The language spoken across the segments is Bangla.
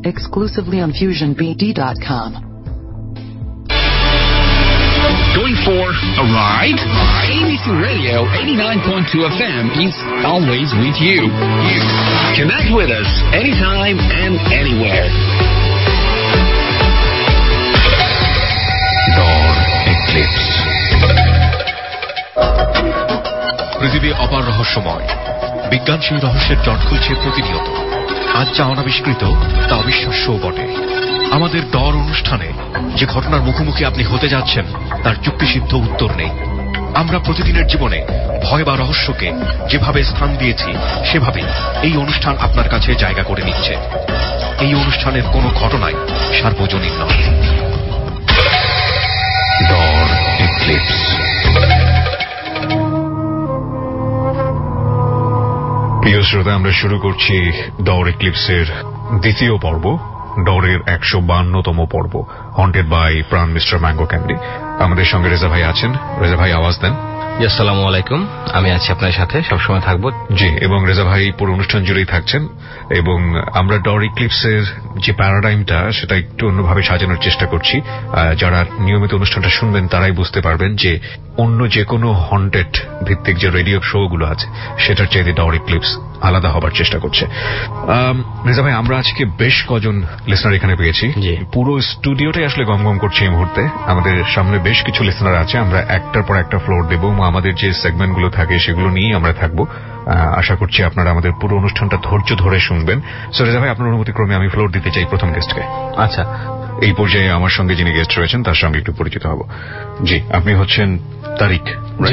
exclusively on FusionBD.com. Going for a ride? ABC Radio 89.2 FM is always with you. Connect with us anytime and anywhere. Dawn Eclipse. পৃথিবী অপার রহস্যময়। বিজ্ঞান সেই রহস্যের জট খুলছে প্রতিনিয়ত। আজ যা অনাবিষ্কৃত তা অবিশ্বাস্যও বটে। আমাদের ডর অনুষ্ঠানে যে ঘটনার মুখোমুখি আপনি হতে যাচ্ছেন তার যুক্তিসিদ্ধ উত্তর নেই। আমরা প্রতিদিনের জীবনে ভয় বা রহস্যকে যেভাবে স্থান দিয়েছি সেভাবেই এই অনুষ্ঠান আপনার কাছে জায়গা করে নিচ্ছে। এই অনুষ্ঠানের কোনো ঘটনাই সার্বজনীন নয়। ডর এক্লিপস। প্রিয় শ্রোতা, আমরা শুরু করছি ডর এক্লিপসের দ্বিতীয় পর্ব, ডরের 152তম পর্ব, haunted by Pran mister mango candy. আমাদের সঙ্গে রেজা ভাই আছেন। রেজা ভাই আওয়াজ দেন। আসসালামু আলাইকুম, আমি আছি আপনার সাথে, সবসময় থাকবো। জি, এবং রেজা ভাই পুরো অনুষ্ঠান জুড়েই থাকছেন। এবং আমরা ডর এক্লিপসের যে প্যারাডাইমটা সেটা একটু অন্যভাবে সাজানোর চেষ্টা করছি। যারা নিয়মিত অনুষ্ঠানটা শুনবেন তারাই বুঝতে পারবেন যে অন্য যে কোনো হন্টেড ভিত্তিক যে রেডিও শো গুলো আছে সেটার চাইতে ডর এক্লিপস আলাদা হবার চেষ্টা করছে। রেজা ভাই, আমরা আজকে বেশ কজন লিসনার এখানে পেয়েছি। পুরো স্টুডিওটাই আসলে গমগম করছে এই মুহূর্তে। আমাদের সামনে বেশ কিছু লিসনার আছে। আমরা একটার পর একটা ফ্লোর দেবো। আমাদের যে সেগমেন্ট গুলো থাকে সেগুলো নিয়েই আমরা থাকবো। আশা করছি আপনারা আমাদের পুরো অনুষ্ঠানটা ধৈর্য ধরে শুনবেন। সো রেজা ভাই, আপনার অনুমতি ক্রমে আমি ফ্লোর দিতে চাই প্রথম গেস্টকে। আচ্ছা, এই পর্যায়ে আমার সঙ্গে যিনি গেস্ট রয়েছেন তার সঙ্গে একটু পরিচিত হব। জি, আপনি হচ্ছেন তারিক।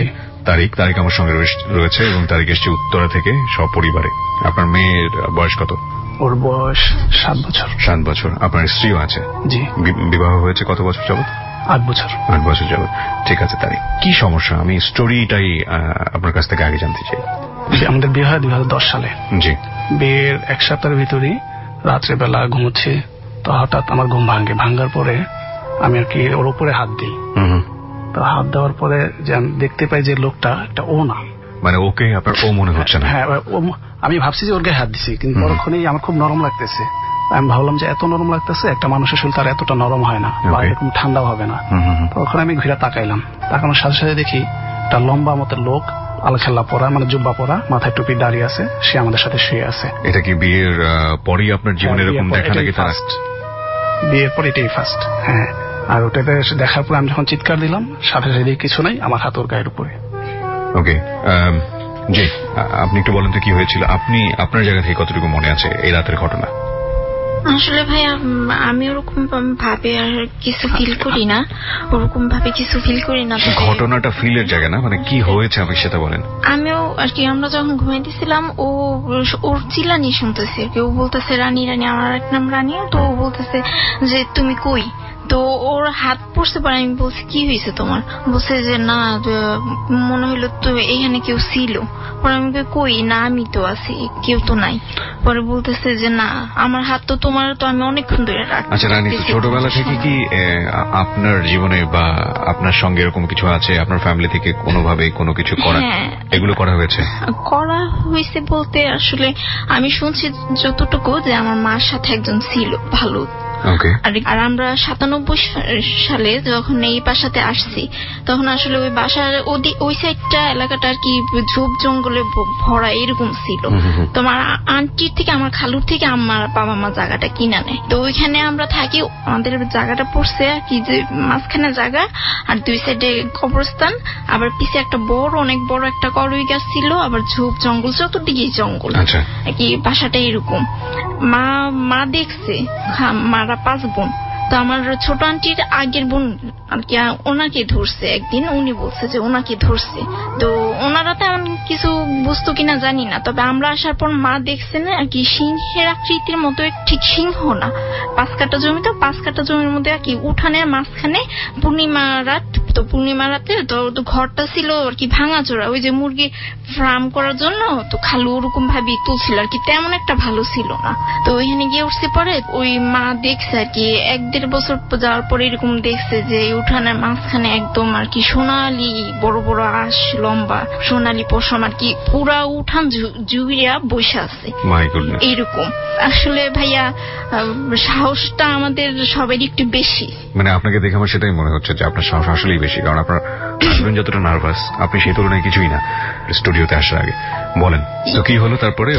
তারিক আমার সঙ্গে রয়েছে এবং তারিক এসছে উত্তরা থেকে সপরিবারে। আপনার মেয়ের বয়স কত? ওর বয়স 7 বছর। 7 বছর। আপনার স্ত্রীও আছে? জি। বিবাহ হয়েছে কত বছর যাবত? 8 বছর। 8 বছর যাবত। ঠিক আছে তারিক, কি সমস্যা? আমি স্টোরিটাই আপনার কাছ থেকে আগে জানতে চাই। আমাদের বিয়ে হয় 2010 সালে। জি। বিয়ের 1 সপ্তাহের ভিতরেই রাত্রেবেলা ঘুমোচ্ছি, তো হঠাৎ আমার ঘুম ভাঙার পরে আমি আর কি ওর উপরে হাত দিই। তো হাত দেওয়ার পরে যে আমি দেখতে পাই যে লোকটা একটা ও না, মানে ওকে আপনার ও মনে হচ্ছে না? হ্যাঁ, আমি ভাবছি যে ওর গায়ে হাত দিছি, কিন্তু পরক্ষণেই আমার খুব নরম লাগতেছে। আমি ভাবলাম যে এত নরম লাগতেছে, একটা মানুষের শরীর তার এতটা নরম হয় না বা এরকম ঠান্ডা হবে না। তখন আমি ঘুরে তাকাইলাম, তাকানোর সাথে সাথে দেখি একটা লম্বা মতের লোক, আলখেল্লা পরা, মানে জুব্বা পরা, মাথায় টুপি দাঁড়িয়ে আছে, সে আমাদের সাথে শুয়ে আছে। এটা কি বিয়ের পরেই আপনার জীবনে এরকম দেখা নাকি? বিয়ের পর এটাই ফার্স্ট। হ্যাঁ, আর ওটাতে দেখার পর আমি যখন চিৎকার দিলাম, সাথে সাথে কিছু নাই, আমার হাত ওর গায়ের উপরে। ওকে, জি, আপনি একটু বলেন তো কি হয়েছিল? আপনি আপনার জায়গা থেকে কতটুকু মনে আছে এই রাতের ঘটনা? আসলে ভাই, আমি ওরকম ভাবে আর কিছু ফিল করি না, ওরকম ভাবে কিছু ফিল করি না। ঘটনাটা ফিলের জায়গা না, মানে কি হয়েছে আমি সেটা বলেন। আমিও আর কি, আমরা যখন ঘুমাইতেছিলাম ওর চিল্লানি শুনতেছে, কেউ বলতেছে রানী রানী, আমার এক নাম রানী। তো ও বলতেছে যে তুমি কই? তো ওর হাত পড়তে পারে। আমি বলছি কি হয়েছে তোমার? বলছে যে না, মনে হইলো তো এখানে কেউ ছিল। পরে আমি কই না, আমি তো আছি, কেউ তো নাই। পরে বলতেছে যে না, আমার হাত তো তোমার, তো আমি অনেকক্ষণ ধরে রাখছি। আচ্ছা রানী, ছোটবেলা থেকে কি আপনার জীবনে বা আপনার সঙ্গে এরকম কিছু আছে? আপনার ফ্যামিলি থেকে কোনোভাবে কোনো কিছু করা, এগুলো করা হয়েছে? করা হয়েছে বলতে আসলে আমি শুনছি যতটুকু যে আমার মার সাথে একজন ছিল ভালো। আর আমরা 97 সালে যখন এই বাসাতে আসছি, তখন আসলে ওই বাসার ওই সাইডটা এলাকাটা আর কি ঝোপ জঙ্গলে ভরা এরকম ছিল। তো আমার আন্টির থেকে, আমার খালুর থেকে আমার বাবা মা জায়গাটা কিনা নেয়। তো ওইখানে আমরা থাকি, আমাদের জায়গাটা পড়ছে আর কি যে মাঝখানে জায়গা, আর 2 সাইডে কবরস্থান, আবার পিছে একটা অনেক বড় একটা করই গাছ ছিল, আবার ঝোপ জঙ্গল, চতুর্দিকেই জঙ্গল আর কি। বাসাটা এরকম। মা দেখছে, মারা 5 বোন। তো আমার ছোট আন্টির আগের বোন আর কি, ওনাকে ধরছে একদিন, উনি বলছে যে ওনাকে ধরছে। তো ওনারা তেমন কিছু বুঝতো কিনা জানি না, তবে আমরা আসার পর মা দেখছেন আর কি সিংহের আকৃতির মতো, ঠিক সিংহ না, 5 কাঠা জমি, তো 5 কাঠা জমির মধ্যে আর কি উঠানের মাঝখানে পূর্ণিমা রাত তো পূর্ণিমা রাতে তো ঘরটা ছিল আর কি ভাঙাচোরা, ওই যে মুরগি ফার্ম করার জন্য তো খালু ওরকম ভাবে তুলছিল আর কি, তেমন একটা ভালো ছিল না। তো ওইখানে গিয়ে উঠছে, পরে ওই মা দেখছে আর কি 1-1.5 বছর যাওয়ার পরে এরকম দেখছে যে উঠানের মাঝখানে একদম আর কি সোনালি বড় বড় আঁশ লম্বা সোনালি পশম আর কি পুরা উঠান জুড়িয়া বসে আছে এইরকম। আসলে ভাইয়া সাহসটা আমাদের সবারই একটু বেশি। মানে আপনাকে দেখে আমার সেটাই মনে হচ্ছে যে আপনার সাহস আসলেই বেশি, কারণ আপনার হাজবেন্ড যতটা নার্ভাস আপনি সেই তুলনায় কিছুই না স্টুডিওতে আসার আগে। বলেন তো কি হলো তারপরে?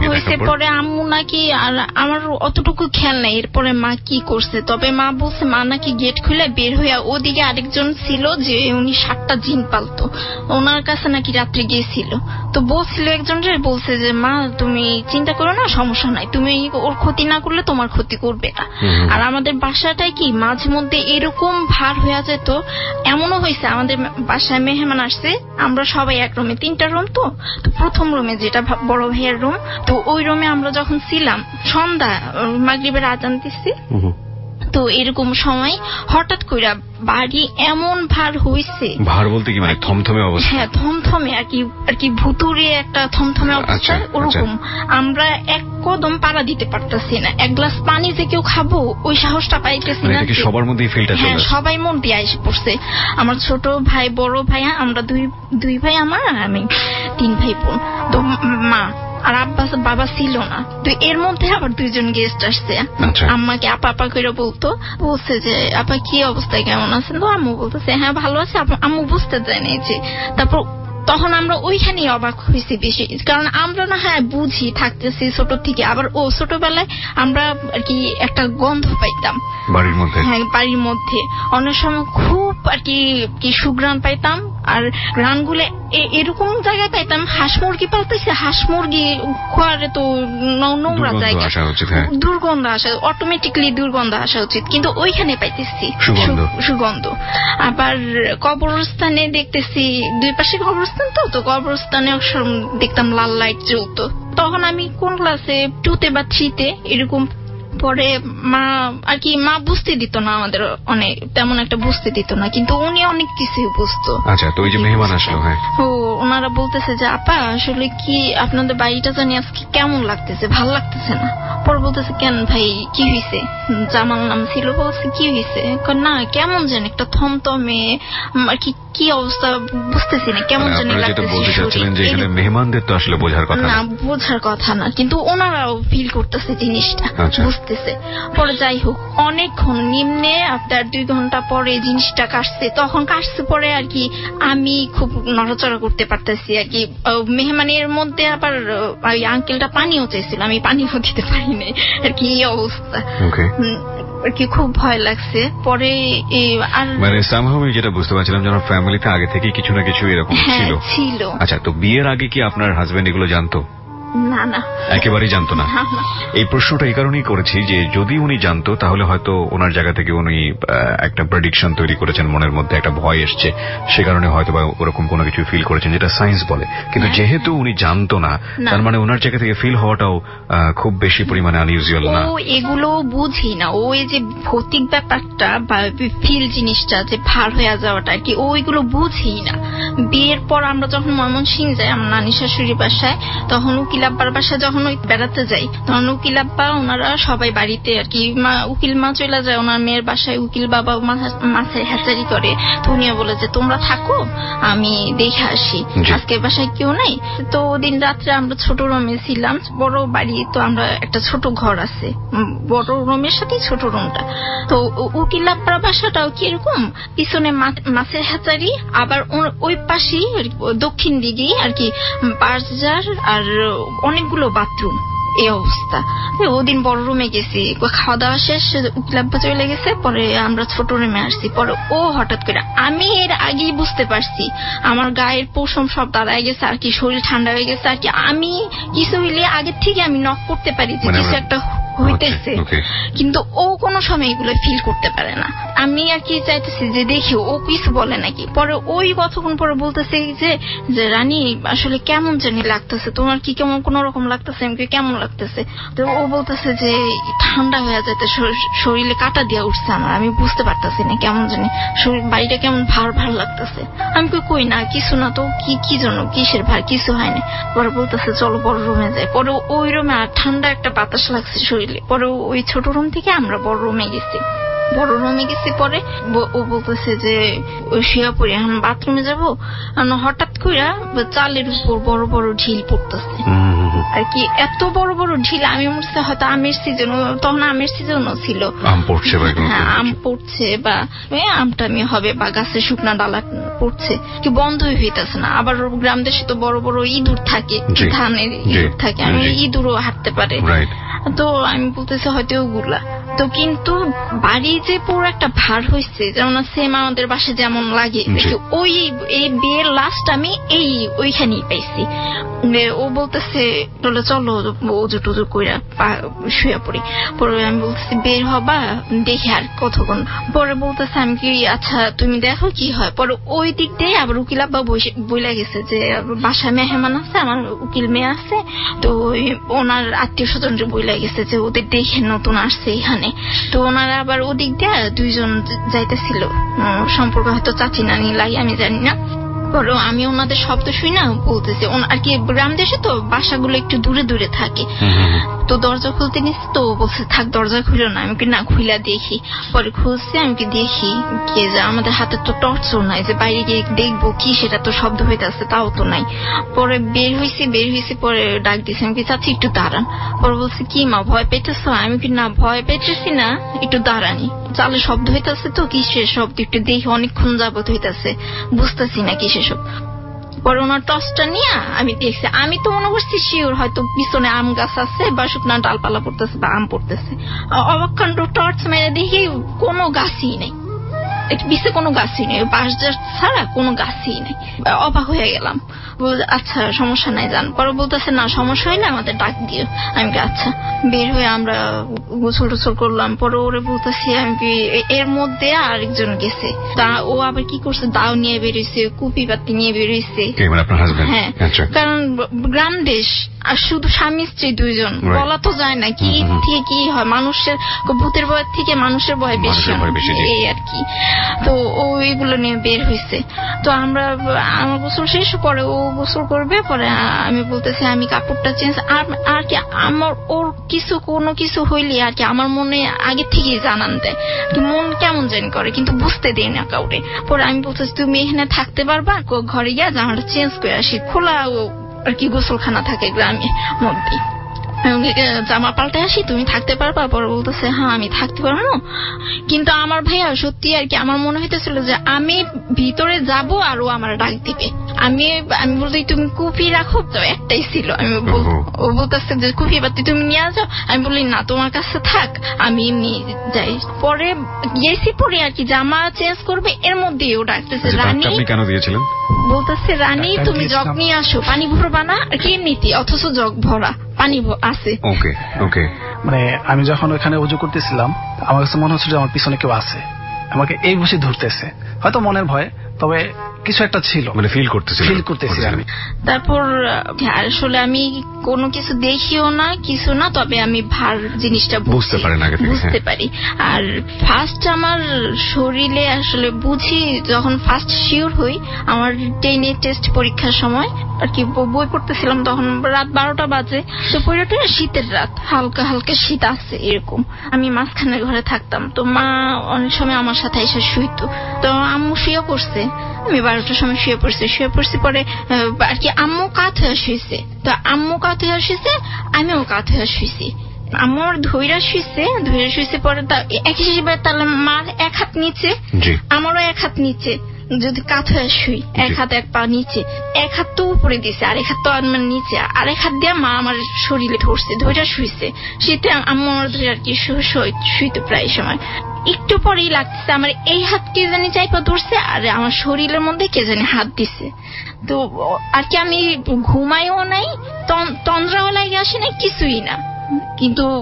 পরে আম্মু নাকি, আর আমার অতটুকু খেয়াল নাই এরপরে মা কি করছে, তবে মা বলছে মা নাকি গেট খুলে বের হইয়া ওদিকে আরেকজন ছিল যে উনি 7টা জিন পালতো, ওনার কাছে নাকি রাত্রে গিয়েছিল। তো বলছিল একজন বলছে যে মা তুমি চিন্তা করো না, সমস্যা নাই, তুমি ওর ক্ষতি না করলে তোমার ক্ষতি করবে না। আর আমাদের বাসাটাই কি মাঝে মধ্যে এরকম ভার হয়ে যেত, এমনও হয়েছে আমাদের বাসায় মেহমান আসছে, আমরা সবাই এক রুমে, 3টা রুম, তো প্রথম রুমে যেটা বড় ভাইয়ের রুম, তো ওই রুমে আমরা যখন ছিলাম সন্ধ্যা মাগরিবের আজান দিচ্ছি, তো এরকম সময় হঠাৎ করে বাড়ি এমন ভার হইছে। ভার বলতে কি মানে থমথমে অবস্থা? হ্যাঁ থমথমে আর কি ভুতুরে একটা থমথমে অবস্থা ওরকম। আমরা এক কদম পাড়া দিতে পারতেছি না, 1 গ্লাস পানি যে কেউ খাবো ওই সাহসটা পাইতেছি না। সবার মধ্যেই ফিলটা চলে আসে। সবাই মধ্যে আইসে পড়ছে। আমার ছোট ভাই বড় ভাই, আমরা দুই ভাই, আমার আমি 3 ভাই বোন, তো মা আর বাবা ছিল না। তো এর মধ্যে আবার 2জন গেস্ট আসছে, আম্মাকে আপা আপা করে বলছে যে আপা কি অবস্থায় কেমন আছেন? তো আম্মু বলতেছে হ্যাঁ ভালো আছে। আম্মু বুঝতে চায়নি যে, তারপর তখন আমরা ওইখানেই অবাক হয়েছি বেশি, কারণ আমরা না হ্যাঁ বুঝি থাকতেছি ছোট থেকে, আবার ও ছোটবেলায় আমরা আর কি একটা গন্ধ পাইতাম বাড়ির মধ্যে। হ্যাঁ বাড়ির মধ্যে অনেক সময় খুব আর কি সুঘ্রাণ পাইতাম, আর গ্রানগুলো এরকম জায়গায় পাইতাম, হাঁস মুরগি পালতেছে, হাঁস মুরগি খোয়ারে তো নোংরা জায়গা, দুর্গন্ধ আসা, অটোমেটিকলি দুর্গন্ধ আসা উচিত, কিন্তু ওইখানে পাইতেছি সুগন্ধ। আবার কবরস্থানে দেখতেছি, 2 পাশে কবরস্থান, তো কবরস্থানে দেখতাম লাল লাইট জ্বলতো। তখন আমি কোন ক্লাসে 2তে বা 3তে এরকম। পরে মা আর কি মা বুঝতে দিত না আমাদের, অনেক তেমন একটা বুঝতে দিত না, কিন্তু উনি অনেক কিছু বুঝতো। আচ্ছা, তো ওই যে মেহমান আসলো, হ্যাঁ, ওনারা বলতেছে যে আপা আসলে কি আপনাদের বাড়িটা জানি আজকে কেমন লাগতেছে, ভাল লাগতেছে না। পরে বলতেছে কেন ভাই কি হয়েছে? জামাল নাম ছিল, বলছে কি হয়েছে? না কেমন যেন একটা থমথমে আর কি অবস্থা বুঝতেছি না, কেমন জানি লাগতেছে। মেহমানদের তো আসলে বোঝার কথা না, বোঝার কথা না, কিন্তু ওনারাও ফিল করতেছে জিনিসটা, বুঝতেছে। পরে যাই হোক অনেকক্ষণ নিম্নে আপনার 2 ঘন্টা পরে জিনিসটা কাটছে, তখন কাটছে পরে আর কি আমি খুব নড়াচড়া করতে পারতেছি আর কি। মেহমানের মধ্যে আবার ওই আঙ্কেলটা পানিও চাইছিল, আমি পানিও দিতে পারি নাই আর কি, এই অবস্থা আর কি, খুব ভয় লাগছে। পরে আর মানে সামহাও আমি যেটা বুঝতে পারছিলাম যে আমার ফ্যামিলিতে আগে থেকে কিছু না কিছু এরকম ছিল। আচ্ছা, তো বিয়ের আগে কি আপনার হাজবেন্ড এগুলো জানতো? না না, একেবারেই জানতো না। এই প্রশ্নটা এই কারণেই করেছি যে যদি উনি জানতো তাহলে হয়তো ওনার জায়গা থেকে উনি একটা প্রেডিকশন তৈরি করেছেন, মনের মধ্যে একটা ভয় এসছে, সে কারণে হয়তো বা ওরকম কোনো কিছু ফিল করেছেন, যেটা সায়েন্স বলে। কিন্তু যেহেতু উনি জানতো না, তার মানে ওনার জায়গা থেকে ফিল হওয়াটাও খুব বেশি পরিমাণে আনইউজুয়াল না। ও এগুলো বুঝি না, ওই যে ভৌতিক ব্যাপারটা বা ফিল জিনিসটা যে ভার হয়ে যাওয়াটা আর কি, ওইগুলো বুঝি না। বিয়ের পর আমরা যখন ময়মনসিংহ যাই আমার নানি শাশুড়ি বাসায়, তখন উকিল আব্বার বাসায় যখন ওই বেড়াতে যাই, তখন উকিল আব্বা ওনারা সবাই বাড়িতে আর কি, উকিল মা চলে যায় ওনার মেয়ের বাসায়, উকিল বাবা মাছের হ্যাচারি করে, তো উনিও বলে যে তোমরা থাকো আমি দেখে আসি, আজকে বাসায় কেউ নাই। তো ওদিন রাত্রে আমরা ছোট রুমে ছিলাম, বড় বাড়ি তো আমরা একটা ছোট ঘর আছে, বড় রুমের সাথে ছোট রুমটা। তো উকিল আব্বার বাসাটাও কিরকম, পিছনে মাছের হ্যাচারি, আবার ওই পাশেই দক্ষিণ দিকেই আর কি বাজার আর অনেকগুলো বাথরুম, এই অবস্থা। ওদিন বড় রুমে গেছি, খাওয়া দাওয়া শেষ, উকিল আব্বা চলে গেছে, পরে আমরা ছোট রুমে আসছি। পরে ও হঠাৎ করে, আমি এর আগেই বুঝতে পারছি আমার গায়ের পশম সব দাঁড়ায় গেছে আর কি, শরীর ঠান্ডা হয়ে গেছে আর কি। আমি কিছু হইলে আগের থেকে আমি নক করতে পারি যে কিছু একটা হইতেছে, কিন্তু ও কোনো সময় এগুলো ফিল করতে পারে না। আমি আর কি চাইতেছি যে দেখি ও কিছু বলে নাকি। পরে ওই কতক্ষণ পরে বলতেছে যে রানী আসলে কেমন জানি লাগতেছে, তোমার কি কেমন কোন রকম লাগতেছে? আমি কেমন লাগতেছে? তো ও বলতেছে যে ঠান্ডা হয়ে যেতে শরীরে কাটা দিয়ে উঠছে আমার, আমি বুঝতে পারতেছি না কেমন জানি শরীর বাড়িটা কেমন ভার ভার লাগতেছে। আমি কই না কিছু না তো, কি জন্য কিসের ভার, কিছু হয়নি। পরে বলতেছে চলো বড় রুমে যাই। পরে ওই রুমে আর ঠান্ডা একটা বাতাস লাগছে শরীরে। পরে ওই ছোট রুম থেকে আমরা বড় রুমে গেছি। পরে ও বলতেছে যে শুয়ে পড়ি, এখন বাথরুমে যাবো। হঠাৎ করে চালের উপর বড় বড় ঢিল পড়তেছে আর কি, এত বড় বড় ঢিল। আমি মনে হয়তো আমের সিজন, তখন আমের সিজনও ছিল, আম পড়ছে বা আমটা হবে বা গাছের শুকনা ডালা পড়ছে, কি বন্ধই হইতেছে না। আবার গ্রাম দেশে তো বড় বড় ইঁদুর থাকে, ধানের ইঁদুর থাকে, আমি ইঁদুরও হাঁটতে পারে। তো আমি বলতেছি হয়তো ওগুলা তো, কিন্তু বাড়ি যে পুরো একটা ভার হয়েছে, যেমন সেম আমাদের বাসায় যেমন লাগে, ওই এই বিয়ের লাস্ট আমি ওইখানেই পাইছি। ও বলতেছে চলো ওজু টুজু কইরা শুয়ে পড়ি। পরে আমি বলতেছি বের হবা, দেখি আর কতক্ষণ। পরে বলতেছে আমি কি আচ্ছা তুমি দেখো কি হয়। পরে ওই দিক দিয়ে আবার উকিল আব্বা বইলা গেছে যে বাসায় মেহমান আছে, আমার উকিল মেয়ে আছে, তো ওনার আত্মীয় স্বজন বইলা গেছে যে ওদের দেখে নতুন আসছে এখানে। তো ওনারা আবার ওদিক দিয়ে দুইজন যাইতেছিল, সম্পর্ক হয়তো চাচি নানি লাই, আমি জানি না। পরে আমি ওনাদের শব্দ শুই না, বলতেছে আর কি গ্রাম দেশে তো বাসাগুলো একটু দূরে দূরে থাকে, তো দরজা খুলতে নিচ্ছে। তো বলছে থাক দরজা খুলো না। আমি কি না খুইলা দেখি। পরে খুলছে, আমি কি দেখি কে যা, আমাদের হাতে তো টর্চও নাই যে বাইরে গিয়ে দেখবো কি, সেটা তো শব্দ হইতেছে তাও তো নাই। পরে বের হয়েছি। পরে ডাক দিছে, আমি কি চাচ্ছি একটু দাঁড়ান। পরে বলছে কি মা ভয় পেতেছো? আমি কি না ভয় পেতেছি না, একটু দাঁড়ানি, চালে শব্দ হইতেছে তো কিসের শব্দ একটু দেখি, অনেকক্ষণ যাবত হইতেছে, বুঝতেছি না কিসের সব। পরে ওনার টর্চটা নিয়ে আমি দেখছি, আমি তো মনে করছি শিওর হয়তো পিছনে আম গাছ আছে বা শুকনা ডালপালা পড়তেছে বা আম পড়তেছে। অবাককাণ্ড টর্চ মেরে দেখি কোনো গাছই নেই, পিছে কোনো গাছই নেই, বাঁশ ছাড়া কোনো গাছই নেই। অবাক হয়ে গেলাম। আচ্ছা সমস্যা নাই যান। পরে বলতেছে না সমস্যা হয় না, আমাদের ডাক দিও। আমি আচ্ছা। বের হয়ে আমরা গোসল টোসল করলাম। পরে ওরে বলতেছি আমি এর মধ্যে আরেকজন গেছে, ও আবার কি করছে, দাও নিয়ে বেরিয়েছে, কুপি বাতি নিয়ে বেরিয়েছে। হ্যাঁ, কারণ গ্রাম দেশ আর শুধু স্বামী স্ত্রী দুইজন, বলা তো যায় না কি থেকে কি হয়, মানুষের ভূতের ভয় থেকে মানুষের ভয় বেশি, এই আর কি। তো ও এগুলো নিয়ে বের হয়েছে। তো আমার গোসল শেষ, পরে ও গোসল করবে। পরে আমি বলতেছি আমি কাপড়টা চেঞ্জ, আর কি আমার ওর কোনো কিছু হইলে আর কি আমার মনে আগে থেকেই জানান দেয়, মন কেমন জানি করে কিন্তু বুঝতে দেয় না কাউরে। পরে আমি বলতেছি তুমি এখানে থাকতে পারবা, ঘরে গিয়ে জামাটা চেঞ্জ করে আসি, খোলা আর কি গোসলখানা থাকে গ্রামের মধ্যে, জামা পাল্টে আসি, তুমি থাকতে পারবা? পরে বলতেছে হ্যাঁ আমি থাকতে পারবো। কিন্তু আমার ভাইয়া সত্যি আর কি আমার মনে হইতেছিল যে আমি ভিতরে যাব আর ও আমার ডাক দিবে। আমি বলতে তুমি কুপি রাখো, তো একটাই ছিল। ও বলতেছে যে কুপি বাতি তুমি নিয়ে যাও। আমি বলি না তোমার কাছে থাক, আমি এমনি যাই। পরে গেছি, পরে আর কি জামা চেঞ্জ করবে, এর মধ্যে ও ডাকতেছে রানী। কেন দিয়েছিলেন? বলতেছে রানী তুমি জগ নিয়ে আসো, পানি ভরবা না আর কি এমনিতে, অথচ জগ ভরা পানি আছে। ওকে ওকে। মানে আমি যখন ওখানে উজু করতেছিলাম আমার কাছে মনে হচ্ছে যে আমার পিছনে কেউ আছে, আমাকে এই বসে ধরতেছে, হয়তো মনের ভয়, তবে কিছু একটা ছিল, মানে ফিল করতেছি আমি। তারপর আসলে আমি কোনো কিছু দেখিও না কিছু না, তবে আমি ভার জিনিসটা বুঝতে পারি। আর ফার্স্ট আমার শরীরে আসলে বুঝি যখন ফার্স্ট শিওর হই আমার 10 টেস্ট পরীক্ষার সময় আর কি বই পড়তেছিলাম, তখন রাত 12টা বাজে। তো পরীক্ষাটা শীতের রাত, হালকা হালকা শীত আছে এরকম। আমি মাঝখানের ঘরে থাকতাম, তো মা অনেক সময় আমার সাথে এসে শুইতো। তো আম্মু শুয়ে পড়ছে, আমি 12টার সময় শুয়ে পড়ছি। পরে আর কি আম্মু কাত হয়ে শুয়েছে, তো আম্মু কাত হয়ে শুয়েছে, আমিও কাত হয়ে শুয়েছি। আমার ধৈরা শুয়েছে। পরে একই হিসেবে তাহলে মার এক হাত নিচে, আমারও এক হাত নিচে, যদি কাত হয়ে শুই এক হাত এক পা নিচে, এক হাত তো উপরে দিছে আর এক হাত তো আমার নিচে, আর এক হাত দিয়ে মা আমার শরীরে ধৈরা শুয়েছে। শীতে আম্মু আমার ধরে আর কি শুইতো প্রায় সময়। একটু পরেই লাগতেছে আমার এই হাত কে জানি চাইপা ধরছে আর আমার শরীরের মধ্যে কে জানি হাত দিছে। তো আর কি আমি ঘুমাইও নাই, তন্দ্রাও লাগে আসে না, কিছুই না। কিন্তু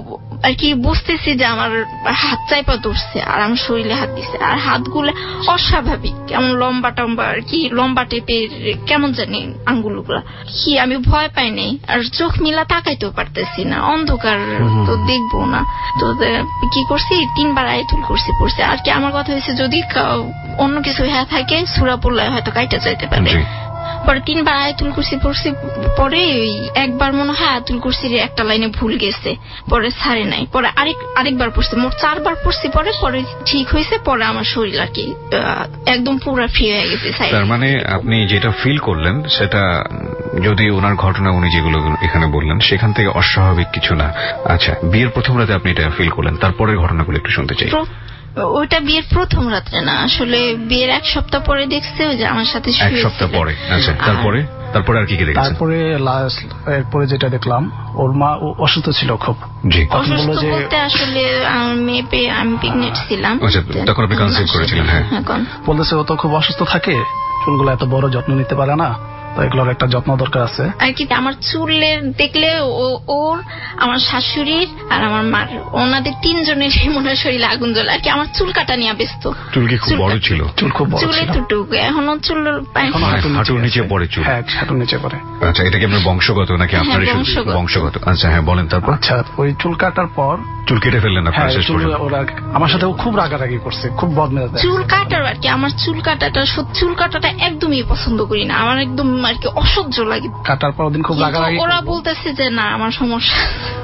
আর কি বুঝতেছি যে আমার হাত চাইপা ধরছে আর আমার শরীরে হাত দিছে, আর হাতগুলো অস্বাভাবিক কেমন লম্বা টম্বা আর কি, লম্বা টেপের কেমন জানি আঙ্গুলগুলা কি। আমি ভয় পাই নাই, আর চোখ মিলা তাকাইতেও পারতেছি না, অন্ধকার তো দেখবো না। তো কি করছি 3 বার আয়াতুল কুরসি পড়ছি। আর কি আমার কথা হয়েছে যদি অন্য কিছু হয়ে থাকে সূরা পড়লে হয়তো কাইটা যাইতে পারে। পরে 3 বার আয়াতুল কুরসি পড়ছি, পরে একবার মনে হয় আয়াতুল কুরসির একটা লাইনে ভুল গেছে, পরে ছাড়ে নাই, পরে আরেকবার পড়ছি, মোট 4 বার পড়ছি। পরে ঠিক হয়েছে, পরে আমার শরীর আর কি একদম পুরো ফ্রি হয়ে গেছে। তার মানে আপনি যেটা ফিল করলেন সেটা যদি ওনার ঘটনা উনি যেগুলো এখানে বললেন সেখান থেকে অস্বাভাবিক কিছু না। আচ্ছা, বিয়ের প্রথম রাতে আপনি এটা ফিল করলেন, তারপরের ঘটনাগুলো একটু শুনতে চাই। ওইটা বিয়ের প্রথম রাত্রে না, আসলে বিয়ের 1 সপ্তাহ পরে দেখছে যে আমার সাথে 1 সপ্তাহ পরে। আচ্ছা, তারপরে আর কি কি দেখেছেন? তারপরে এরপরে যেটা দেখলাম, ওর মা অসুস্থ ছিল খুব। জি, অসুস্থ বলতে আসলে আমি প্রেগনেন্ট ছিলাম। আচ্ছা, তখন আপনি কনসিভ করেছিলেন? হ্যাঁ। বলতেছে ও তো খুব অসুস্থ থাকে, চুলগুলো এত বড় যত্ন নিতে পারে না, তো এগুলোর একটা যত্ন দরকার আছে। আর কি আমার চুলের দেখলে ওর, আমার শাশুড়ির আর আমার মার, ওনাদের 3 জনের মনে শরীরে আগুন জ্বলে। আর কি আমার চুল কাটা নিয়ে ব্যস্ত। চুল কি খুব বড় ছিল? চুল খুব বড় ছিল, চুলে টুটুক এখনো চুল হাঁটুর নিচে পড়ে চুল। হ্যাঁ, হাঁটুর নিচে পড়ে। আচ্ছা, এটা কি আপনার বংশগত নাকি আপনার বংশগত? আচ্ছা, হ্যাঁ বলেন তারপর। আচ্ছা, ওই চুল কাটার পর চুল কেটে ফেললেন আপনার? শেষ পর্যন্ত ওরা আমার সাথে খুব রাগারাগি করছে, খুব বদমেজাজ। চুল কাটার আর কি আমার চুল কাটাটা একদমই পছন্দ করি না, আমার একদম আর কি অসহ্য লাগে। কাটার পর দিন খুব রাগারাগি, ওরা বলতেছে যে না আমার সমস্যা।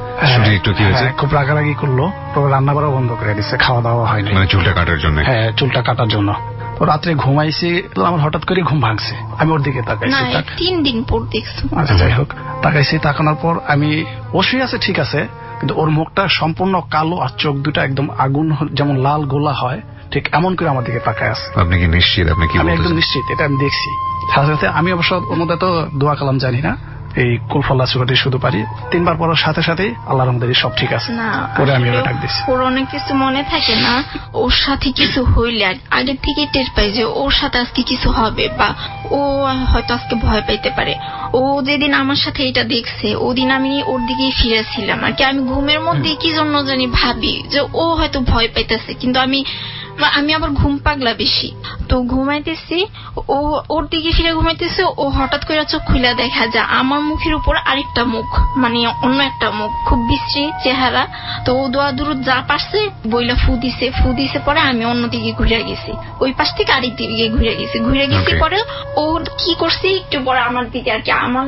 একটু কি হয়েছে? খুব রাগারাগি করলো, তো রান্না করা বন্ধ করে দিচ্ছে, খাওয়া দাওয়া হয়নি। মানে চুলটা কাটার জন্য? হ্যাঁ, চুলটা কাটার জন্য। তো রাত্রে ঘুমাইছি, আমার হঠাৎ করে ঘুম ভাঙছে, আমি ওর দিকে তাকাইছি। 3 দিন পর দেখছি। আচ্ছা, যাই হোক, তাকাইছি, তাকানোর পর আমি বসে আছে ঠিক আছে, কিন্তু ওর মুখটা সম্পূর্ণ কালো আর চোখ দুটা একদম আগুন যেমন লাল গোলা হয় ঠিক এমন করে আমার দিকে তাকায় আছে। আপনি কি নিশ্চিত? আপনি কি? আমি একদম নিশ্চিত, এটা আমি দেখছি। সাথে সাথে আমি অবশ্য ওর মধ্যে তো দোয়া কালাম জানি না, এই কুলফল্লা সুরাটি শুধু পারি। 3 বার পড়ার সাথে সাথেই আল্লাহর রহমতে সব ঠিক আছে। পরে আমি ওটা ডাক দিছি। ওর অনেক কিছু মনে থাকে না, ওর সাথে কিছু হইলে আগে থেকে টের পাই যে ওর সাথে আজকে কিছু হবে, বা ও হয়তো আজকে ভয় পাইতে পারে। ও যেদিন আমার সাথে এটা দেখছে ওদিন আমি ওর দিকেই ফিরেছিলাম আর কি। আমি ঘুমের মধ্যে কি জন্য জানি ভাবি যে ও হয়তো ভয় পাইতেছে, কিন্তু আমি আবার ঘুম পাগলা বেশি, তো ঘুমাইতেছি, ও ওর দিকে ফিরে ঘুমাইতেছে, ও হঠাৎ করে চোখ খুলে দেখা যায় আমার মুখের উপর আরেকটা মুখ, মানে অন্য একটা মুখ, খুব বিশ্রী চেহারা। তো ও দোয়া দূর যা পারছে বইলা ফু দিছে পরে আমি অন্যদিকে ঘুরে গেছি, ওই পাশ থেকে আরেক দিকে ঘুরে গেছি পরে ও কি করছে একটু পরে আমার দিকে আর কি আমার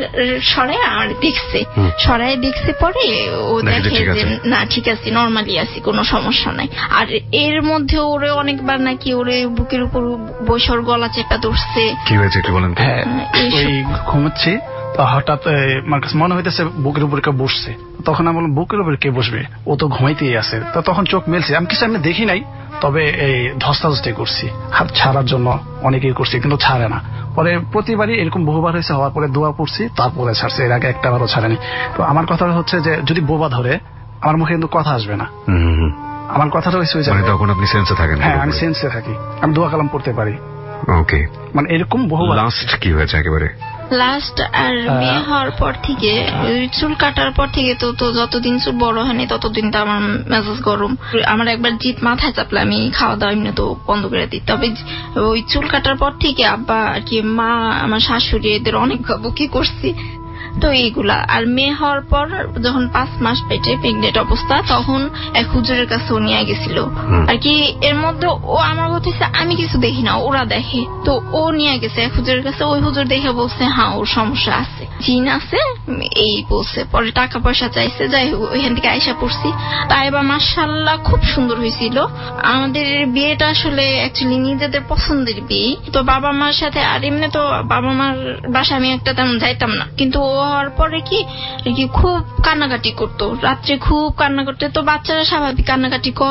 সরাই দেখছে পরে ও দেখে যে না ঠিক আছে, নর্মালি আছি, কোনো সমস্যা নাই। আর এর মধ্যে ওরে অনেকবার নাকি ওরে বুকের উপর বসর গলা চেপা ধরছে। কি হয়েছে একটু বলেন? হ্যাঁ, ওই ঘুমাচ্ছি, তো হঠাৎ মনে হইতেছে বুকের উপর কেউ বসছে। তখন আমি বললাম বুকের উপর কে বসবে, ও তো ঘুমাইতেই আছে। তো তখন চোখ মেলছে, আমি কিছু আমি দেখি নাই, তবে এই ধস্তাধস্তি করছি, হাত ছাড়ার জন্য অনেকেই করছি, কিন্তু ছাড়ে না। পরে প্রতিবারই এরকম বহুবার হয়েছে, হওয়ার পরে দোয়া পড়ছি, তারপরে ছাড়ছে, এর আগে একটাবারও ছাড়েনি। তো আমার কথা হচ্ছে যে যদি বোবা ধরে আমার মুখে কিন্তু কথা আসবে না, আমার কথাটা হয়েছে তখন আপনি সেন্সে থাকেন? হ্যাঁ, আমি সেন্সে থাকি, আমি দোয়া কালাম পড়তে পারি। ওকে, মানে এরকম বহুবার। লাস্ট কি হয়েছে একেবারে লাস্ট? আর বিয়ে হওয়ার পর থেকে, চুল কাটার পর থেকে তো যতদিন চুল বড় হয়নি ততদিন তো আমার মেজাজ গরম। আমার একবার জিত মাথায় চাপলে আমি খাওয়া দাওয়া এমনি তো বন্ধ করে দিই। তবে ওই চুল কাটার পর থেকে আব্বা আর কি, মা, আমার শাশুড়ি এদের অনেক বকি করছি, তো এইগুলা। আর মেয়ে হওয়ার পর যখন 5 মাস পেটে প্রেগনেন্ট অবস্থা, তখন এক হুজুরের কাছে ও নিয়ে গেছিল আর কি। এর মধ্যে ও আমার বলতেছে আমি কিছু দেখি না, ওরা দেখে। তো ও নিয়ে গেছে এক হুজুরের কাছে, ওই হুজুর দেখে বলছে হ্যাঁ ওর সমস্যা আছে, জিন আছে, এই বলছে। পরে টাকা পয়সা চাইছে, যাই হোক ওইখান থেকে আইসা পড়ছি। তাই বা মাশাআল্লাহ খুব সুন্দর হয়েছিল। আমাদের বিয়েটা আসলে অ্যাকচুয়ালি নিজেদের পছন্দের বিয়ে। তো বাবা মার সাথে, আর এমনি তো বাবা মার বাসা আমি একটা তেমন যাইতাম না, কিন্তু হওয়ার পরে কি খুব কান্নাকাটি করতো, রাত্রে খুব কান্না করতে। তো বাচ্চারা স্বাভাবিক কান্নাকাটি করে,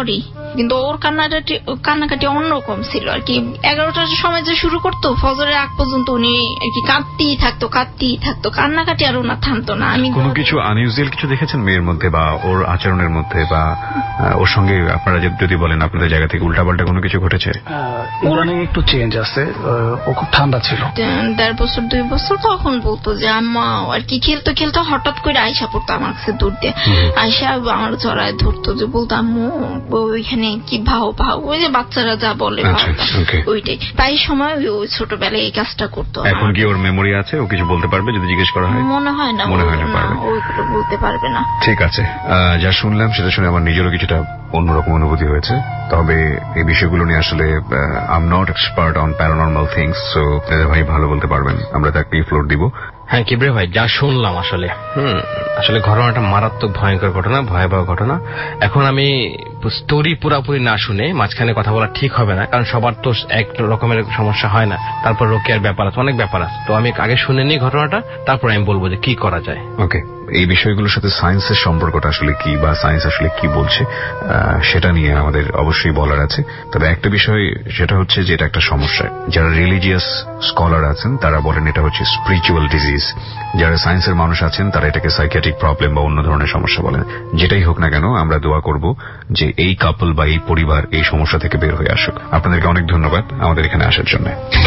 কিন্তু ওর কান্নাকাটি অন্যরকম ছিল আর কি। 11টার সময় যে শুরু করতো ফজরের আগ পর্যন্ত উনি আর কি কাঁদতেই থাকতো, কান্নাকাটি আর ওনার থামতো না। আমি কোনো কিছু আনইউজুয়াল কিছু দেখেছেন মেয়ের মধ্যে বা ওর আচরণের মধ্যে, বা ওর সঙ্গে আপনারা যদি বলেন আপনাদের জায়গা থেকে উল্টাপাল্টা কোনো কিছু ঘটেছে? ইদানিং একটু চেঞ্জ আছে, ও খুব ঠান্ডা ছিল। 1.5 বছর 2 বছর তখন বলতো যে আম্মা আর কি খেলতে হঠাৎ করে আয়সা পড়তো আমার কাছে দূর দিয়ে, আয়সা আমার জড়ায় ধরতো, যে বলতো আম্মু ওইখানে কি ভাও ওই যে বাচ্চারা যা বলে ওইটাই। প্রায় সময় ওই ছোটবেলায় এই কাজটা করতো। এখন কি ওর মেমোরি আছে? ও কিছু বলতে পারবে যদি জিজ্ঞেস করা হয়? মনে হয় না পারবে, ওইগুলো বলতে পারবে না। ঠিক আছে, যা শুনলাম সেটা শুনে আমার নিজেরও কিছুটা অন্যরকম অনুভূতি হয়েছে। তবে এই বিষয়গুলো নিয়ে আসলে I am not expert on paranormal things, so ভাই ভালো বলতে পারবেন, আমরা তাকে ফ্লোর দিব। হ্যাঁ কিবরে ভাই, যা শুনলাম আসলে আসলে ঘটনাটা মারাত্মক ভয়ঙ্কর ঘটনা, ভয়াবহ ঘটনা। এখন আমি স্টোরি পুরাপুরি না শুনে মাঝখানে কথা বলা ঠিক হবে না, কারণ সবার তো এক রকমের সমস্যা হয় না। তারপর রোকেয়ার ব্যাপার আছে, অনেক ব্যাপার আছে, তো আমি আগে শুনে নিই ঘটনাটা, তারপর আমি বলবো যে কি করা যায়। ওকে, এই বিষয়গুলোর সাথে সায়েন্সের সম্পর্কটা আসলে কি, বা সায়েন্স আসলে কি বলছে সেটা নিয়ে আমাদের অবশ্যই বলার আছে। তবে একটা বিষয় সেটা হচ্ছে যে এটা একটা সমস্যা। যারা রিলিজিয়াস স্কলার আছেন তারা বলেন এটা হচ্ছে স্পিরিচুয়াল ডিজিজ, যারা সায়েন্সের মানুষ আছেন তারা এটাকে সাইকিয়াট্রিক প্রবলেম বা অন্য ধরনের সমস্যা বলেন। যেটাই হোক না কেন, আমরা দোয়া করব যে এই কাপল বা এই পরিবার এই সমস্যা থেকে বের হয়ে আসুক। আপনাদেরকে অনেক ধন্যবাদ আমাদের এখানে আসার জন্য।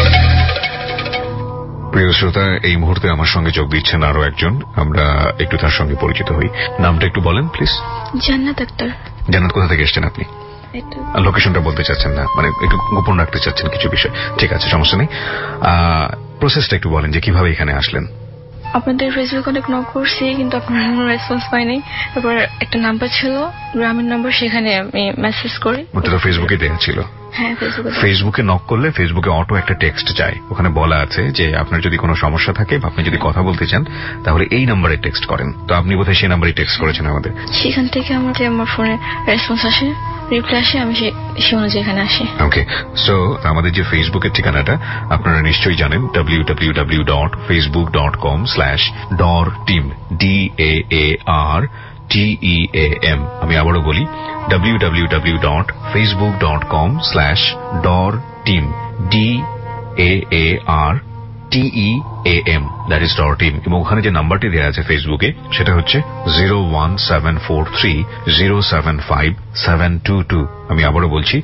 প্রিয় শ্রোতা, এই মুহূর্তে আমার সঙ্গে যোগ দিচ্ছেন আরো একজন, আমরা একটু তার সঙ্গে পরিচিত হই। নামটা একটু বলেন প্লিজ। জান্নাত আক্তার। জান্নাত, কোথা থেকে এসেছেন আপনি? লোকেশনটা বলতে চাচ্ছেন না, মানে একটু গোপন রাখতে চাচ্ছেন কিছু বিষয়? ঠিক আছে, সমস্যা নেই। প্রসেসটা একটু বলেন যে কিভাবে এখানে আসলেন। আপনাদের ফেসবুক অনেক নক করছি, কিন্তু আপনার কোনো রেসপন্স পাইনি। তারপর একটা নাম্বার ছিল, গ্রামীণ নাম্বার, সেখানে আমি মেসেজ করি। ওটা ফেসবুকে দেওয়া ছিল? হ্যাঁ, ফেসবুকে নক করলে ফেসবুকে অটো একটা টেক্সট যায়, ওখানে বলা আছে যে আপনার যদি কোনো সমস্যা থাকে বা আপনি যদি কথা বলতে চান তাহলে এই নাম্বারে টেক্সট করেন। তো আপনি বোধহয় সেই নাম্বারে টেক্সট করেছেন আমাদের। সেখান থেকে আমার ফোনে রেসপন্স আসে, রিপ্লাই আসে, আমি সে অনুযায়ী এখানে আসি। ওকে, সো আমাদের যে ফেসবুকের ঠিকানাটা আপনারা নিশ্চয়ই জানেন, www.facebook.com/dorteam, DAARTEAM। আমি আবারও বলি, www.facebook.com/dorteam, DAARTEAM, that is dorteam। এবং ওখানে যে নাম্বারটি দেওয়া আছে ফেসবুকে সেটা হচ্ছে 01743075722। আমি আবারও বলছি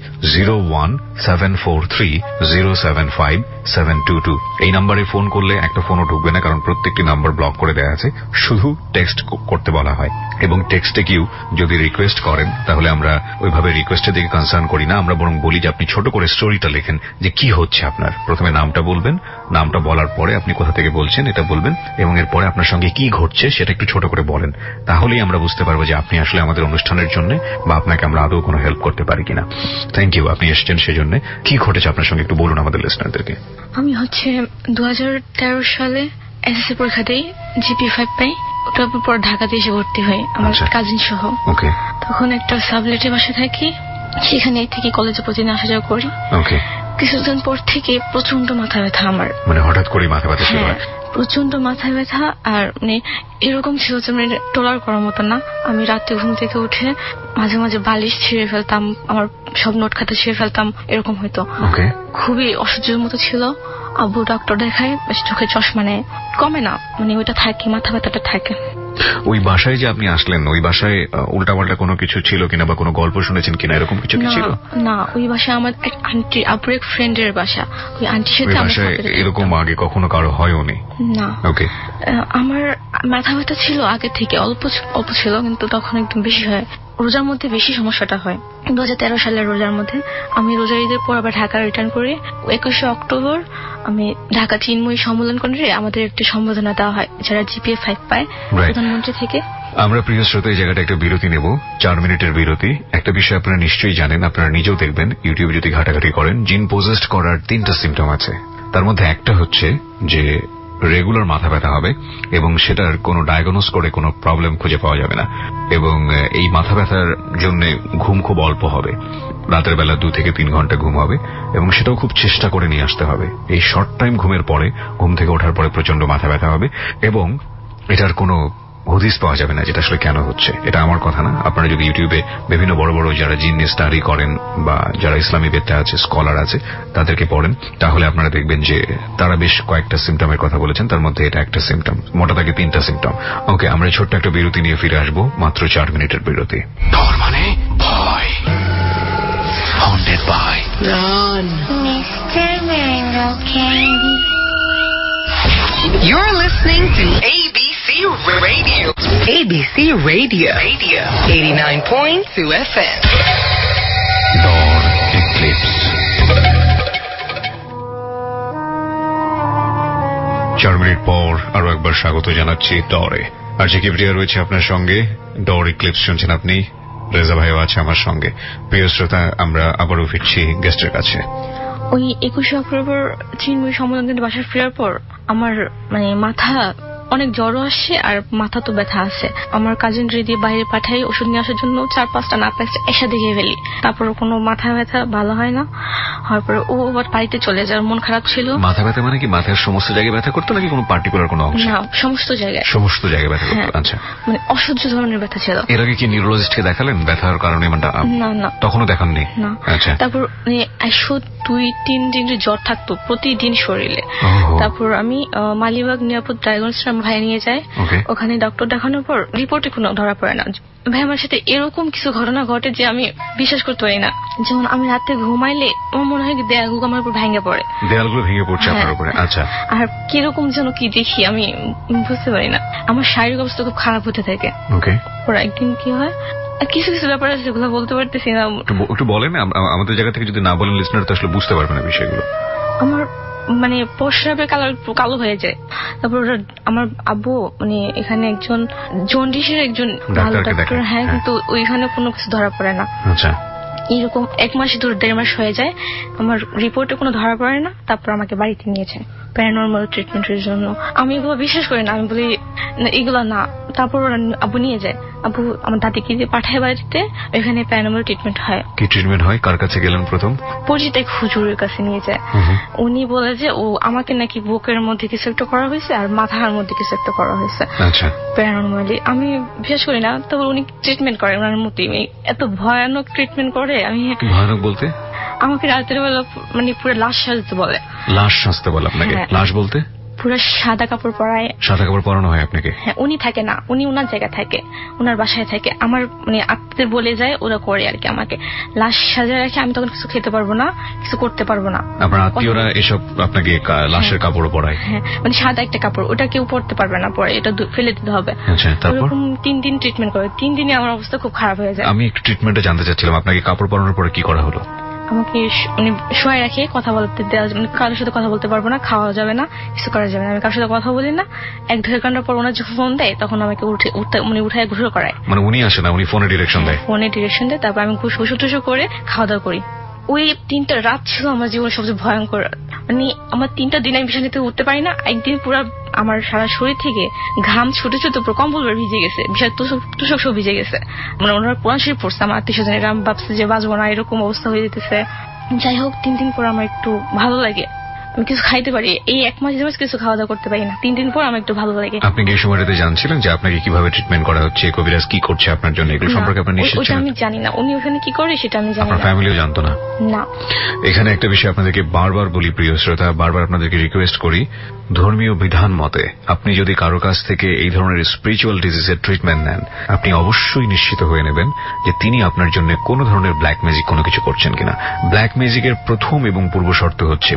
01743075722। এই নাম্বারে ফোন করলে একটা ফোনও ঢুকবে না, কারণ প্রত্যেকটি নাম্বার ব্লক করে দেওয়া আছে, শুধু টেক্সট করতে বলা হয়। এবং টেক্সটে কেউ যদি রিকোয়েস্ট করেন তাহলে আমরা ওইভাবে রিকোয়েস্টের দিকে কনসার্ন করি না, আমরা বরং বলি যে আপনি ছোট করে স্টোরিটা লেখেন যে কি হচ্ছে আপনার। প্রথমে নামটা বলবেন, নামটা বলার পরে আপনি কোথা থেকে বলছেন এটা বলবেন, এবং এরপরে আপনার সঙ্গে কি ঘটছে সেটা একটু ছোট করে বলেন। তাহলেই আমরা বুঝতে পারবো যে আপনি আসলে আমাদের অনুষ্ঠানের জন্য বা আপনাকে আমরা আদৌ কোনো হেল্প করতে পারি কিনা। থ্যাংক ইউ, আপনি এসেছেন সেজন্য। কি ঘটেছে আপনার সঙ্গে একটু বলুন আমাদের লিসনারদেরকে। আমি 2013 সালে এসএসসি পরীক্ষা দিই, GPA 5 পাই। ওটার পর ঢাকাতে এসে ভর্তি হই আমার কাজিন সহ। তখন একটা সাবলেটে বাসা থাকি, সেখানে থেকে কলেজে প্রতিদিন আসা যাওয়া করি। কিছুদিন পর থেকে প্রচন্ড মাথা ব্যথা আমার, মানে হঠাৎ করে মাথা ব্যথা শুরু হয়? প্রচন্ড মাথা ব্যথা, আর মানে এরকম ছিল যে মানে টোলার করার মতো না। আমি রাতে ঘুম থেকে উঠে মাঝে মাঝে বালিশ ছিঁড়ে ফেলতাম, আমার সব নোট খাতা ছিঁড়ে ফেলতাম, এরকম হইতো। খুবই অসহ্যের মতো ছিল। আব্বু ডক্টর দেখায়, চোখে চশমা নেয়, কমে না, মানে ওইটা থাকে, মাথা ব্যথাটা থাকে। ওই বাসায় যে আপনি আসলেন, ওই বাসায় উল্টাপাল্টা কোনো কিছু ছিল কিনা বা কোনো গল্প শুনেছেন কিনা, এরকম কিছু কি ছিল? না, ওই বাসায় আমার এক আন্টি, আব্বুর এক ফ্রেন্ডের বাসা, ওই আন্টির সাথে এরকম আগে কখনো কারো হয়নি না। আমার মাথা ব্যথা ছিল আগে থেকে, অল্প ছিল, কিন্তু তখন একদম বেশি হয়। রোজার মধ্যে বেশি সমস্যাটা হয়। 2013 সালের রোজার মধ্যে আমি রোজার ঈদের পর আবার ঢাকা রিটার্ন করি। 21শে অক্টোবর আমি ঢাকা চিন্ময়ী সম্মেলন কেন্দ্রে আমাদের একটি সম্বোধনা দেওয়া হয় যারা GPA 5 পায় প্রধানমন্ত্রী থেকে। আমরা প্রিয় শ্রোতা এই জায়গাটা একটা বিরতি নেব, 4 মিনিটের বিরতি। একটা বিষয় আপনারা নিশ্চয়ই জানেন, আপনারা নিজেও দেখবেন ইউটিউবে যদি ঘাটাঘাটি করেন, জিন পজেসড করার 3টা সিমটম আছে। তার মধ্যে একটা হচ্ছে যে রেগুলার মাথা ব্যথা হবে এবং সেটার কোনো ডায়াগনোস করে কোনো প্রবলেম খুঁজে পাওয়া যাবে না, এবং এই মাথা ব্যথার জন্য ঘুম খুব অল্প হবে, রাতের বেলা 2 থেকে 3 ঘন্টা ঘুম হবে, এবং সেটাও খুব চেষ্টা করে নিয়ে আসতে হবে। এই শর্ট টাইম ঘুমের পরে, ঘুম থেকে ওঠার পরে প্রচন্ড মাথা ব্যথা হবে, এবং এটার কোনো হদিস পাওয়া যাবে না যেটা আসলে কেন হচ্ছে। এটা আমার কথা না, আপনারা যদি ইউটিউবে বিভিন্ন বড় বড় যারা জিন স্টাডি করেন বা যারা ইসলামী বেদা আছে, স্কলার আছে, তাদেরকে পড়েন, তাহলে আপনারা দেখবেন যে তারা বেশ কয়েকটা সিমটমের কথা বলেছেন, তার মধ্যে এটা একটা সিমটম, মোটা থাকে 3টা সিমটম। ওকে, আমরা ছোট্ট একটা বিরতি নিয়ে ফিরে আসবো, মাত্র 4 মিনিটের বিরতি। ডর মানে ভয়, haunted by Run. Mr. Mango Candy. You're listening to ABC Radio. ABC Radio. 89.2 FM. Dor eclipse. 4 minute পর আরো একবার স্বাগত জানাচ্ছি ডরে। আর যে কিবরিয়া রয়েছে আপনার সঙ্গে, ডর এক্লিপস শুনছেন আপনি। রেজা ভাইও আছে আমার সঙ্গে। প্রিয় শ্রোতা, আমরা আবারও ফিরছি গেস্টের কাছে। ওই 21শে অক্টোবর চিন্ময় সম্মেলন বাসায় ফেরার পর আমার মাথা অনেক জ্বর আসছে আর মাথা তো ব্যথা আছে। আমার কাজিন দিয়ে বাইরে পাঠাই ওষুধ নিয়ে আসার জন্য 4-5টা নাক একসাথে খেয়ে ফেলি, তারপর কোনো মাথা ব্যথা ভালো হয় না। হওয়ার পরে ও আবার বাড়িতে চলে যায়, মন খারাপ ছিল। মাথা ব্যথা মানে কি মাথার সমস্ত জায়গায় ব্যথা করতো নাকি কোনো পার্টিকুলার কোনো অংশ? না, সমস্ত জায়গায়। সমস্ত জায়গায় ব্যথা করতো। আচ্ছা, অসহ্য ধরনের ব্যথা ছিল। এর আগে কি নিউরোলজিস্টকে দেখালেন ব্যথার কারণে? না, তখনও দেখাননি? না। আচ্ছা, তারপর 2-3 দিন জ্বর থাকতো প্রতিদিন শরীরে। তারপর আমি মালিবাগ নিরাপদ ড্রাগনস ভাই নিয়ে যাই, ওখানে ডক্টর দেখানোর পর রিপোর্টে কোনো ধরা পড়ে না। ভাই আমার সাথে এরকম কিছু ঘটনা ঘটে যে আমি বিশ্বাস করতে পারি না। যেমন আমি রাতে ঘুমাইলে আমার মনে হয় দেয়ালগুলো আমার উপর ভেঙে পড়ে। দেয়ালগুলো ভেঙে পড়ছে আপনার উপরে? আচ্ছা। আর কিরকম যেন কি দেখি আমি বুঝতে পারি না, আমার শারীরিক অবস্থা খুব খারাপ হতে থাকে। ওকে। পরে একদিন কি হয়, কিছু কিছু ব্যাপার আছে যেগুলো বলতে পারতেছি না। একটু বলেন, আমাদের জায়গা থেকে যদি না বলেন লিসনার তো আসলে বুঝতে পারবে না বিষয়গুলো। আমার প্রস্রাবের কালার কালো হয়ে যায়। তারপর আমার আব্বু এখানে একজন জন্ডিসের একজন ভালো ডাক্তার, হ্যাঁ, কিন্তু ওইখানে কোনো কিছু ধরা পড়ে না। আচ্ছা। এরকম 1 মাস 1.5 মাস হয়ে যায়, আমার রিপোর্টে কোনো ধরা পড়ে না। তারপর আমাকে বাড়িতে নিয়েছে প্যারানর্মাল ট্রিটমেন্টের জন্য। আমি এগুলো বিশ্বাস করি না, আমি বলি এগুলো না। তারপর আব্বু নিয়ে যায়, আব্বু আমার দাদিকে দিয়ে পাঠায় বাড়িতে, ওইখানে প্যারানর্মাল ট্রিটমেন্ট হয়। কি ট্রিটমেন্ট হয়? কার কাছে গেলেন প্রথম? পরিচিত এক হুজুরের কাছে নিয়ে যায়। উনি বলে যে আমাকে নাকি বুকের মধ্যে কিছু একটা করা হয়েছে আর মাথার মধ্যে কিছু একটা করা হয়েছে। আচ্ছা। প্যারানর্মালি আমি বিশ্বাস করি না, তবে উনি ট্রিটমেন্ট করেন ওনার মতোই। এত ভয়ানক ট্রিটমেন্ট করে। আমি ভয়ানক বলতে? আমাকে রাতের বেলা পুরো লাশ সাজতে বলে। লাশ সাজতে বলে আপনাকে? লাশ বলতে? পুরো সাদা কাপড় পরায়। সাদা কাপড় পরানো হয় আপনাকে? হ্যাঁ। উনি থাকে না, উনি ওনার জায়গায় থাকে, ওনার বাসায় থাকে। আমার আত্মীয়দের বলে যায়, ওরা করে আর কি। আমাকে লাশ সাজায় রাখে, আমি তখন কিছু খেতে পারবো না, কিছু করতে পারবো না। আপনার আত্মীয়রা এসব আপনাকে লাশের কাপড় পরায়? হ্যাঁ, সাদা একটা কাপড়, ওটা কেউ পরতে পারবে না, পরে এটা ফেলে দিতে হবে। আচ্ছা। তারপর 3 দিন ট্রিটমেন্ট করে। 3 দিনে আমার অবস্থা খুব খারাপ হয়ে যায়। আমি একটু ট্রিটমেন্টে জানতে চাচ্ছিলাম, আপনাকে কাপড় পরানোর পরে কি করা হলো? আমাকে শোয়াই রাখে, কথা বলতে দেওয়া, কারোর সাথে কথা বলতে পারবো না, খাওয়া যাবে না, কিছু করা যাবে না। আমি কারোর সাথে কথা বলি না। 1-2 ঘন্টা পর ওনার যখন ফোন দেয় তখন আমাকে উঠায় গোসল করায়। উনি আসে না, উনি ফোনে ডিরেকশন দেয়? ফোনে ডিরেকশন দেয়। তারপর আমি গোসল টোসল করে খাওয়া দাওয়া করি। ওই 3টা রাত ছিল আমার জীবনের সবচেয়ে ভয়ঙ্কর। আমার 3টা দিন আমি বিছানা থেকে উঠতে পারি না। একদিন পুরো আমার সারা শরীর থেকে ঘাম ছুটে ছুটে পুরো কম্বল ভিজে গেছে, বিশাল তুষক সব ভিজে গেছে। ওনারা পুরান শরীর পড়ছে। আমার আত্মীয়-স্বজনেরা ভাবছে যে বাঁচবো না, এরকম অবস্থা হয়ে যেতেছে। যাই হোক, 3 দিন পর আমার একটু ভালো লাগে, আমি কিছু খাইতে পারি। এই 1 মাস 2 মাস কিছু খাওয়া দাওয়া করতে পারি না। 3 দিন পর আমার একটু ভালো লাগে। আপনি কি এই সময়টাতে জানছিলেন যে আপনাকে কিভাবে ট্রিটমেন্ট করা হচ্ছে, কবিরাজ কি করছে আপনার জন্য, এগুলো সম্পর্কে আপনি নিশ্চিত ছিলেন? আমি জানি না উনি ওখানে কি করে, সেটা আমি জানি না। আপনার ফ্যামিলিও জানতো না? না। এখানে একটা বিষয় আপনাদেরকে বারবার বলি প্রিয় শ্রোতা, বারবার আপনাদেরকে রিকোয়েস্ট করি, ধর্মীয় বিধান মতে আপনি যদি কারো কাছ থেকে এই ধরনের স্পিরিচুয়াল ডিজিজের ট্রিটমেন্ট নেন, আপনি অবশ্যই নিশ্চিত হয়ে নেবেন যে তিনি আপনার জন্য কোনো ধরনের ব্ল্যাক ম্যাজিক কোনো কিছু করছেন কিনা। ব্ল্যাক ম্যাজিকের প্রথম এবং পূর্ব শর্ত হচ্ছে,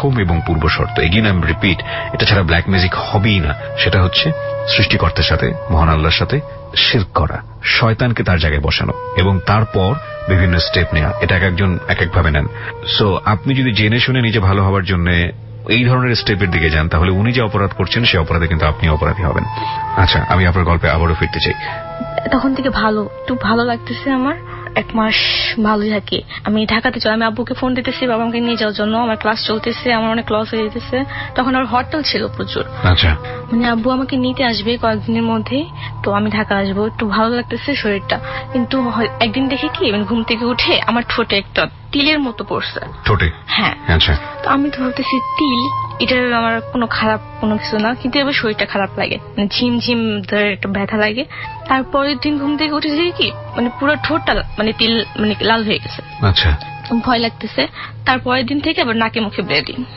এগেইন আই রিপিট, এটা ছাড়া ব্ল্যাক ম্যাজিক হবেই না। সেটা হচ্ছে সৃষ্টিকর্তার সাথে, মহান আল্লাহর সাথে শিরক করা, শয়তানকে তার জায়গায় বসানো এবং তারপর বিভিন্ন স্টেপ নেওয়া। এটা একজন এক ভাবে নেন। সো আপনি যদি জেনে শুনে নিজে ভালো হওয়ার জন্য এই ধরনের স্টেপের দিকে যান, তাহলে উনি যে অপরাধ করছেন সে অপরাধে কিন্তু আপনি অপরাধী হবেন। আচ্ছা, আমি আপনার গল্পে আবারও ফিরতে চাই। তখন থেকে একটু ভালো লাগতেছে আমার। 1 মাস ভালোই থাকি। আমি ঢাকাতে চলে, আমি আব্বুকে ফোন দিতেছি বাবা আমাকে নিয়ে যাওয়ার জন্য। আমার ক্লাস চলতেছে, আমার অনেক লস হয়ে যেতেছে। তখন আমার হরতাল ছিল প্রচুর। আচ্ছা। আব্বু আমাকে নিতে আসবে কয়েকদিনের মধ্যে, তো আমি ঢাকা আসবো। একটু ভালো লাগতেছে শরীরটা, কিন্তু একদিন দেখে কি ঘুম থেকে উঠে আমার ঠোঁটে একটা তিলের মতো পড়ছে। ঠোঁটে? হ্যাঁ। আচ্ছা। তো আমি তো ভাবতেছি তিল, এটা আমার কোনো খারাপ কোনো কিছু না, কিন্তু এবার শরীরটা খারাপ লাগে, মানে ঝিমঝিম ধরে একটা ব্যথা লাগে। তারপরের দিন ঘুম থেকে উঠে দেখি কি মানে পুরো ঠোঁটটা মানে তিল মানে লাল হয়ে গেছে। আচ্ছা, ভয় লাগতেছে। তারপরের দিন থেকে আবার নাকে মুখে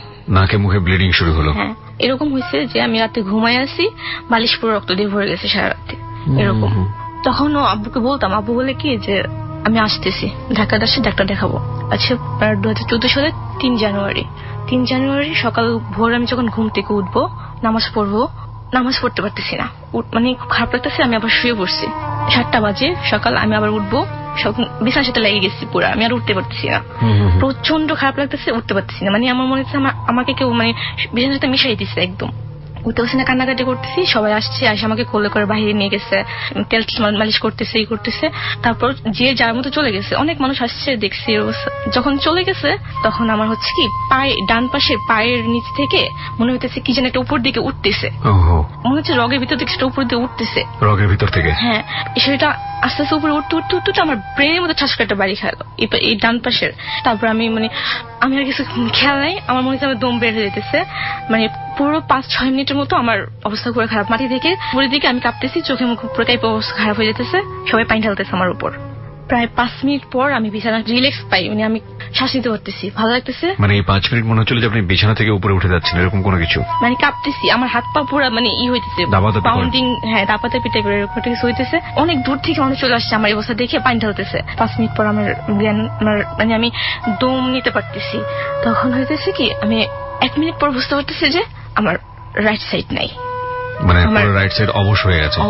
ব্লিডিং শুরু হলো। হ্যাঁ, এরকম হয়েছে যে আমি রাতে ঘুমাই আসি, বালিশ পুরো রক্ত দিয়ে ভরে গেছে সারা রাতে এরকম। তখন আব্বুকে বলতাম, আব্বু বলে কি যে আমি আসতেছি ঢাকাতে, আসি ডাক্তার দেখাবো। আচ্ছা, 2014 সালের 3 জানুয়ারি সকাল ভোর আমি যখন ঘুম থেকে উঠবো নামাজ পড়তে পারতেছি না, মানে খুব খারাপ লাগতেছে। আমি আবার শুয়ে পড়ছি, 7টা বাজে সকাল, আমি আবার উঠবো, বিছানার সাথে লেগে গেছি পুরো, আমি আর উঠতে পারতেছি না, প্রচন্ড খারাপ লাগতেছে, উঠতে পারতেছি না। মানে আমার মনে হচ্ছে আমাকে কেউ মানে বিছানার সাথে মিশাই দিচ্ছে, একদম উঠতে পারছি না, কান্নাকাটি করতেছি। সবাই আসছে, আসে আমাকে কোলে করে বাইরে নিয়ে গেছে, তেল মালিশ করতেছে, এই করতেছে। তারপর যে যার মতো চলে গেছে, অনেক মানুষ আসছে দেখছি। যখন চলে গেছে তখন আমার হচ্ছে কি ডান পাশে পায়ের নিচ থেকে মনে হইতেছে কি যেন একটা উপর দিকে উঠতেছে, মনে হচ্ছে রগের ভিতর থেকে সেটা উপর দিকে উঠতেছে, রগের ভিতর থেকে। হ্যাঁ, সেটা আস্তে আস্তে উপরে উঠতে আমার ব্রেনের মধ্যে ঠাস করে একটা বাড়ি খাইলো এই ডান পাশের। তারপর আমি আর কিছু খেয়াল নাই, আমার মনে হচ্ছে আমার দম বের হয়ে যেতেছে। মানে পুরো 5-6 মিনিটের মতো আমার অবস্থা পুরো খারাপ, মাটি থেকে উপরের দিকে আমি কাঁপতেছি, চোখে মুখ পুরো অবস্থা খারাপ হয়ে যেতেছে, সবাই পানি ঢালতেছে আমার উপর। প্রায় 5 মিনিট পর আমি বিছানা রিল্যাক্স পাই, মানে আমি শ্বাস নিতে পারতেছি, ভালো লাগতেছে। মানে এই 5 মিনিট মনে হচ্ছিল যে আপনি বিছানা থেকে উপরে উঠে যাচ্ছেন, এরকম কোনো কিছু? মানে কাঁপতেছি, আমার হাত পা পুরো মানে হইতেছে, পাউন্ডিং, হ্যাঁ দাপাদাপি টাইপের এরকম কিছু হইতেছে। অনেক দূর থেকে মানুষ চলে আসছে, আমার অবস্থা দেখে পানি ঢালতেছে। 5 মিনিট পর আমার মানে আমি দম নিতে পারতেছি। তখন হইতেছে কি আমি 1 মিনিট পর বুঝতে পারতেছি যে আমার রাইট সাইড নাই, মানে পুরো রাইট সাইড অবশ হয়ে গেছে।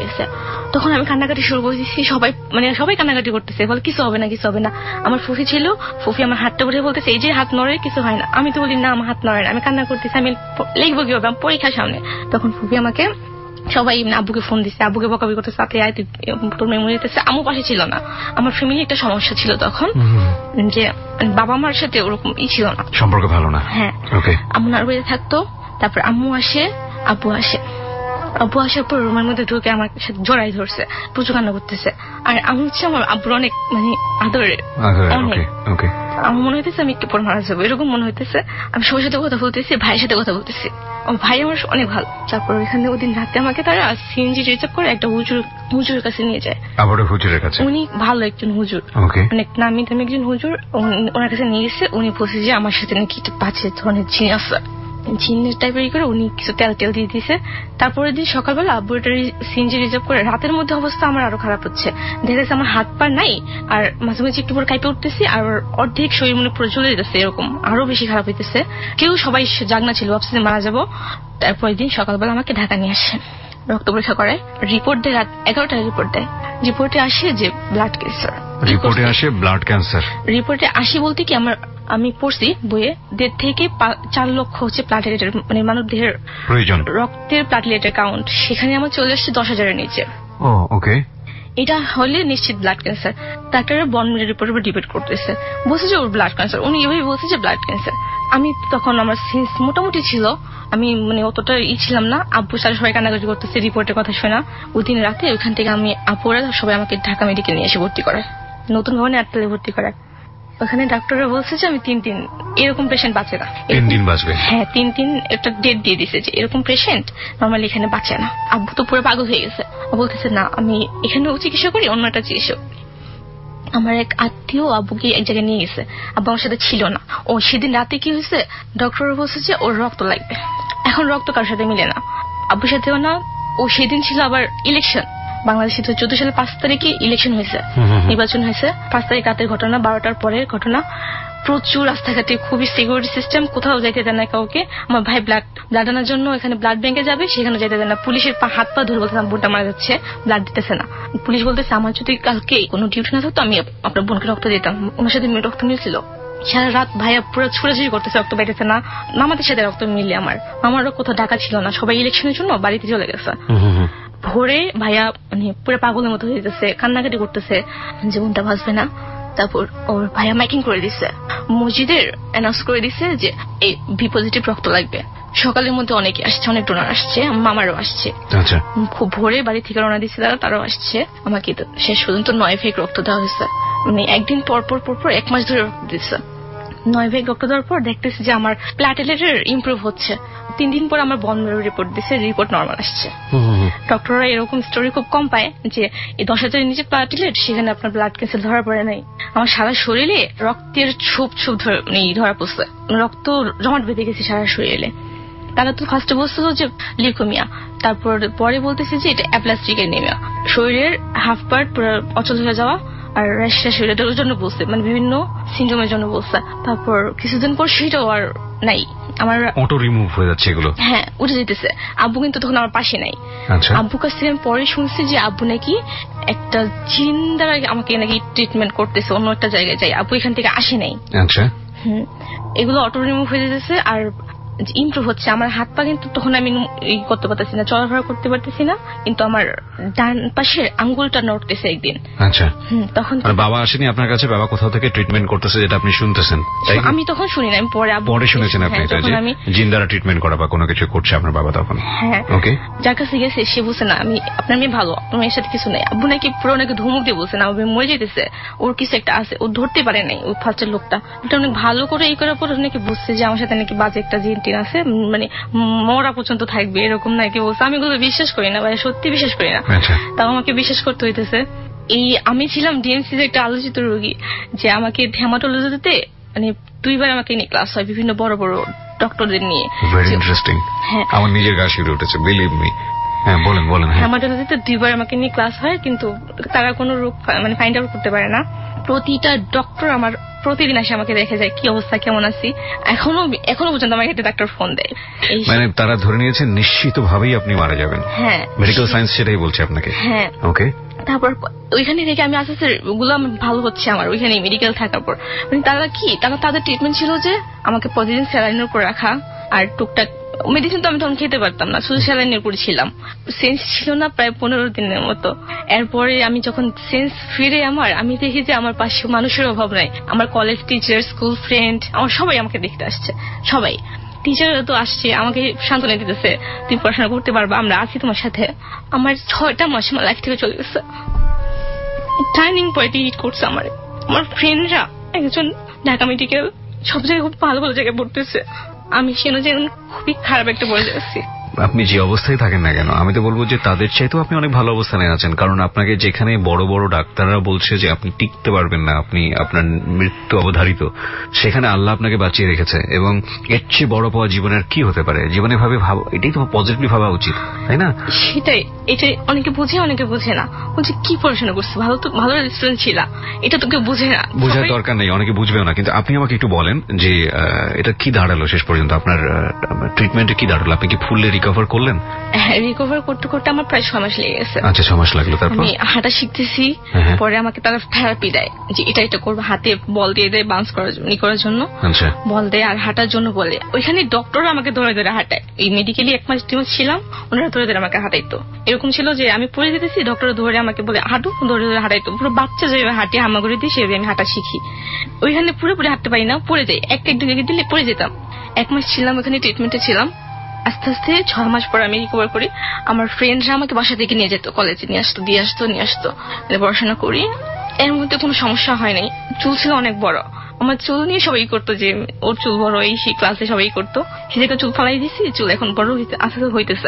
তখন আমি কান্নাকাটি শুরু করে দিচ্ছি, সবাই কান্নাকাটি করতেছে, বলে কিছু হবে না। আমার ফুফি ছিল, ফুফি আমার হাতটা উঠে বলতেছে এই যে হাত নড়ে, কিছু হয় না। আমি তো বলি না, আমার হাত নড়ে না, আমি কান্না করতেছি, আমি লিখবো কিভাবে, আমি পরীক্ষার সামনে। তখন ফুফি আমাকে সবাই আব্বুকে ফোন দিচ্ছে, আব্বুকে বকাবকি করতেছে, তাতে আয় তোর মেমোরি দিতেছে। আম্মু পাশে ছিল না, আমার ফ্যামিলি একটা সমস্যা ছিল তখন, যে বাবা মার সাথে ওরকম ছিল না, সম্পর্ক ভালো না। হ্যাঁ, আম্মু নার বাড়িতে থাকতো। তারপর আম্মু আসে, আব্বু আসার পর রুমের মধ্যে ঢুকে আমার সাথে জড়াই ধরছে, প্রচুর কান্না করতেছে। আর আমি হচ্ছে আমার আব্বুর অনেক মানে আদরে, আমার মনে হইতেছে আমি একটু পর মারা যাবো, এরকম মনে হইতেছে। আমি সবার সাথে কথা বলতেছি, ভাইয়ের সাথে কথা বলতেছি, ভাই আমার অনেক ভালো। তারপর ওইখানে ওদিন রাতে আমাকে তারা সিএনজি রিজার্ভ করে একটা হুজুরের কাছে নিয়ে যায়। আবার হুজুরের কাছে? উনি ভালো একজন হুজুর, অনেক নামি দামি একজন হুজুর, ওনার কাছে নিয়ে গেছে। উনি বলছে যে আমার সাথে নাকি একটা 5 ধরনের জিন আছে, জিনের টাইপের করে উনি কিছু তেল দিয়ে দিয়েছে। তারপরের দিন সকালবেলা আব্বু এটা সিএনজি রিজার্ভ করে, রাতের মধ্যে অবস্থা আমার আরো খারাপ হচ্ছে, দেখা যাচ্ছে আমার হাত পা নাই, আর মাঝে মাঝে একটু পরে কাঁপে উঠতেছি, আর অর্ধেক শরীর মনে পুরো জ্বলে যেতেছে, এরকম আরো বেশি খারাপ হইতেছে। সবাই জাগনা ছিল, ভাবছে মারা যাবো। তারপরের দিন সকালবেলা আমাকে ঢাকা নিয়ে আসে, রক্ত পরীক্ষা করে, রিপোর্ট দেয় রাত 11টায় রিপোর্টে আসে যে ব্লাড ক্যান্সার। রিপোর্টে আসি বলতে কি আমি পড়ছি বইয়ে 1.5 থেকে 4 লক্ষ হচ্ছে প্লাটেলেটের মানে মানব দেহের প্রয়োজন, রক্তের প্লাটেলেটের কাউন্ট, সেখানে আমার চলে আসছে 10,000-এর নিচে। এটা হলে নিশ্চিত ব্লাড ক্যান্সার। ডাক্তাররা বন মেরো রিপোর্টের উপর ডিবেট করতেছে, বলছে যে ওর ব্লাড ক্যান্সার, উনি এভাবে বলছে যে ব্লাড ক্যান্সার। আমি তখন আমার সেন্স মোটামুটি ছিল, আমি মানে অতটা ছিলাম না। আব্বু সারা সবাই কান্নাকাটি করতেছে রিপোর্টের কথা শোনা। ওই দিন রাতে ওইখান থেকে আমি আপুরা সবাই আমাকে ঢাকা মেডিকেল নিয়ে এসে ভর্তি করায়, নতুন ভবনে 8 তলায় ভর্তি করায়। ওখানে ডাক্তাররা বলছে যে আমি 3 দিন, এরকম পেশেন্ট বাঁচে না। 3 দিন বাঁচবে? হ্যাঁ, 3 দিন একটা ডেট দিয়ে দিছে যে এরকম পেশেন্ট নর্মালি এখানে বাঁচে না। আব্বু তো পুরো পাগল হয়ে গেছে, বলতেছে না আমি এখানেও চিকিৎসা করি, অন্য একটা চিকিৎসা। আমার এক আত্মীয় আব্বুকে এক জায়গায় নিয়ে গেছে, আব্বু আমার সাথে ছিল না। ও সেদিন রাতে কি হয়েছে, ডক্টর বলছে যে ওর রক্ত লাগবে। এখন রক্ত কারোর সাথে মিলে না, আব্বুর সাথেও না। ও সেদিন ছিল আবার ইলেকশন, বাংলাদেশে 2014 সালের 5 তারিখে ইলেকশন হয়েছে, নির্বাচন হয়েছে। 5 তারিখ রাতের ঘটনা, 12টার পরের ঘটনা। প্রচুর রাস্তাঘাটে খুবই সিকিউরিটি সিস্টেম, কোথাও যাইতে দেয় না কাউকে। আমার ভাই ব্লাড আনার জন্য এখানে ব্লাড ব্যাংকে যাবে, সেখানে যাইতে দেয় না। পুলিশের হাত পা ধরে বলতেছে বোনটা মারা যাচ্ছে, ব্লাড দিতেছে না। পুলিশ বলতেছে আমার যদি কালকে কোনো ডিউটি না থাকতো আমি আপনার বোনকে রক্ত দিতাম। ওনার সাথে রক্ত মিলছিল সারা রাত। ভাইয়া পুরো ছুড়াছুড়ি করতেছে, রক্ত পাইতেছে না। মামাদের সাথে রক্ত মিলে আমারও কোথাও ডাকা ছিল না, সবাই ইলেকশনের জন্য বাড়িতে চলে গেছে। ভোরে ভাইয়া মানে পুরো পাগলের মতো হয়ে যেতেছে, কান্নাকাটি করতেছে, জীবনটা বাঁচবে না। তারপর ওর ভাইয়া মাইকিং করে দিচ্ছে, মসজিদের অ্যানাউন্স করে দিচ্ছে যে এই বি পজিটিভ রক্ত লাগবে। সকালের মধ্যে অনেকে আসছে, অনেক ডোনার আসছে, মামারও আসছে। খুব ভোরে বাড়ি থেকে রওনা দিচ্ছে তারাও আসছে। আমাকে শেষ পর্যন্ত 9 ফেক রক্ত দেওয়া হয়েছে, মানে একদিন পর 1 মাস ধরে রক্ত দিচ্ছে। 9 ভাগ রক্ত দেওয়ার পর দেখতেছি যে আমার প্ল্যাটেলেটের ইমপ্রুভ হচ্ছে। 3 দিন পর আমার বোন ম্যারো রিপোর্ট দিছে, রিপোর্ট নরমাল আসছে। ডক্টররা এরকম স্টোরি খুব কম পায় যে এই 10,000 নিচে প্ল্যাটেলেট, সেখানে আপনার ব্লাড ক্যান্সার ধরা পড়ে নাই। আমার সারা শরীরে রক্তের ছোপ ছোপ ধরা পড়ছে, রক্ত জমাট বেঁধে গেছে সারা শরীরে। তারা তো ফার্স্টে বলছিল যে লিউকেমিয়া, তারপর পরে বলতেছে যে এটা অ্যাপ্লাস্টিক অ্যানিমিয়া, শরীরের হাফ পার্ট পুরো অচল হয়ে যাওয়া, আর রেশটা শরীরের জন্য বলছে, মানে বিভিন্ন সিনড্রোমের জন্য বলছে। তারপর কিছুদিন পর সেটাও আর নাই, আমার অটো রিমুভ হয়ে যাচ্ছে এগুলো। হ্যাঁ, উঠে যেতেছে। আব্বু কিন্তু তখন আমার পাশে নাই। আব্বুর কাছ থেকে আমি পরে শুনছি যে আব্বু নাকি একটা জিন দ্বারা আমাকে নাকি ট্রিটমেন্ট করতেছে অন্য একটা জায়গায় যাই, আব্বু এখান থেকে আসে নাই। আচ্ছা, এগুলো অটো রিমুভ হয়ে যেতেছে আর ইমপ্রুভ হচ্ছে। আমার হাত পা কিন্তু তখন আমি করতে পারতেছি না, চলাফেরা করতে পারতেছি না, কিন্তু আমার ডান পাশের আঙ্গুলটা নড়তেছে একদিন। আচ্ছা, তখন বাবা আসেনি আপনার কাছে? বাবা কোথাও থেকে ট্রিটমেন্ট করতেছে যেটা আপনি শুনতেছেন? আমি তখন শুনি না, আমি পরে শুনেছেন আপনি জিন দ্বারা ট্রিটমেন্ট করা বা কোনো কিছু করছে আপনার বাবা তখন? হ্যাঁ, ওকে। যার কাছে গেছে সে বলছে না আমি আপনার মেয়ে ভালো, আপনার মেয়ের সাথে কিছু নেই। আব্বু নাকি পুরো নাকি ধমক দিয়ে বলছে না, আমার মরে যেতেছে, ওর কিছু একটা আছে, ও ধরতে পারে নাই। ওই ফার্স্টের লোকটা ওটা অনেক ভালো করে এই করার পর নাকি বুঝছে যে আমার সাথে নাকি বাজে একটা জিন টিন আছে, মানে মরা পর্যন্ত থাকবে এরকম নাকি বলছে। আমি এগুলো বিশ্বাস করি না ভাই, সত্যি বিশ্বাস করি না, তাও আমাকে বিশ্বাস করতে হইতেছে। এই আমি ছিলাম ডিএমসি একটা আলোচিত রোগী, যে আমাকে হেমাটোলজিতে মানে 2 বার আমাকে নিয়ে ক্লাস হয় বিভিন্ন বড় বড় ডক্টরদের নিয়ে। Very interesting. আমার নিজের গা শিউরে উঠেছে, বিলিভ মি। হ্যাঁ, বলেন বলেন। হেমাটোলজিতে 2 বার আমাকে নিয়ে ক্লাস হয়, কিন্তু তারা কোনো রোগ মানে ফাইন্ড আউট করতে পারে না। প্রতিটা ডক্টর আমার প্রতিদিন আসে আমাকে দেখে যায় কি অবস্থা, কেমন আছি। এখনো পর্যন্ত আমাকে একটা ডাক্তার ফোন দেয়, মানে তারা ধরে নিয়েছে নিশ্চিতভাবেই আপনি মারা যাবেন। হ্যাঁ, মেডিকেল সায়েন্স সেটাই বলছে আপনাকে। হ্যাঁ, ওকে। তারপর ওইখানে থেকে আমি আস্তে আস্তে ওগুলো ভালো হচ্ছে আমার ওইখানে মেডিকেল থাকার পর। মানে তাদের ট্রিটমেন্ট ছিল যে আমাকে প্রতিদিন স্যালাইনের উপর রাখা, আর টুকটাক মেডিসিন তো আমি তখন খেতে পারতাম না, শুধু স্যালাইনের উপর ছিলাম। সেন্স ছিল না প্রায় 15 দিনের মতো। এরপরে আমি যখন সেন্স ফিরে আমি দেখি যে আমার পাশে মানুষের অভাব নাই। আমার কলেজ টিচার, স্কুল ফ্রেন্ড, আমার সবাই আমাকে দেখতে আসছে। সবাই টিচাররা তো আসছে আমাকে সান্ত্বনা দিতেছে, তুমি পড়াশোনা করতে পারবা, আমরা আছি তোমার সাথে। আমার 6টা মাস আমার লাইফ থেকে চলে গেছে। টার্নিং পয়েন্টে হিট করছে আমার ফ্রেন্ডরা একজন ঢাকা মেডিকেল, সব জায়গায় খুব ভালো ভালো জায়গায় পড়তেছে, আমি সেখানে যে খুবই খারাপ একটা পড়ে যাচ্ছি। আপনি যে অবস্থায় থাকেন না কেন, আমি তো বলবো যে তাদের চাইতেও আপনি অনেক ভালো অবস্থানে আছেন, কারণ আপনাকে যেখানে বড় বড় ডাক্তাররা বলছে যে আপনি টিকতে পারবেন না, আপনি আপনার মৃত্যু অবধারিত, সেখানে আল্লাহ আপনাকে বাঁচিয়ে রেখেছে। এবং এর চেয়ে বড় পাওয়া জীবনের কি হতে পারে? জীবনে ভাবে এটাই তো পজিটিভলি ভাবা উচিত, তাই না? সেটাই, এটা অনেকে বুঝে অনেকে বুঝে না। বলছে কি পড়াশোনা করছে, ভালো রেস্টুরেন্ট ছিল, এটা তো কেউ বুঝে না, বোঝার দরকার নেই, অনেকে বুঝবেও না। কিন্তু আপনি আমাকে একটু বলেন যে এটা কি দাঁড়ালো শেষ পর্যন্ত, আপনার ট্রিটমেন্টে কি দাঁড়ালো? আপনি কি ফুললি রিকভার করলেন? হ্যাঁ, রিকভার করতে করতে আমার প্রায় 6 মাস লেগে গেছে। আচ্ছা, 6 মাস লাগলো। তারপর আমি হাঁটা শিখতেছি, পরে আমাকে তারা থেরাপি দেয় যে এটা করবো, হাতে বল দিয়ে দেয় বাউন্স করার জন্য, বল দেয় আর হাঁটার জন্য বলে। ওইখানে ডক্টররা আমাকে ধরে ধরে হাঁটায়। এই মেডিকেলি 1 মাস 2 মাস ছিলাম, ওনারা ধরে ধরে আমাকে হাঁটাইতো। এরকম ছিল যে আমি পড়ে যেতেছি, ডক্টররা ধরে আমাকে বলে হাঁটু, ধরে ধরে হাঁটাইতো। পুরো বাচ্চা যেভাবে হাঁটি হামাগুড়ি দিয়ে সেভাবে আমি হাঁটা শিখি। ওইখানে পুরোপুরি হাঁটতে পারি না, পড়ে যাই, এক জায়গায় দিলে পড়ে যেতাম। 1 মাস ছিলাম ওখানে, ট্রিটমেন্টে ছিলাম। আস্তে আস্তে 6 মাস পর আমি রিকভার করি। আমার ফ্রেন্ডরা আমাকে বাসা থেকে নিয়ে যেত, কলেজে নিয়ে আসতো, পড়াশোনা করি। এর মধ্যে কোনো সমস্যা হয় নাই। চুল ছিল অনেক বড়, আমার চুল নিয়ে সবাই করতো যে ওর চুল বড়, এই সেই ক্লাসে সবাই করতো। সেদিকে চুল ফালাই দিছি, চুল এখন বড় আস্তে আস্তে হইতেছে।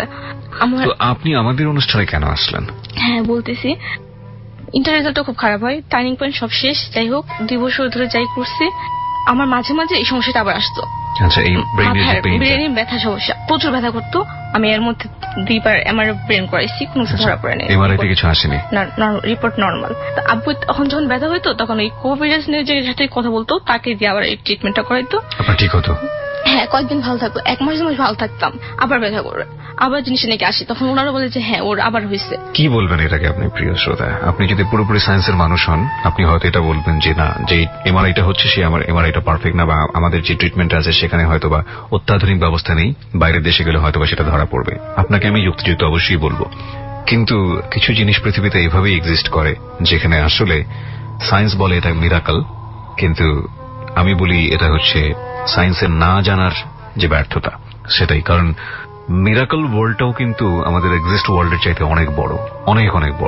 আপনি আমাদের অনুষ্ঠানে কেন আসলেন? হ্যাঁ, বলতেছি। ইন্টার রেজাল্টটা খুব খারাপ হয়, টার্নিং পয়েন্ট সব শেষ। যাই হোক, 2 বছর ধরে যাই করছি, আমার মাঝে মাঝে এই সমস্যাটা আবার আসতো। আচ্ছা, এই ব্রেনের ব্যথা সমস্যা প্রচুর ব্যথা করতো। আমি এর মধ্যে 2 বার এমআরআই ব্রেন করাইছি, কোনো কিছু ধরা পড়ে নাই, এমআরআইতে কিছু আসেনি, রিপোর্ট নরমাল। আব্বু তখন যখন ব্যথা হইতো তখন ওই কোভিড যে সাথে কথা বলতো, তাকে দিয়ে আবার এই ট্রিটমেন্টটা করাইতো, আপনার ঠিক হতো। হ্যাঁ, কয়েকদিন ভালো থাকতো, 1 মাস 2 মাস ভালো থাকতাম, আবার ব্যথা করবে, আবার জিনিসটা নাকি আসে। তখন ওনারা বলে যে হ্যাঁ, ওর আবার হয়েছে। কি বলবেন এটাকে আপনি, প্রিয় শ্রোতা? আপনি যদি পুরোপুরি সায়েন্সের মানুষ হন, আপনি হয়তো এটা বলবেন যে না, যে এমআরআইটা হচ্ছে সে আমার এমআরআইটা পারফেক্ট না, বা আমাদের যে ট্রিটমেন্ট আছে সেখানে হয়তো বা অত্যাধুনিক ব্যবস্থা নেই, বাইরের দেশে গেলে হয়তো বা সেটা ধরা পড়বে। আপনাকে আমি যুক্তিযুক্ত অবশ্যই বলবো, কিন্তু কিছু জিনিস পৃথিবীতে এইভাবেই এক্সিস্ট করে যেখানে আসলে সায়েন্স বলে এটা মিরাকল, কিন্তু আমি বলি এটা হচ্ছে সায়েন্সের না জানার যে ব্যর্থতা, সেটাই। কারণ মিরাকল ওয়ার্ল্ডটাও কিন্তু আমাদের এক্সিস্ট ওয়ার্ল্ডের চাইতে অনেক বড়, অনেক অনেক বড়।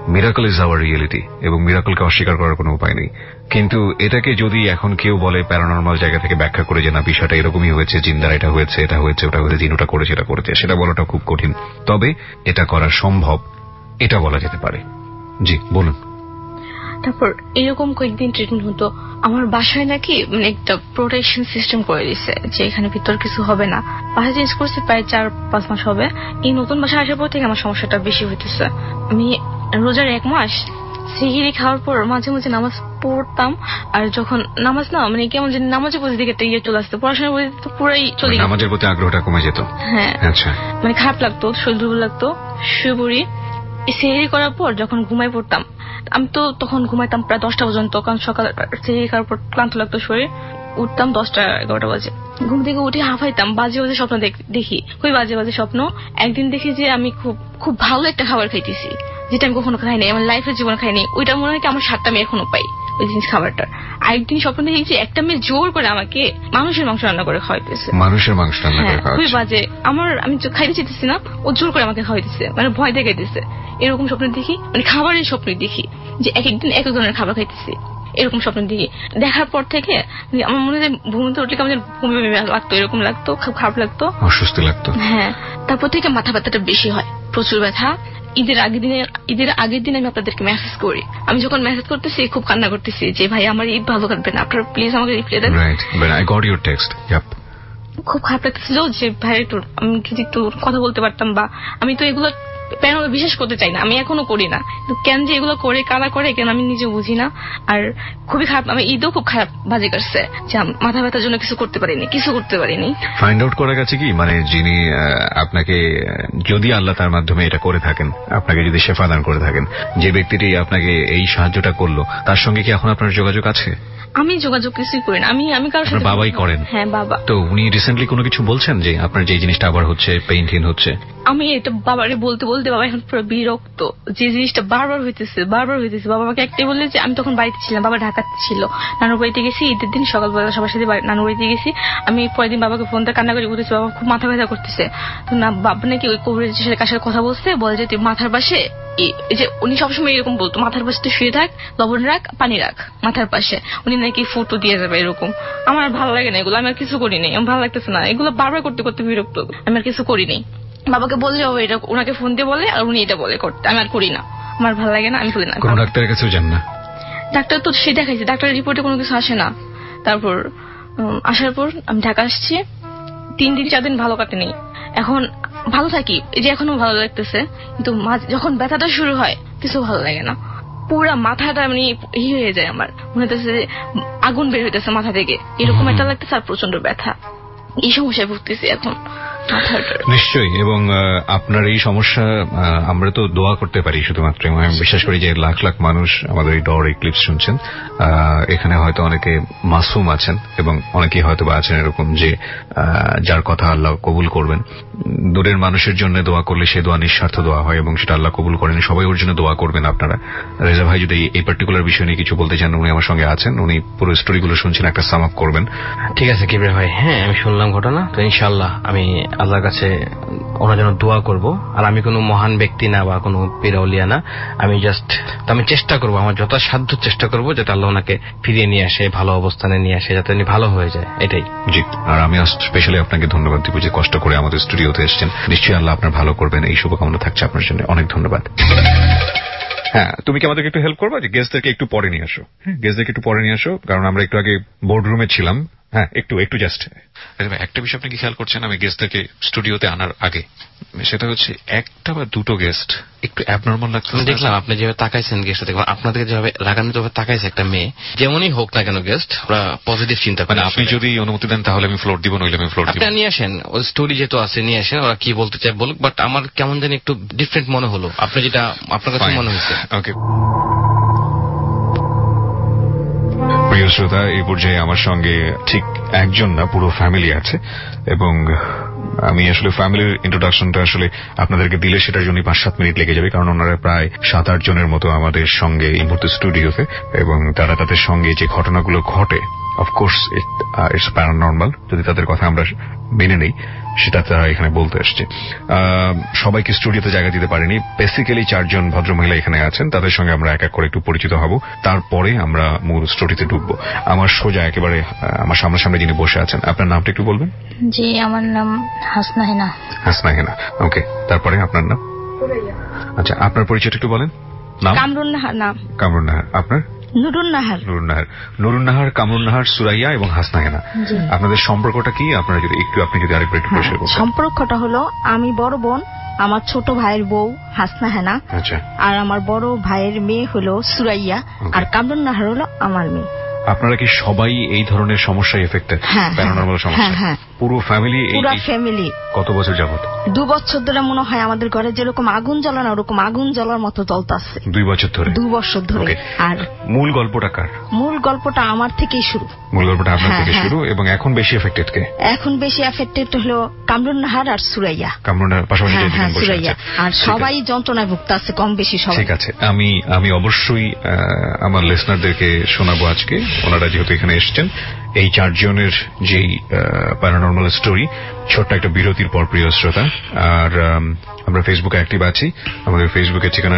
মিরাকল ইজ আওয়ার রিয়েলিটি এবং মিরাকলকে অস্বীকার করার কোনো উপায় নেই। কিন্তু এটাকে যদি এখন কেউ বলে প্যারানর্মাল জায়গা থেকে ব্যাখ্যা করে যে না বিষয়টা এরকমই হয়েছে, জিন্দার এটা হয়েছে, এটা হয়েছে, ওটা হয়েছে, জিন ওটা করেছে, এটা করেছে, সেটা বলাটা খুব কঠিন। তবে এটা করা সম্ভব, এটা বলা যেতে পারে। জি বলুন। তারপর এরকম কয়েকদিন ট্রিটমেন্ট হতো। আমার বাসায় নাকি মানে একটা প্রোটেকশন সিস্টেম করে দিচ্ছে যে এখানে ভিতর কিছু হবে না। বাসা চেঞ্জ করছে প্রায় 4-5 মাস হবে। এই নতুন বাসায় আসার পর থেকে আমার সমস্যাটা বেশি হইতেছে। আমি রোজার 1 মাস সিহিরি খাওয়ার পর মাঝে মাঝে নামাজ পড়তাম, আর যখন নামাজ না মানে কেমন যেন নামাজের প্রতি দিকে একটা ইয়ে চলে আসতো, পড়াশোনার প্রতি তো পুরাই চলে গেছে, নামাজের প্রতি আগ্রহটা কমে যেত। হ্যাঁ আচ্ছা, মানে খারাপ লাগতো, শরীর দুর্বল লাগতো। শুয়ে পড়ি, সিহিরি করার পর যখন ঘুমাই পড়তাম, আমি তো তখন ঘুমাইতাম প্রায় 10টা পর্যন্ত, কারণ সকাল সিহিরি খাওয়ার পর ক্লান্ত লাগতো শরীর। উঠতাম 10টা-11টা বাজে, ঘুম থেকে উঠে হাঁফাইতাম, বাজে বাজে স্বপ্ন দেখি। ওই বাজে বাজে স্বপ্ন। একদিন দেখি যে আমি খুব ভালো একটা খাবার খাইতেছি, যেটা আমি কখনো খাইনি, আমার লাইফের জীবনে খাইনি। ওইটা মনে হয় আমার স্বাদটা আমি এখনো পাই ওই জিনিস খাবারটা। আরেকদিন স্বপ্ন দেখেছি একটা মেয়ে জোর করে আমাকে মানুষের মাংস রান্না করে খাওয়াইতেছে। মানুষের মাংস রান্না করে খাওয়াচ্ছে? খুবই বাজে। আমি খাইতে চাইতেছি না, ও জোর করে আমাকে খাওয়াইতেছে, মানে ভয় দেখাইতেছে। এরকম স্বপ্ন দেখি, মানে খাবারের স্বপ্ন দেখি যে এক একদিন এক এক ধরনের খাবার খাইতেছি, এরকম স্বপ্ন দেখি। দেখার পর থেকে আমার মনে হয় ঘুমতে উঠলে কেমন বমি বমি লাগতো, এরকম লাগতো, খুব খারাপ লাগতো, অস্বস্তি লাগতো। হ্যাঁ, তারপর থেকে মাথা ব্যথাটা বেশি হয়, প্রচুর ব্যথা। ঈদের আগের দিন আমি আপনাদেরকে মেসেজ করি। আমি যখন মেসেজ করতেছি খুব কান্না করতেছি যে ভাই আমার ঈদ ভালো কাটবে না, আপনারা প্লিজ আমাকে রিপ্লাই দেন। খুব খারাপ লাগতেছিল যে ভাই একটু কথা বলতে পারতাম, বা আমি তো এগুলো প্যারানর্মাল বিশ্বাস করতে চাই না, আমি এখনো করি না, কেন যে এগুলো করে কারা করে কেন আমি নিজে বুঝি না। আর খুবই খারাপ, আমি ঈদও খুব খারাপ বাজে কাটছে, যে মাথা ব্যথার জন্য কিছু করতে পারিনি। ফাইন্ড আউট করা গেছে কি, মানে যিনি আপনাকে, যদি আল্লাহ তার মাধ্যমে এটা করে থাকেন, আপনাকে যদি শেফা দান করে থাকেন, যে ব্যক্তিটি আপনাকে এই সাহায্যটা করলো, তার সঙ্গে কি এখন আপনার যোগাযোগ আছে? আমি যোগাযোগ কিছুই করি না, আমি কারোর সাথে। বাবাই করেন? হ্যাঁ বাবা। তো উনি রিসেন্টলি কোনো কিছু বলছেন যে আপনার যে জিনিসটা আবার হচ্ছে, পেইনফুল হচ্ছে? আমি এটা বাবারে বলতে বাবা এখন পুরো বিরক্ত, যে জিনিসটা বারবার হইতেছে। বাবা আমাকে একটাই বললে যে আমি তখন বাড়িতে ছিলাম, বাবা ঢাকাতে ছিল, নানুর বাড়িতে গেছি ঈদের দিন সকালবেলা সবার সাথে নানুর বাড়িতে গেছি। আমি পরের দিন বাবাকে ফোন দিয়ে কান্না করে বলতেছি বাবা খুব মাথা ব্যথা করতেছে। তো না, বাবা নাকি ওই কবিরাজের সাথে কার সাথে কথা বলছে, বলে যে তুই মাথার পাশে, এই যে উনি সবসময় এরকম বলতো, মাথার পাশে তুই শুয়ে থাক, লবণ রাখ, পানি রাখ মাথার পাশে, উনি নাকি ফটো দিয়ে যাবে এরকম। আমার ভালো লাগে না এগুলো, আমি আর কিছু করিনি, আমার ভালো লাগতেছে না এগুলো, বারবার করতে করতে বিরক্ত, আমি আর কিছু করিনি। বাবাকে বললে এটা ওনাকে ফোন দিয়ে বলে, আর উনি এটা বলে করতে, আমি আর করি না, আমার ভালো লাগে না, আমি করি না। কোন ডাক্তারের কাছেও যান না? ডাক্তার তো সে দেখাইছে, ডাক্তারের রিপোর্টে কোনো কিছু আসে না। তারপর আসার পর আমি ঢাকা আসছি, 3-4 দিন ভালো কাটেনি। এখন ভালো থাকি, এই যে এখনো ভালো লাগতেছে, কিন্তু যখন ব্যথাটা শুরু হয় কিছু ভালো লাগে না, পুরা মাথাটা মানে হয়ে যায়, আমার মনে হইতেছে আগুন বের হইতেছে মাথা থেকে, এরকম একটা লাগতেছে, আর প্রচন্ড ব্যথা। এই সমস্যায় ভুগতেছি এখন। নিশ্চয়ই। এবং আপনার এই সমস্যা, আমরা তো দোয়া করতে পারি শুধুমাত্র, এবং আমি বিশ্বাস করি যে লাখ লাখ মানুষ আমাদের এই ডর ক্লিপস শুনছেন, এখানে হয়তো অনেকে মাসুম আছেন, এবং অনেকেই হয়তো বা আছেন এরকম যে যার কথা আল্লাহ কবুল করবেন। দূরের মানুষের জন্য দোয়া করলে সে দোয়া নিঃস্বার্থ দোয়া হয়, এবং সেটা আল্লাহ কবুল করেন। সবাই ওর জন্য দোয়া করবেন আপনারা। রেজা ভাই যদি এই পার্টিকুলার বিষয় নিয়ে কিছু বলতে চান, উনি আমার সঙ্গে আছেন, উনি পুরো স্টোরিগুলো শুনছেন, একটা সাম আপ করবেন। ঠিক আছে কিবরিয়া ভাই, হ্যাঁ আমি শুনলাম ঘটনা, তো ইনশাআল্লাহ আমি আল্লাহর কাছে ওনার জন্য দোয়া করব। আর আমি কোনো মহান ব্যক্তি না বা কোনো পীর-আউলিয়া না, আমি চেষ্টা করব, আমার যথাসাধ্য চেষ্টা করব যাতে আল্লাহ ওনাকে ফিরিয়ে নিয়ে আসে, ভালো অবস্থানে নিয়ে আসে, যাতে উনি ভালো হয়ে যায়, এটাই। জি, আর আমি স্পেশালি আপনাকে ধন্যবাদ দিব যে কষ্ট করে আমাদের স্টুডিওতে এসেছেন। নিশ্চয়ই আল্লাহ আপনার ভালো করবেন, এই শুভকামনা থাকছে আপনার জন্য। অনেক ধন্যবাদ। হ্যাঁ, তুমি কি আমাদেরকে একটু হেল্প করবা যে গেস্টদেরকে একটু পরে নিয়ে আসো? গেস্টদেরকে একটু পরে নিয়ে আসো, কারণ আমরা একটু আগে বোর্ড রুমে ছিলাম। হ্যাঁ, একটু জাস্ট একটা বিষয় আপনি কি খেয়াল করছেন, আমি গেস্টদেরকে স্টুডিওতে আনার আগে, সেটা হচ্ছে একটা বা দুটো গেস্ট একটু অ্যাবনর্মাল লাগছে। দেখলাম আপনি যেভাবে তাকাইছেন গেস্ট, দেখলাম আপনাদের যেভাবে রাগান্বিত ভাবে তাকাইছে একটা মেয়ে, যেমনই হোক না কেন গেস্ট, ওরা পজিটিভ চিন্তা করে। আপনি যদি অনুমতি দেন তাহলে আমি ফ্লোর দিব, নইলে আমি ফ্লোর দিব। আপনি নিয়ে আসেন, ওই স্টোরি যেহেতু আছে নিয়ে আসেন, ওরা কি বলতে চায় বলুক, বাট আমার কেমন জানি একটু ডিফারেন্ট মনে হলো, আপনি যেটা আপনার কাছে মনে হয়েছে। ওকে, প্রিয় শ্রোতা, এই পর্যায়ে আমার সঙ্গে ঠিক একজন না, পুরো ফ্যামিলি আছে, এবং আমি আসলে ফ্যামিলির ইন্ট্রোডাকশনটা আসলে আপনাদেরকে দিলে সেটার জন্য 5-7 মিনিট লেগে যাবে, কারণ ওনারা প্রায় 7-8 জনের মতো আমাদের সঙ্গে এই মুহূর্তে স্টুডিওতে, এবং তারা তাদের সঙ্গে যে ঘটনাগুলো ঘটে অফকোর্স ইটস প্যারানর্মাল, যদি তাদের কথা আমরা মেনে নেই, সেটা তারা এখানে বলতে আসছে। সবাইকে স্টুডিওতে জায়গা দিতে পারেনি। বেসিক্যালি 4 জন ভদ্রমহিলা এখানে আছেন, তাদের সঙ্গে আমরা এক এক করে একটু পরিচিত হব, তারপরে আমরা মূল স্টোরিতে ঢুকবো। আমার সোজা একেবারে আমার সামনে যিনি বসে আছেন, আপনার নামটা একটু বলবেন? জি, আমার নাম হাসনা হেনা। হাসনা হেনা, ওকে। তারপরে আপনার নাম? আচ্ছা, আপনার পরিচয়টা একটু বলেন। নাম? কামরুন নাহার। নাম কামরুন নাহার। আপনার? নুরুন নাহার। নুরুন নাহার, কামরুন নাহার, সুরাইয়া এবং হাসনা হেনা। আপনাদের সম্পর্কটা কি? আপনি যদি আরেকবার একটু পরিষ্কার করতেন। সম্পর্কটা হলো, আমি বড় বোন, আমার ছোট ভাইয়ের বউ হাসনা হেনা, আর আমার বড় ভাইয়ের মেয়ে হলো সুরাইয়া, আর কামরুন নাহার হলো আমার মেয়ে। আপনারা কি সবাই এই ধরনের সমস্যায় এফেক্টেড? প্যারানর্মাল সমস্যা? পুরো ফ্যামিলি? পুরো ফ্যামিলি। কত বছর যাবত? 2 বছর ধরে মনে হয় আমাদের ঘরে যেরকম আগুন জ্বলে না, ওরকম আগুন জ্বলার মতো জ্বলতাছে। 2 বছর ধরে? 2 বছর ধরে। আর মূল গল্পটা কার? মূল গল্পটা আমার থেকেই শুরু। মূল গল্পটা আপনার থেকে শুরু। এবং এখন বেশি এফেক্টেড কে? এখন বেশি এফেক্টেড হলো কামরুন নাহার আর সুরাইয়া। কামরুন নাহার পাশাপাশি সুরাইয়া, আর সবাই যন্ত্রণায় ভুগতাছে কম বেশি সবাই। ঠিক আছে, আমি অবশ্যই আমার লিসনারদেরকে শোনাবো আজকে, ওনারা যেহেতু এখানে এসেছেন, এই 4 জনের যেই প্যারানর্মাল স্টোরি। ছোট্ট একটা বিরতির পর প্রিয় শ্রোতা, আর আমরা ফেসবুকে অ্যাক্টিভ আছি। আমাদের ফেসবুকের ঠিকানা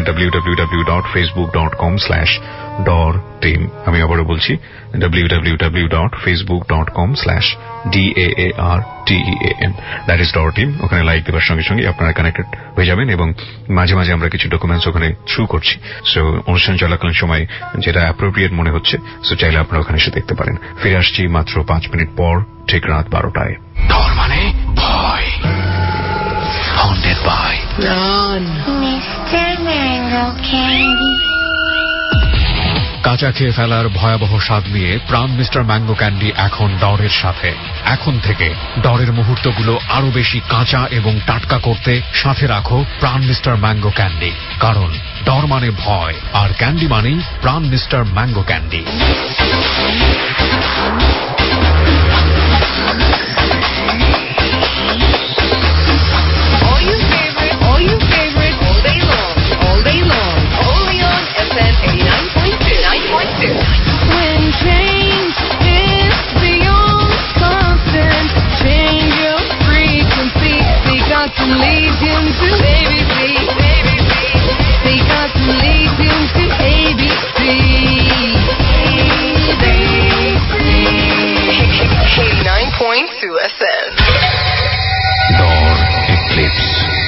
www.facebook.com/DAARTeam। আমি আবারও বলছি www.facebook.com/DAARTEAM, দ্যাট ইজ DAARTeam। ওখানে লাইক দেওয়ার সঙ্গে সঙ্গে আপনারা কানেক্টেড হয়ে যাবেন, এবং মাঝে মাঝে আমরা কিছু ডকুমেন্টস ওখানে থ্রু করছি। সো অনুষ্ঠান চলাকালীন সময় যেটা অ্যাপ্রোপ্রিয়েট মনে হচ্ছে, সো চাইলে আপনারা ওখানে এসে দেখতে পারেন। ফিরে আসছি মাত্র 5 মিনিট পর, ঠিক রাত 12টায়। ডর মানে ভয়, haunted by Run, Mr. Mango Candy. কাঁচা খেয়ে ফেলার ভয়াবহ স্বাদ নিয়ে প্রাণ মিস্টার ম্যাঙ্গো ক্যান্ডি এখন ডরের সাথে। এখন থেকে ডরের মুহূর্তগুলো আরো বেশি কাঁচা এবং টাটকা করতে সাথে রাখো প্রাণ মিস্টার ম্যাঙ্গো ক্যান্ডি, কারণ ডর মানে ভয়, আর ক্যান্ডি মানেই Pran mister mango candy. When change is beyond constant, change your frequency. They got to lead you to ABC. They got to lead you to ABC. 89.2 FM. Dor eclipse.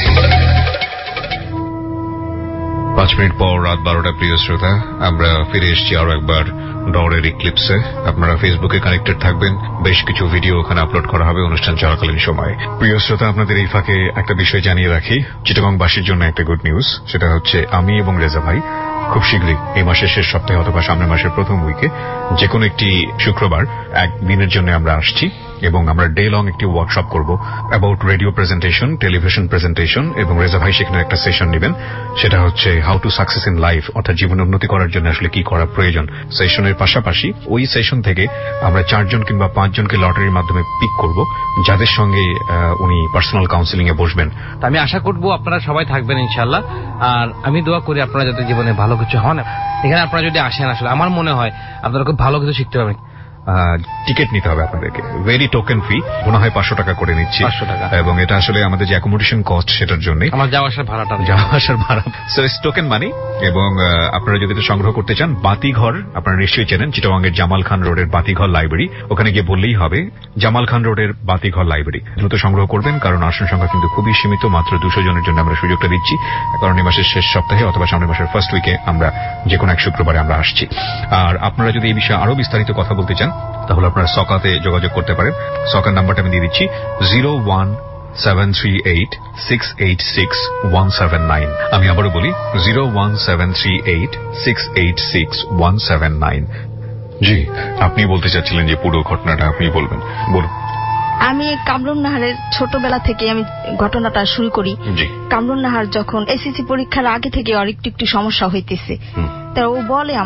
5 minute পর রাত 12টা। প্রিয় শ্রোতা, আমরা ফিরে এসেছি আরো একবার ডরের ইক্লিপসে। আপনারা ফেসবুকে কানেক্টেড থাকবেন, বেশ কিছু ভিডিও ওখানে আপলোড করা হবে অনুষ্ঠান চলাকালীন সময়। প্রিয় শ্রোতা, আপনাদের এই ফাঁকে একটা বিষয় জানিয়ে রাখি, চিটাগংবাসীর জন্য একটা গুড নিউজ। সেটা হচ্ছে আমি এবং রেজা ভাই খুব শীঘ্রই এই মাসের শেষ সপ্তাহে অথবা সামনের মাসের প্রথম উইকে যে কোনো একটি শুক্রবার একদিনের জন্য আমরা আসছি, এবং আমরা ডে লং একটি ওয়ার্কশপ করব about radio presentation, television presentation, এবং রেজা ভাই সেখানে একটা সেশন নেবেন। সেটা হচ্ছে how to success in life, অর্থাৎ জীবনে উন্নতি করার জন্য আসলে কি করা প্রয়োজন। সেশনের পাশাপাশি ওই সেশন থেকে আমরা 4 জন কিংবা 5 জনকে লটারির মাধ্যমে পিক করব, যাদের সঙ্গে উনি পার্সোনাল কাউন্সিলিং এ বসবেন। আমি আশা করব আপনারা সবাই থাকবেন ইনশাআল্লাহ, আর আমি দোয়া করি আপনারা যাতে জীবনে ভালো কিছু হন। এখানে আপনারা যদি আসেন, আসলে আমার মনে হয় আপনারা খুব ভালো কিছু শিখতে পারবেন। টিকিট নিতে হবে আপনাদেরকে, ভেরি টোকেন ফি, মনে হয় 500 টাকা করে নিচ্ছি। 500 টাকা, এবং এটা আসলে আমাদের যে অ্যাকোমোডেশন কস্ট সেটার জন্য, আমার যাওয়া আসার ভাড়া, সো ইটস টোকেন মানি। এবং আপনারা যদি এটা সংগ্রহ করতে চান, বাতিঘর আপনারা নিশ্চয়ই চেনেন, চিটাগংয়ের জামাল খান রোডের বাতিঘর লাইব্রেরি, ওখানে গিয়ে বললেই হবে জামাল খান রোডের বাতিঘর লাইব্রেরি। দ্রুত সংগ্রহ করবেন, কারণ আসন সংখ্যা কিন্তু খুবই সীমিত, মাত্র 200 জনের জন্য আমরা সুযোগটা দিচ্ছি। কারণ এই মাসের শেষ সপ্তাহে অথবা সামনের মাসের ফার্স্ট উইকে আমরা যে কোনো এক শুক্রবারে আমরা আসছি। আর আপনারা যদি এই বিষয়ে আরো বিস্তারিত কথা বলতে চান, তাহলে আপনারা সকাতে যোগাযোগ করতে পারেন। সকার নাম্বারটা আমি দিয়ে দিচ্ছি 01738686179। আমি আবারও বলি 01738686179। জি, আপনি বলতে চাচ্ছিলেন যে পুরো ঘটনাটা আপনি বলবেন, বলুন। আমি কামরুন নাহারের ছোটবেলা থেকে আমি ঘটনাটা শুরু করি। কামরুন নাহার যখন এসএসসি পরীক্ষার আগে থেকে আর একটু সমস্যা হইতেছে, তা ও বলে আমারে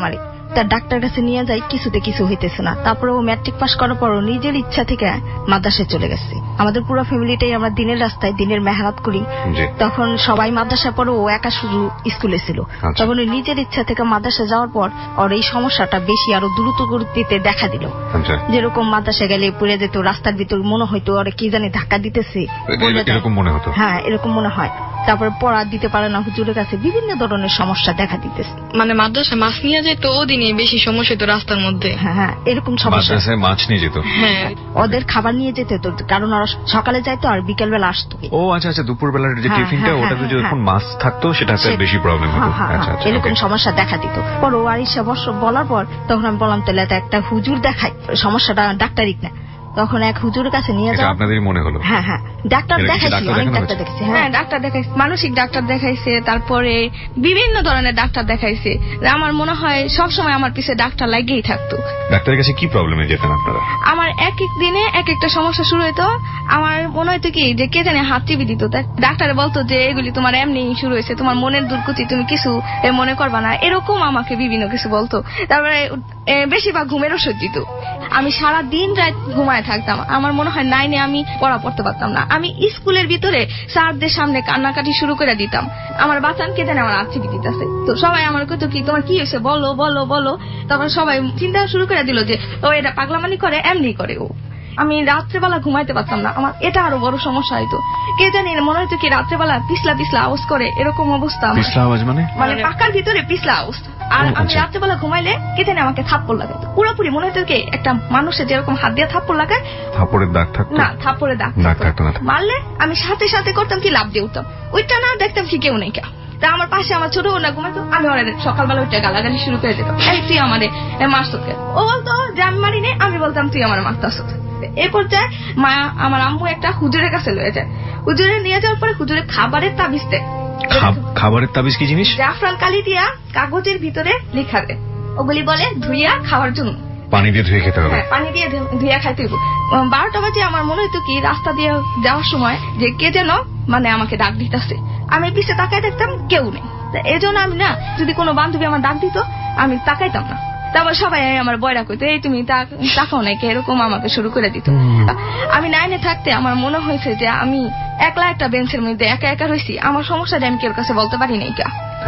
তার ডাক্তার কাছে নিয়ে যাই, কিছুতে কিছু হইতেছে না। তারপরে ও ম্যাট্রিক পাস করার পর নিজের ইচ্ছা থেকে মাদ্রাসায় চলে গেছে। আমাদের পুরো ফ্যামিলিটাই আমরা দিনের রাস্তায় দিনের মেহনত করি। তখন সবাই মাদ্রাসা পড়ে, ও একা শুধু স্কুলে ছিল। তখন ওই নিজের ইচ্ছা থেকে মাদ্রাসা যাওয়ার পর ওর এই সমস্যাটা বেশি আরো দ্রুত গতিতে দেখা দিল। যেরকম মাদ্রাসা গেলে পড়ে যেত, রাস্তার ভিতর মনে হয়তো ওরা কি জানি ধাক্কা দিতেছে, এরকম মনে হতো। হ্যাঁ, এরকম মনে হয়। তারপরে পড়া দিতে পারে না, হুজুরের কাছে বিভিন্ন ধরনের সমস্যা দেখা দিতেছে। মানে মাদ্রাসা মাছ নিয়ে যেত, ওদিনই বেশি সমস্যা হতো রাস্তার মধ্যে। হ্যাঁ, এরকম সমস্যা। মাদ্রাসায় মাছ নিয়ে যেত, হ্যাঁ, ওদের খাবার নিয়ে যেতে হতো, কারণ ওরা সকালে যাইতো আর বিকেল বেলা আসতো। ও আচ্ছা আচ্ছা, দুপুর বেলার যে টিফিনটা, ওটাতে যখন মাছ থাকতো সেটাতে বেশি প্রবলেম হতো। আচ্ছা আচ্ছা, এরকম সমস্যা দেখা দিত। পর ও আরিশা বলার পর তখন আমি বললাম তাহলে একটা হুজুর দেখাই, সমস্যাটা ডাক্তারিক না। তখন এক হুজুরের কাছে নিয়ে যাও। আপনাদেরই মনে হলো? হ্যাঁ, ডাক্তার দেখাইছি, অনেক ডাক্তার দেখেছি। হ্যাঁ, ডাক্তার দেখাইছে, মানসিক ডাক্তার দেখাইছে, তারপরে বিভিন্ন ধরনের ডাক্তার দেখাইছে। আমার মনে হয় সবসময় আমার পিছে ডাক্তার লাগিয়েই থাকতো। ডাক্তারের কাছে কি প্রবলেমে যেতেন আপনারা? আমার এক এক দিনে এক একটা সমস্যা শুরু হইতো। আমার মনে হইতো কি যে কে জানে হাত টিপে দিত। ডাক্তার বলতো যে এগুলি তোমার এমনি শুরু হয়েছে, তোমার মনের দুর্গতি, তুমি কিছু মনে করবা না, এরকম আমাকে বিভিন্ন কিছু বলতো। তারপরে বেশিরভাগ ঘুমের ওষুধ দিত। আমি সারা দিন রাত ঘুমায় থাকতাম। আমার মনে হয় 9-এ আমি পড়া পড়তে পারতাম না। আমি স্কুলের ভিতরে স্যারদের সামনে কান্নাকাটি শুরু করে দিতাম, আমার বাঁচান কে জানে আমার আর্থিক দিতেছে। তো সবাই আমার কত কি তোমার কি হয়েছে বলো বলো বলো। তারপর সবাই চিন্তা শুরু করে দিল যে ও এটা পাগলামানি করে, এমনি করে ও। আমি রাত্রেবেলা ঘুমাইতে পারতাম না, আমার এটা আরো বড় সমস্যা হইতো। কে জানি মনে হইতো কি রাত্রেবেলা পিছলা পিছলা আওয়াজ করে, এরকম অবস্থা। পিছলা আওয়াজ মানে পাকার ভিতরে পিছলা আওয়াজ। আর আমি রাত্রেবেলা ঘুমাইলে কে জানি আমাকে থাপ্পড় লাগাতো, পুরোপুরি মনে হতো কি একটা মানুষের যেরকম হাত দিয়ে থাপ্পড় লাগায়, থাপ্পড়ের দাগ থাকতো না, থাপ্পড়ের দাগ থাকতো না। মারলে আমি সাথে সাথে করতাম কি লাফ দিয়ে উঠতাম, ওইটা না দেখতাম কি কেউ নেই। তা আমার পাশে আমার ছোট বোনা ঘুমাইতো, আমি ওরা সকালবেলা ওইটা গালাগালি শুরু করে দিতাম, তুই আমারে মারছত। ও বলতো যে আমি মারি নেই, আমি বলতাম তুই আমার মারতাস। এই পর্যায়ে মা আমার আম্মু একটা হুজুরের কাছে লয়ে যায়। হুজুরে নিয়ে যাওয়ার পরে হুজুরের খাবারের তাবিজ দেয়। খাবারের তাবিজ কি জিনিস? জাফরান কালি দিয়া কাগজের ভিতরে লেখা দেয়, ওগুলি বলে ধুইয়া খাওয়ার জন্য। পানি দিয়ে ধুয়ে খেতে হবে? পানি দিয়ে ধুইয়া খাইতে হবে। 12টা বাজে আমার মনে হইতো কি রাস্তা দিয়ে যাওয়ার সময় যে কে যেন মানে আমাকে ডাক দিতেছে, আমি পিছে তাকাই দেখতাম কেউ নেই। এই জন্য আমি না, যদি কোনো বান্ধবী আমার ডাক দিত আমি তাকাইতাম না। তারপর সবাই আমার বয়রা কইতো এই তুমি তাকাও নাকি, এরকম আমাকে শুরু করে দিত। আমি 9-এ থাকতে আমার মনে হয়েছে যে আমি একলা একটা বেঞ্চের মধ্যে একা একা রয়েছি, আমার সমস্যাটা আমি কেউ কাছে বলতে পারি নাই।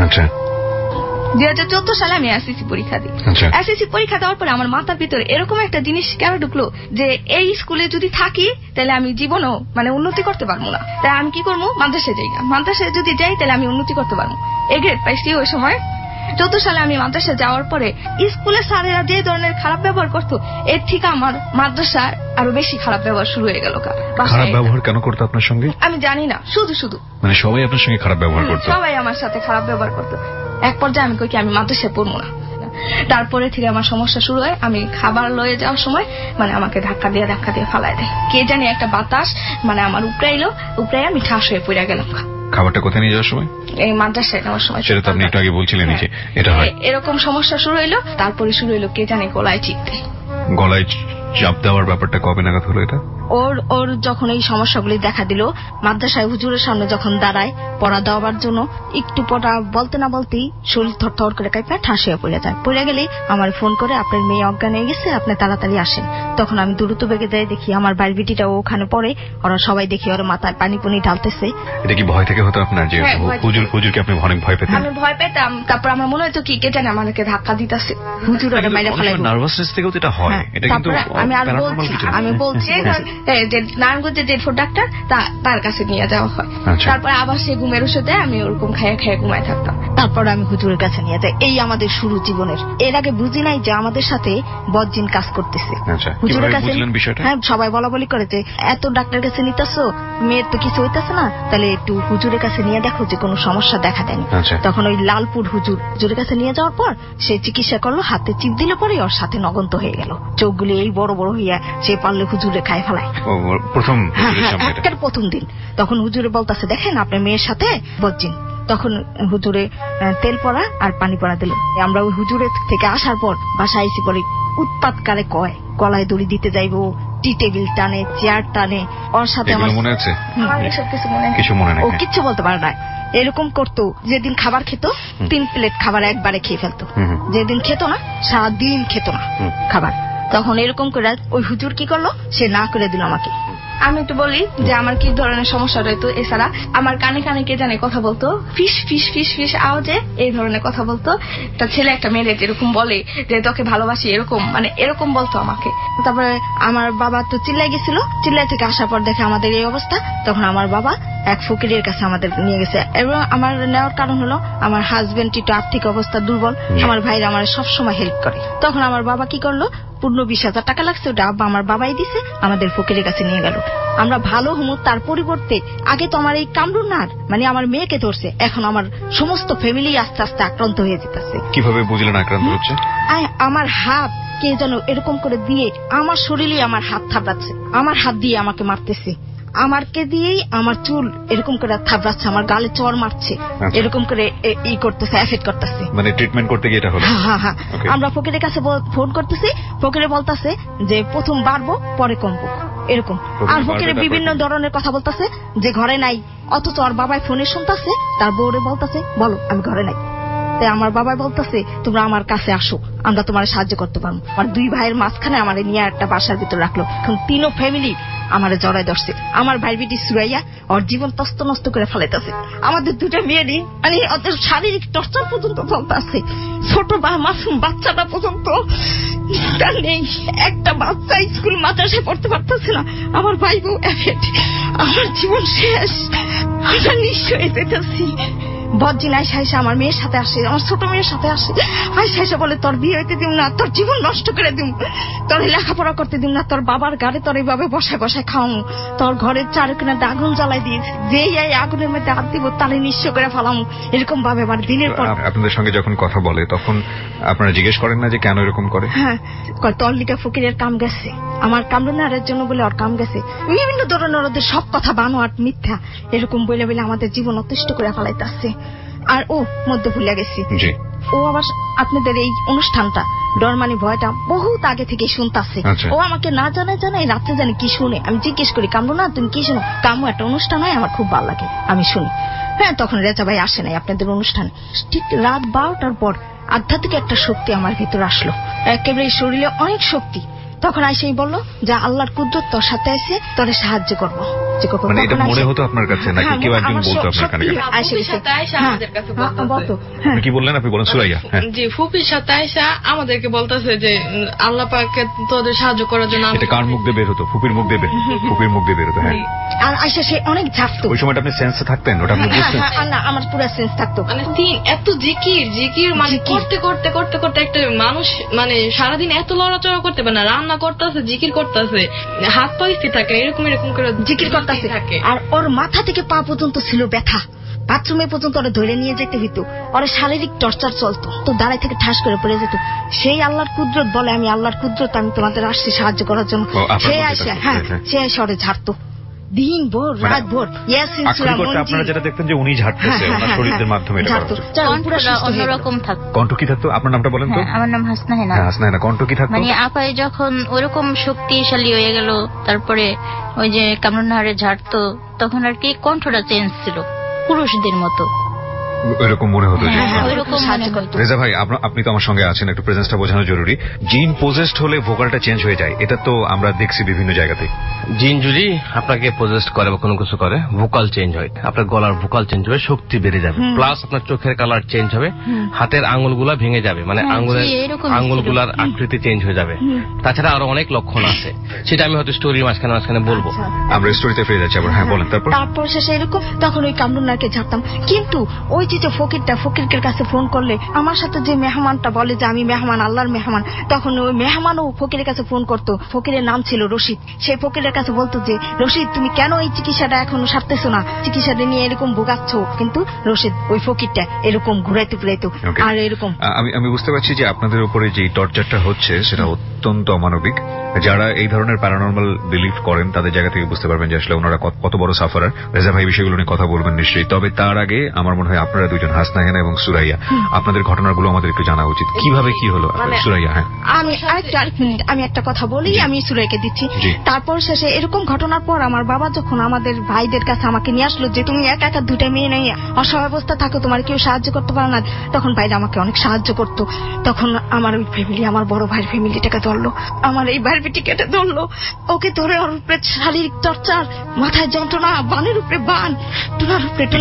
2014 সালে আমি এসএসসি পরীক্ষা দিই। এসএসসি পরীক্ষা দেওয়ার পরে আমার মাথার ভিতরে এরকম একটা জিনিস কেন ঢুকলো যে এই স্কুলে যদি থাকি তাহলে আমি জীবনও মানে উন্নতি করতে পারবো না। তাই আমি কি করবো, মাদ্রাসায় যাই। মাদ্রাসায় যদি যাই তাহলে আমি উন্নতি করতে পারবো। এই গ্রেড পাইছি ওই সময়। 14 সালে আমি মাদ্রাসায় যাওয়ার পরে স্কুলের স্যারেরা যে ধরনের খারাপ ব্যবহার করতো, এর থেকে আমার মাদ্রাসায় আরো বেশি খারাপ ব্যবহার শুরু হয়ে গেল। খারাপ ব্যবহার কেন করতো আপনার সঙ্গে? আমি জানি না, শুধু মানে সবাই আপনার সঙ্গে খারাপ ব্যবহার করতো? সবাই আমার সাথে খারাপ ব্যবহার করতো। এক পর্যায়ে আমি কই কি আমি মাদ্রাসায় পড়বো না। তারপরে থেকে আমার সমস্যা শুরু হয়। আমি খাবার লয়ে যাওয়ার সময় মানে আমাকে ধাক্কা দিয়ে ফালাই দেয়। কে জানি একটা বাতাস মানে আমার উপরে এলো, উপরে আমি ঠাস হয়ে পড়ে গেলাম। খাবারটা কোথায় নিয়ে যাওয়ার সময়? এই মাদ্রাসায় নেওয়ার সময়। সেটা তো আপনি একটু আগে বলছিলেন যে এটা হয়। এরকম সমস্যা শুরু হইলো। তারপরে শুরু হইলো কে জানি গলায় চিপতে। গলায় চাপ দেওয়ার ব্যাপারটা কবে নাগাদ হলো এটা? ওর যখন এই সমস্যাগুলি দেখা দিল, মাদ্রাসায় হুজুরের সামনে যখন দাঁড়ায় পড়া দেওয়ার জন্য, একটু পড়া বলতে না বলতেই শরীর থরথর করে কাঁপে ঠাসিয়া পড়ে যায়। পড়ে গেলে আমার ফোন করে আপনার মেয়ে অজ্ঞান হয়ে গেছে, আপনি তাড়াতাড়ি আসেন। তখন আমি দ্রুত বেগে যাই, দেখি আমার বাড়ির বিটিটা ওখানে পড়ে। ওরা সবাই দেখি ওর মাথায় পানি ঢালতেছে। এটা কি ভয় থেকে হতো আপনার যে হুজুরকে আপনি অনেক ভয় পেতেন? আমি ভয় পেতাম। তারপর আমার মনে হতো কি কে জানে আমাকে ধাক্কা দিতেছে, হুজুর ওরা মাইরা ফেলাইবো। নার্ভাসনেস থেকেও তো এটা হয়। এটা কিন্তু আমি বলছি যে নারায়ণগঞ্জের যে ডাক্তার তার কাছে নিয়ে যাওয়া হয়। তারপর আবার সে ঘুমের ওষুধে আমি ওরকম খেয়ে ঘুমায় থাকতাম। তারপর আমি হুজুরের কাছে নিয়ে যাই। এই আমাদের শুরু জীবনের। এর আগে বুঝি নাই যে আমাদের সাথে বদজিন কাজ করতেছে। হুজুরের কাছে হ্যাঁ সবাই বলা বলি করে যে এত ডাক্তার কাছে নিতেছো, মেয়ের তো কিছু হইতেছে না, তাহলে একটু হুজুরের কাছে নিয়ে দেখো যে কোনো সমস্যা দেখা দেয়নি। তখন ওই লালপুর হুজুরের কাছে নিয়ে যাওয়ার পর সে চিকিৎসা করলো, হাতে চিপ দিলে পরে ওর সাথে নগন্ত হয়ে গেল। চোখগুলি এই বড় বড় হইয়া সে পারলে হুজুরে খায় ফেলায়। প্রথম দিন তখন হুজুরে বলতেছে দেখেন আপনার মেয়ের সাথে বদজিন। তখন হুজুরে তেল পড়া আর পানি পড়া দিল। আমরা ওই হুজুরের থেকে আসার পর বাসায় আইসি পরে উৎপাতকালে কয় গলায় দড়ি দিতে যাইবো, টি টেবিল টানে, চেয়ার টানে। ওর সাথে আমার মনে আছে কিছু মনে নেই, ও কিচ্ছু বলতে পারে না। এরকম করতো, যেদিন খাবার খেত 3 প্লেট খাবার একবারে খেয়ে ফেলতো, যেদিন খেত না সারাদিন খেত না খাবার। তখন এরকম করে ওই হুজুর কি করলো, সে না করে দিল আমাকে। আমি একটু বলি যে আমার কি ধরনের সমস্যা রইতো। এছাড়া আমার কানে কানে কে জানে কথা বলতো, ফিস ফিস ফিস ফিস আওয়াজে এই ধরনের কথা বলতো। একটা ছেলে একটা মেয়ে যেরকম বলে যে তোকে ভালোবাসি, এরকম মানে এরকম বলতো আমাকে। তারপরে আমার বাবা তো চিল্লাই গেছিল, চিল্লাই থেকে আসার পর দেখে আমাদের এই অবস্থা, তখন আমার বাবা এক ফকিরের কাছে আমাদের নিয়ে গেছে। এবং আমার নেওয়ার কারণ হলো আমার হাজবেন্ড একটু আর্থিক অবস্থা দুর্বল, আমার ভাইরা আমার সবসময় হেল্প করে। তখন আমার বাবা কি করলো, পূর্ণ 20,000 টাকা লাগছে, ওটা আব্বা আমার বাবাই দিছে, আমাদের ফকিরের কাছে নিয়ে গেল। আমরা ভালো হমু, তার পরিবর্তে আগে তো আমার এই কামরুনার মানে আমার মেয়েকে ধরছে, এখন আমার সমস্ত ফ্যামিলি আস্তে আস্তে আক্রান্ত হয়ে যেতেছে। কিভাবে বুঝলেন আক্রান্ত হচ্ছে? আমার হাত কে যেন এরকম করে দিয়ে আমার শরীরে আমার হাত থাপড়াচ্ছে, আমার হাত দিয়ে আমাকে মারতেছে, আমারকে দিয়েই আমার চুল এরকম করে থাপড়াচ্ছে, আমার গালে চড় মারছে, এরকম করে ই করতেছে, এফেক্ট করতেছে। মানে ট্রিটমেন্ট করতে গিয়ে এটা হলো? হ্যাঁ। আমরা ফকিরের কাছে ফোন করতেছি, ফকিরে বলতেছে যে প্রথম বাড়বো পরে কমবো এরকম। আর ফকিরে বিভিন্ন ধরনের কথা বলতেছে যে ঘরে নাই, অথচ ওর বাবাই ফোনে শুনতেছে, তার বউরে বলতেছে বলো আমি ঘরে নাই। তাই আমার বাবা বলতেছে তোমরা আমার কাছে আসো, আমরা তোমার সাহায্য করতে পারবো। আর 2 ভাইয়ের মাঝখানে আমার নিয়ে একটা বাসার ভিতর রাখলো। এখন 3 ফ্যামিলি আমার জড়ায় ধরছে। আমার ভাই বেটি সুরাইয়া ওর জীবন তস্ত নষ্ট করে ফেলাইতেছে। আমাদের 2টা মেয়েরই মানে ওদের শারীরিক টর্চার পর্যন্ত চলতেছে। ছোট মাসুম বাচ্চাটা পর্যন্ত নেই, একটা বাচ্চা স্কুল মাদ্রাসায় পড়তে পারতেছে না। আমার ভাই বউ এফেক্ট, আমার জীবন শেষ, আমরা নিঃস্ব হয়ে যেতেছি। বজ্জিন আইসা আমার মেয়ের সাথে আসে, আমার ছোট মেয়ের সাথে আসে, আইসা বলে তোর বিয়ে হইতে দিম না, তোর জীবন নষ্ট করে দিম, তোর লেখাপড়া করতে দিম না, তোর বাবার গাড়ি তোর এইভাবে বসায় বসায় খাওয়ামু, তোর ঘরের চারকিনাতে আগুন জ্বালাই দিয়েছি, যেই এই আগুনের মধ্যে হাত দিব তাহলে নিঃস্ব করে ফেলামু, এরকম ভাবে আমার দিনের পর। আপনাদের সঙ্গে যখন কথা বলে তখন আপনারা জিজ্ঞেস করেন না যে কেন এরকম করে? হ্যাঁ, তোর লিগা ফকিরের কাম গেছে, আমার কামরুনারের জন্য বলে ওর কাম গেছে, বিভিন্ন ধরনের ওদের সব কথা বানোয়াট মিথ্যা এরকম বলে বলে আমাদের জীবন অতিষ্ঠ করে ফেলাইতেছে। আর ও মধ্যে ভুলে গেছি, ও আবার আপনাদের এই অনুষ্ঠানটা ডরমানি ভয়টা বহুত আগে থেকে শুনতাছে। ও আমাকে না জানাই রাত্রে জানি কি শুনে, আমি জিজ্ঞেস করি কামরুনা তুমি কি শুনো, কামু একটা অনুষ্ঠান হয় আমার খুব ভালো লাগে আমি শুনি। হ্যাঁ, তখন রেজা ভাই আসে নাই আপনাদের অনুষ্ঠানে। ঠিক রাত 12টার পর আধ্যাত্মিক একটা শক্তি আমার ভিতরে আসলো, একেবারে শরীরে অনেক শক্তি। তখন আইসেই বললো যে আল্লাহর কুদরত তোর সাথে এসে তোরে সাহায্য করবো। মানে এটা মনে হতো আপনার কাছে নাকি কেউ একজন বলতো আপনার কানে? কি বললেন আপনি? বলেন সুরাইয়া। জি, ফুপির সাথে আয়সা আমাদেরকে বলতেছে যে আল্লাহ পাককে তোদের সাহায্য করার জন্য। এটা কার মুখ দিয়ে বের হতো? ফুপির মুখ দিয়ে? ফুপির মুখ দিয়ে বের হতো। হ্যাঁ, আর আয়সা সে অনেক ঝাপতো। ওই সময়টা আপনি সেন্সে থাকতেন? ওটা আপনি বুঝতেন? না, আমার পুরো সেন্স থাকতো। মানে এত জিকির মানে করতে করতে করতে করতে একটা মানুষ মানে সারাদিন এত লড়াচড়া করতে পারে না, রান্না করতেছে জিকির করতেছে, হাত পা স্থির থাকে, এরকম করে জিকির করতেছে। আর ওর মাথা থেকে পা পর্যন্ত ছিল ব্যথা, বাথরুমে পর্যন্ত ওরা ধরে নিয়ে যেতে হইতো, ওর শারীরিক টর্চার চলতো, তো দাঁড়াই থেকে ঠাস করে পড়ে যেত। সেই আল্লাহর কুদরত বলে আমি আল্লাহর কুদরত, আমি তোমাদের আসছি সাহায্য করার জন্য। সে আসে, হ্যাঁ, সে এসে ওরে ঝাড়তো দিন ভোর রাত ভোর। আপনারা যেটা দেখতেন যে উনি ঝাড়তেছে ওনার শরীরের মাধ্যমে, অন্যরকম থাকতো। কণ্ঠ কি থাকতো? আপনার নামটা বলেন তো। আমার নাম হাসনা হেনা। হাসনা হেনা, কণ্ঠ কি থাকতো? মানে আপায় যখন ওরকম শক্তিশালী হয়ে গেল, তারপরে ওই যে কামরুনহারে ঝাড়তো, তখন আর কি কণ্ঠটা চেঞ্জ ছিল পুরুষদের মতো, এরকম মনে হতো। রেজা ভাই, আপনি তো আমার সঙ্গে আছেন, একটু প্রেজেন্সটা বোঝানো জরুরি। জিন পজেসড হলে ভোকালটা চেঞ্জ হয়ে যায়, এটা তো আমরা দেখছি বিভিন্ন জায়গাতে। জিন যদি আপনাকে পজেসড করে বা কোনো কিছু করে, ভোকাল চেঞ্জ হয়, আপনার গলার ভোকাল চেঞ্জ হবে, শক্তি বেড়ে যাবে, প্লাস আপনার চোখের কালার চেঞ্জ হবে, হাতের আঙুলগুলা ভেঙে যাবে, মানে আঙুলগুলার আকৃতি চেঞ্জ হয়ে যাবে। তাছাড়া আরো অনেক লক্ষণ আছে, সেটা আমি হয়তো স্টোরির মাঝখানে বলবো। আমরা স্টোরিতে ফিরে যাচ্ছি আবার। হ্যাঁ, বলেন। তারপর শেষে এরকম তখন ওই কামরুনারকে ঝাড়তাম, কিন্তু ওই যে ফকিরের কাছে ফোন করলে আমার সাথে যে মেহমানটা বলে যে আমি মেহমান, আল্লাহর মেহমান, তখন ওই মেহমানও ফকিরের কাছে ফোন করতো। ফকিরের নাম ছিল রশিদ। সেই ফকিরের কাছে বলতো যে রশিদ তুমি কেন এই চিকিৎসাটা এখনো সারতেছো না, চিকিৎসাটা নিয়ে এরকম ভোগাচ্ছ। কিন্তু রশিদ ওই ফকিরটা এরকম ঘুরাইতে ফিরাইতো। আর এরকম আমি বুঝতে পারছি যে আপনাদের উপরে যে টর্চারটা হচ্ছে সেটা অত্যন্ত অমানবিক। যারা এই ধরনের প্যারানর্মাল বিলিভ করেন তাদের জায়গা থেকে বুঝতে পারবেন যে আসলে ওনারা কত বড় সাফারার। রেজা ভাই বিষয়গুলো নিয়ে কথা বলবেন নিশ্চয়ই। তবে তার আগে আমার মনে হয় আপনারা আপনারা দুজন, হাসনাহেনা এবং সুরাইয়া। আপনাদের ঘটনাগুলো আমাদের একটু জানা উচিত, কিভাবে কি হলো। সুরাইয়া। হ্যাঁ, আমি আরেক মিনিট আমি একটা কথা বলি, আমি সুরাইয়াকে দিচ্ছি। তারপর শেষে এরকম ঘটনার পর আমার বাবা যখন আমাদের ভাইদের কাছে আমাকে নিয়ে আসলো যে তুমি একা একা দুটা মেয়ে নিয়ে অসহায় অবস্থা থাকো, তোমার কেউ সাহায্য করতে পারে না, তখন ভাইরা আমাকে অনেক সাহায্য করতো। তখন আমার ওই ফ্যামিলি, আমার বড় ভাইয়ের ফ্যামিলিটাকে ধরলো, আমার এই ভাইয়ের বেটি কেটে ধরলো, ওকে ধরে ওর উপরে শারীরিক চর্চার, মাথায় যন্ত্রণা, বানের উপরে বান, টুনার উপরে টুনা।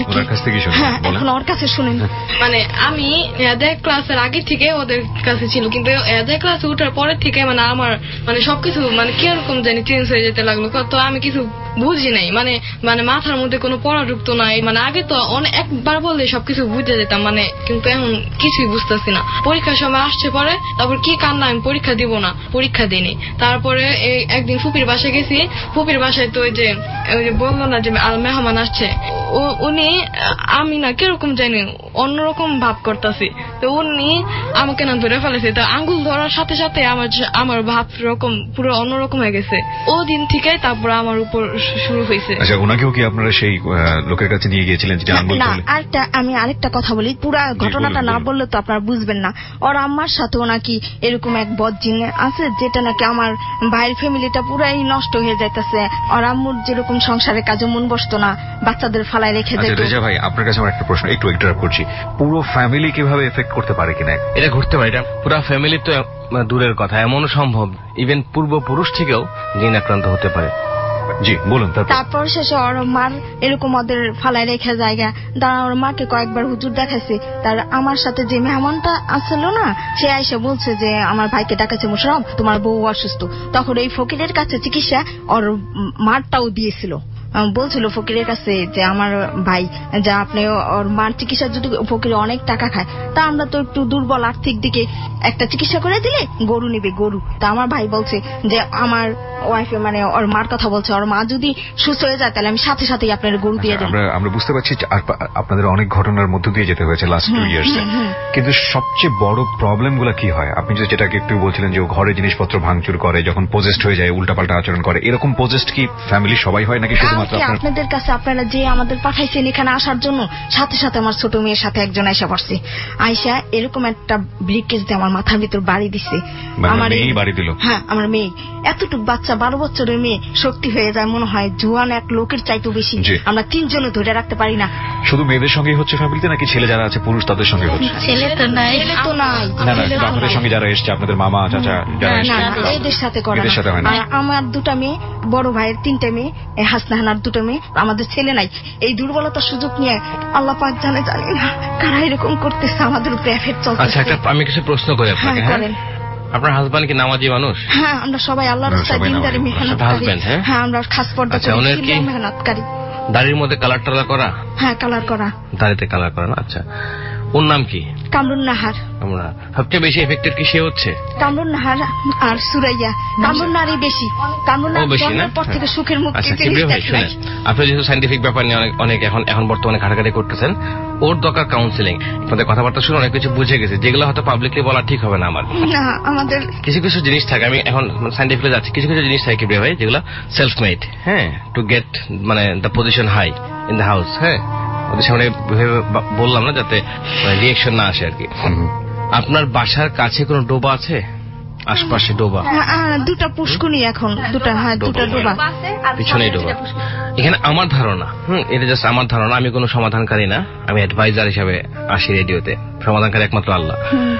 হ্যাঁ, এখন ওর কাছে শুনেন। মানে আমি এদের ক্লাসের আগে থেকে ওদের কাছে ছিল, কিন্তু এদের ক্লাসে উঠার পরের থেকে মানে আমার মানে সবকিছু মানে কিরকম জানি চেঞ্জ হয়ে যেতে লাগলো। তো আমি কিছু বুঝি নাই, মানে মানে মাথার মধ্যে কোনো পড়া ঢুকতো নাই। মানে আগে তো অনেক একবার বললে সবকিছু বুঝে যেতাম, মানে কিন্তু এখন কিছুই বুঝতেছি না। পরীক্ষার সময় আসছে পরে, তারপর কি কান্না, আমি পরীক্ষা দিব না, পরীক্ষা দিইনি। তারপরে একদিন ফুপির বাসায় গেছি, ফুপির বাসায় তো ওই যে বললো না যে মেহমান আসছে, উনি আমি না কিরকম জানি অন্যরকম ভাব করতেছি, তো উনি আমাকে না ধরে ফেলেছে। তো আঙ্গুল ধরার সাথে সাথে আমার ভাব রকম পুরো অন্যরকম হয়ে গেছে। ও দিন থেকে তারপর আমার উপর শুরু হয়েছে। আচ্ছা, ওনাকেও কি আপনারা সেই লোকের কাছে নিয়ে গিয়েছিলেন যে আঙ্গুল ধরলে? আমি আরেকটা কথা বলি, পুরো ঘটনাটা না বললে তো আপনারা বুঝবেন না। ওর আম্মার সাথেও নাকি এরকম এক বদজিন আছে, যেটা নাকি আমার ভাইয়ের ফ্যামিলিটা পুরাই নষ্ট হয়ে যাইতেছে। ওর আম্মুর যেরকম সংসারের কাজে মন বসতো না, বাচ্চাদের ফালায় রেখে যেত। রেজা ভাই, আপনার কাছে আমার একটা প্রশ্ন, একটু ইন্টারাপ্ট করছি, পুরো ফ্যামিলি কিভাবে এফেক্ট করতে পারে কিনা? এটা ঘটতে পারে, এটা পুরো ফ্যামিলি তো দূরের কথা, এমনও সম্ভব ইভেন পূর্বপুরুষ থেকেও জিন আক্রান্ত হতে পারে। জি বলুন। তারপর শেষে ওর মার এরকম ওদের ফালায় রেখে জায়গা, তারা ওর মাকে কয়েকবার হুজুর দেখাইছে। তার আমার সাথে যে মেহমানটা আসছিল না, সে আইসা বলছে যে আমার ভাইকে ডাকাছে মুশরাফ, তোমার বউ অসুস্থ। তখন এই ফকিরের কাছে চিকিৎসা ওর মারটাও দিয়েছিল, বলছিল ফকিরের কাছে যে আমার ভাই যা আপনি ওর মার চিকিৎসা, যদি ফকিরে অনেক টাকা খায়, তা আমরা তো একটু দুর্বল আর্থিক দিকে, একটা চিকিৎসা করে দিলে গরু নিবে গরু। তা আমার ভাই বলছে যে আমার ওয়াইফে মানে ওর মার কথা বলছে, ওর মা যদি সুস্থ হয়ে যায় তাহলে আমি সাথে সাথেই আপনার গরু দিয়ে দেবো। আমরা বুঝতে পারছি আপনাদের অনেক ঘটনার মধ্য দিয়ে যেতে হয়েছে লাস্ট 2 ইয়ার্সে, কিন্তু সবচেয়ে বড় প্রবলেম গুলো কি হয়? আপনি যেটাকে একটু বলছিলেন যে ঘরে জিনিসপত্র ভাঙচুর করে, যখন পজেস্ট হয়ে যায় উল্টাপাল্টা আচরণ করে, এরকম পজেস্ট কি ফ্যামিলি সবাই হয় নাকি শুধুমাত্র আপনাদের কাছে? আপনারা যে আমাদের পাঠাইছেন এখানে আসার জন্য, সাথে সাথে আমার ছোট মেয়ের সাথে একজন আইসা পড়ছে, আইসা এরকম একটা ব্রিকেজ দিয়ে আমার মাথার ভিতর বাড়ি দিছে। আমার বাড়ি দিল? হ্যাঁ, আমার মেয়ে এতটুক বাচ্চা, 12 বছরের মেয়ে, শক্তি হয়ে যায় মনে হয় জোয়ান এক লোকের চাইতেও বেশি। আমরা 3 জনে ধরে রাখতে পারি না। শুধু মেয়েদের সঙ্গেই হচ্ছে ফ্যামিলিতে, নাকি ছেলে যারা আছে পুরুষ তাদের সঙ্গে হচ্ছে? ছেলে তো নাই। না, আপনাদের সঙ্গে যারা এসছে, আপনাদের মামা চাচা যারা এসছে, এদের সাথে করে না। আমার 2টা মেয়ে, বড় ভাইয়ের 3টে মেয়ে, হাসনাহানার 2টো মেয়ে, আমাদের ছেলে নাই। এই দুর্বলতার সুযোগ নিয়ে আল্লাহ পাক জানি না কারা এরকম করতেছে, আমাদের উপরে এফেক্ট চলছে। আচ্ছা, আমি কিছু প্রশ্ন করি আপনাকে। হ্যাঁ, আপনার হাজবেন্ড কি নামাজি মানুষ? হ্যাঁ, আমরা সবাই আল্লাহর রাস্তায় দিনদারি মেহনতকারী। হ্যাঁ, আমরা খাস পর্দা করি, মেহনতকারী। দাড়ির মধ্যে কালার টালার করা? হ্যাঁ, কালার করা। দাড়িতে কালার করা না? আচ্ছা, ওর নাম কি? কামরুন নাহার। সবচেয়ে বেশি এফেক্টেড কি সে হচ্ছে? কামরুন নাহার আর সুরাইয়া। কামরুন নাহারই বেশি, কামরুন নাহার পর থেকে সুখের মুখ। আচ্ছা, কিবরিয়া ভাই শুনেন, আপনি যেহেতু সাইন্টিফিক ব্যাপার নিয়ে অনেক এখন বর্তমানে ঘাটাঘাটি করতেছেন, ওর দরকার কাউন্সিলিং। আপনাদের কথাবার্তা শুনে অনেক কিছু বুঝে গেছে, যেগুলো হয়তো পাবলিকলি বলা ঠিক হবে না আমার। না, আমাদের কিছু কিছু জিনিস থাকে, আমি এখন সাইন্টিফিকলি যাচ্ছি, কিছু জিনিস থাকে কিবরিয়া ভাই যেগুলো সেলফ মেড, হ্যাঁ, টু গেট মানে the position high in the house. হ্যাঁ, ওদের সামনে বললাম না যাতে রিয়েকশন না আসে আর কি। আপনার বাসার কাছে কোনো ডোবা আছে? আশপাশে ডোবা? 2টা পুষ্কুনি, এখন 2টা। হ্যাঁ, 2টা ডোবা, পিছনেই ডোবা। এখানে আমার ধারণা, এটা জাস্ট আমার ধারণা, আমি কোনো সমাধানকারী না, আমি অ্যাডভাইজার হিসাবে আসি রেডিওতে, সমাধানকারী একমাত্র আল্লাহ।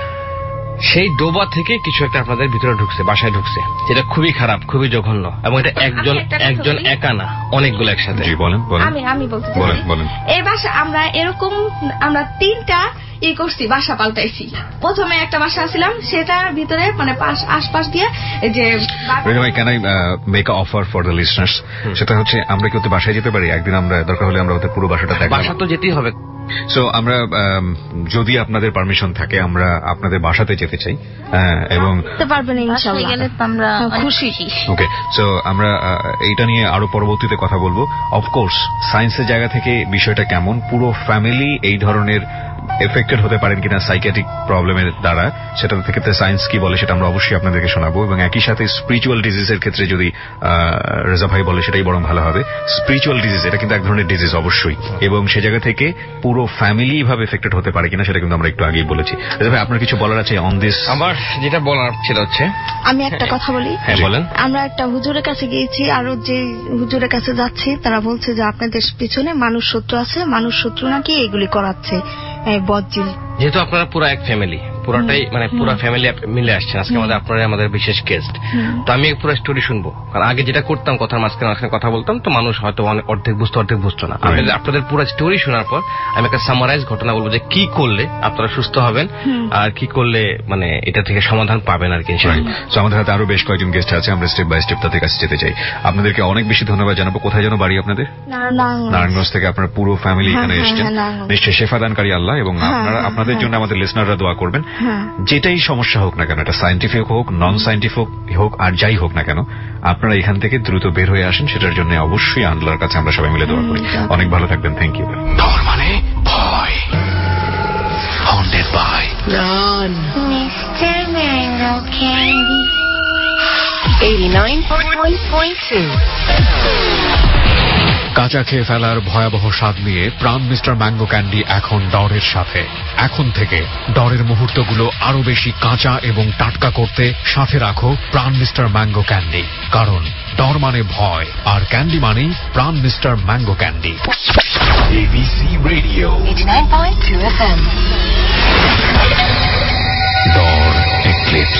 সেই ডোবা থেকে কিছু একটা আপনাদের ভিতরে ঢুকছে, বাসায় ঢুকছে, যেটা খুবই খারাপ, খুবই জঘন্য, এবং এটা একজন একা না, অনেকগুলো একসাথে। আমি বলতে এই বাসা আমরা এরকম, আমরা 3টা করছি, বাসা পাল্টাইছি। প্রথমে একটা বাসা ছিলাম, সেটার ভিতরে মানে আশপাশ দিয়ে যে can I make a offer for the listeners, সেটা হচ্ছে আমরা কি ওদের বাসায় যেতে পারি? একদিন আমরা দরকার হলে আমরা ওদের পুরো বাসাটা দেখব। বাসা তো যেতেই হবে। সো আমরা যদি আপনাদের পারমিশন থাকে আমরা আপনাদের বাসাতে যেতে চাই, এবং পারবেন ইনশাআল্লাহ, গেলে আমরা খুশি। ওকে, সো আমরা এইটা নিয়ে আরো পরবর্তীতে কথা বলবো। অফকোর্স সায়েন্সের জায়গা থেকে বিষয়টা কেমন, পুরো ফ্যামিলি এই ধরনের এফেক্টেড হতে পারেন কিনা সাইকিয়াট্রিক প্রবলেমের দ্বারা, সেটা থেকে সায়েন্স কি বলে সেটা আমরা অবশ্যই আপনাদেরকে শোনাবো। এবং একই সাথে স্পিরিচুয়াল ডিজিজের ক্ষেত্রে যদি রেজা ভাই বলে সেটাই বরং ভালো হবে। স্পিরিচুয়াল ডিজিজ এটা কিন্তু এক ধরনের ডিজিজ অবশ্যই, এবং সে জায়গা থেকে পুরো পুরো ফ্যামিলি ভাবে এফেক্টেড হতে পারে কিনা সেটা কিন্তু আমরা একটু আগেই বলেছি। আপনার কিছু বলার আছে অন দিস? আমার যেটা বলার ছিল হচ্ছে, আমি একটা কথা বলি। হ্যাঁ বলেন। আমরা একটা হুজুরের কাছে গিয়েছি, আরো যে হুজুরের কাছে যাচ্ছি তারা বলছে যে আপনাদের পিছনে মানুষ শত্রু আছে, মানুষ শত্রু নাকি এগুলি করাচ্ছে বজ্জিল। যেহেতু আপনারা পুরো এক ফ্যামিলি, পুরোটাই মানে পুরো ফ্যামিলি মিলে আসছেন আজকে আপনারা আমাদের বিশেষ গেস্ট, তো আমি পুরো স্টোরি শুনবো। কারণ আগে যেটা করতাম কথার মাঝখানে কথা বলতাম, তো মানুষ হয়তো অর্ধেক বুঝতো না। আপনাদের পুরো স্টোরি শোনার পর আমি একটা সামারাইজ ঘটনা বলবো যে কি করলে আপনারা সুস্থ হবেন আর কি করলে মানে এটা থেকে সমাধান পাবেন আর কি। আমাদের হাতে আরো বেশ কয়েকজন গেস্ট আছে, আমরা স্টেপ বাই স্টেপ তাদের কাছে যেতে চাই। আপনাদেরকে অনেক বেশি ধন্যবাদ জানাবো। কোথায় যেন বাড়ি আপনাদের? নারায়ণগঞ্জ থেকে আপনার পুরো ফ্যামিলি এখানে এসেছেন। নিশ্চয়ই শেফাদানকারী আল্লাহ, এবং আপনাদের জন্য আমাদের লিসনাররা দোয়া করবেন। যেটাই সমস্যা হোক না কেন, এটা সায়েন্টিফিক হোক, নন সায়েন্টিফিক হোক, আর যাই হোক না কেন, আপনারা এখান থেকে দ্রুত বের হয়ে আসেন, সেটার জন্য অবশ্যই আল্লাহর কাছে আমরা সবাই মিলে দোয়া করি। অনেক ভালো থাকবেন। Thank you. ডর মানে ভয়, haunted by Run, Mr. Mango Candy. 89.2 কাঁচা খেয়ে ফেলার ভয়াবহ স্বাদ নিয়ে প্রাণ মিস্টার ম্যাঙ্গো ক্যান্ডি এখন ডরের সাথে। এখন থেকে ডরের মুহূর্তগুলো আরো বেশি কাঁচা এবং টাটকা করতে সাথে রাখো প্রাণ মিস্টার ম্যাঙ্গো ক্যান্ডি, কারণ ডর মানে ভয় আর ক্যান্ডি মানেই Pran mister mango candy. ABC Radio 89.2 FM. Dor eclipse.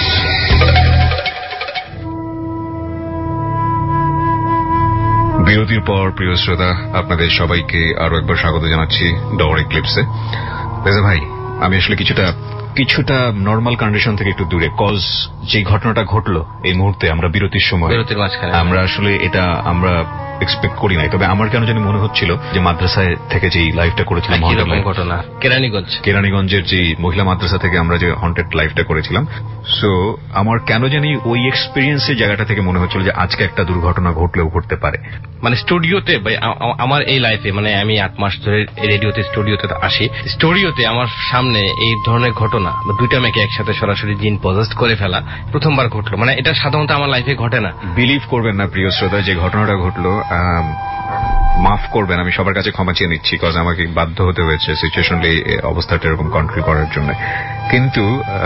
বিরতির পর প্রিয় শ্রোতা, আপনাদের সবাইকে আরো একবার স্বাগত জানাচ্ছি ডর এক্লিপসে। রেজা ভাই, আমি আসলে কিছুটা নর্মাল কন্ডিশন থেকে একটু দূরে, কজ যে ঘটনাটা ঘটলো এই মুহূর্তে আমরা বিরতির সময়, আমরা আসলে এটা আমরা এক্সপেক্ট করি নাই। তবে আমার কেন জানি মনে হচ্ছিল যে মাদ্রাসায় থেকে যে লাইভটা করেছিলাম, ঘটনা কেরানীগঞ্জের যে মহিলা মাদ্রাসা থেকে আমরা যে হন্টেড লাইভটা করেছিলাম, সো আমার কেন জানি ওই এক্সপিরিয়েন্সের জায়গাটা থেকে মনে হচ্ছিল যে আজকে একটা দুর্ঘটনা ঘটলেও ঘটতে পারে। মানে স্টুডিওতে আমার এই লাইফে, মানে আমি 8 মাস ধরে রেডিওতে স্টুডিওতে আসি, স্টুডিওতে আমার সামনে এই ধরনের ঘটনা দুইটা মেয়েকে একসাথে সরাসরি জিন পজেস্ট করে ফেলা প্রথমবার ঘটলো। মানে এটা সাধারণত আমার লাইফে ঘটে না। বিলিভ করবেন না প্রিয় শ্রোতা, যে ঘটনাটা ঘটলো, মাফ করবেন, আমি সবার কাছে ক্ষমা চেয়ে নিচ্ছি, কজ আমাকে বাধ্য হতে হয়েছে সিচুয়েশনলি অবস্থাটা এরকম কন্ট্রোল করার জন্য। কিন্তু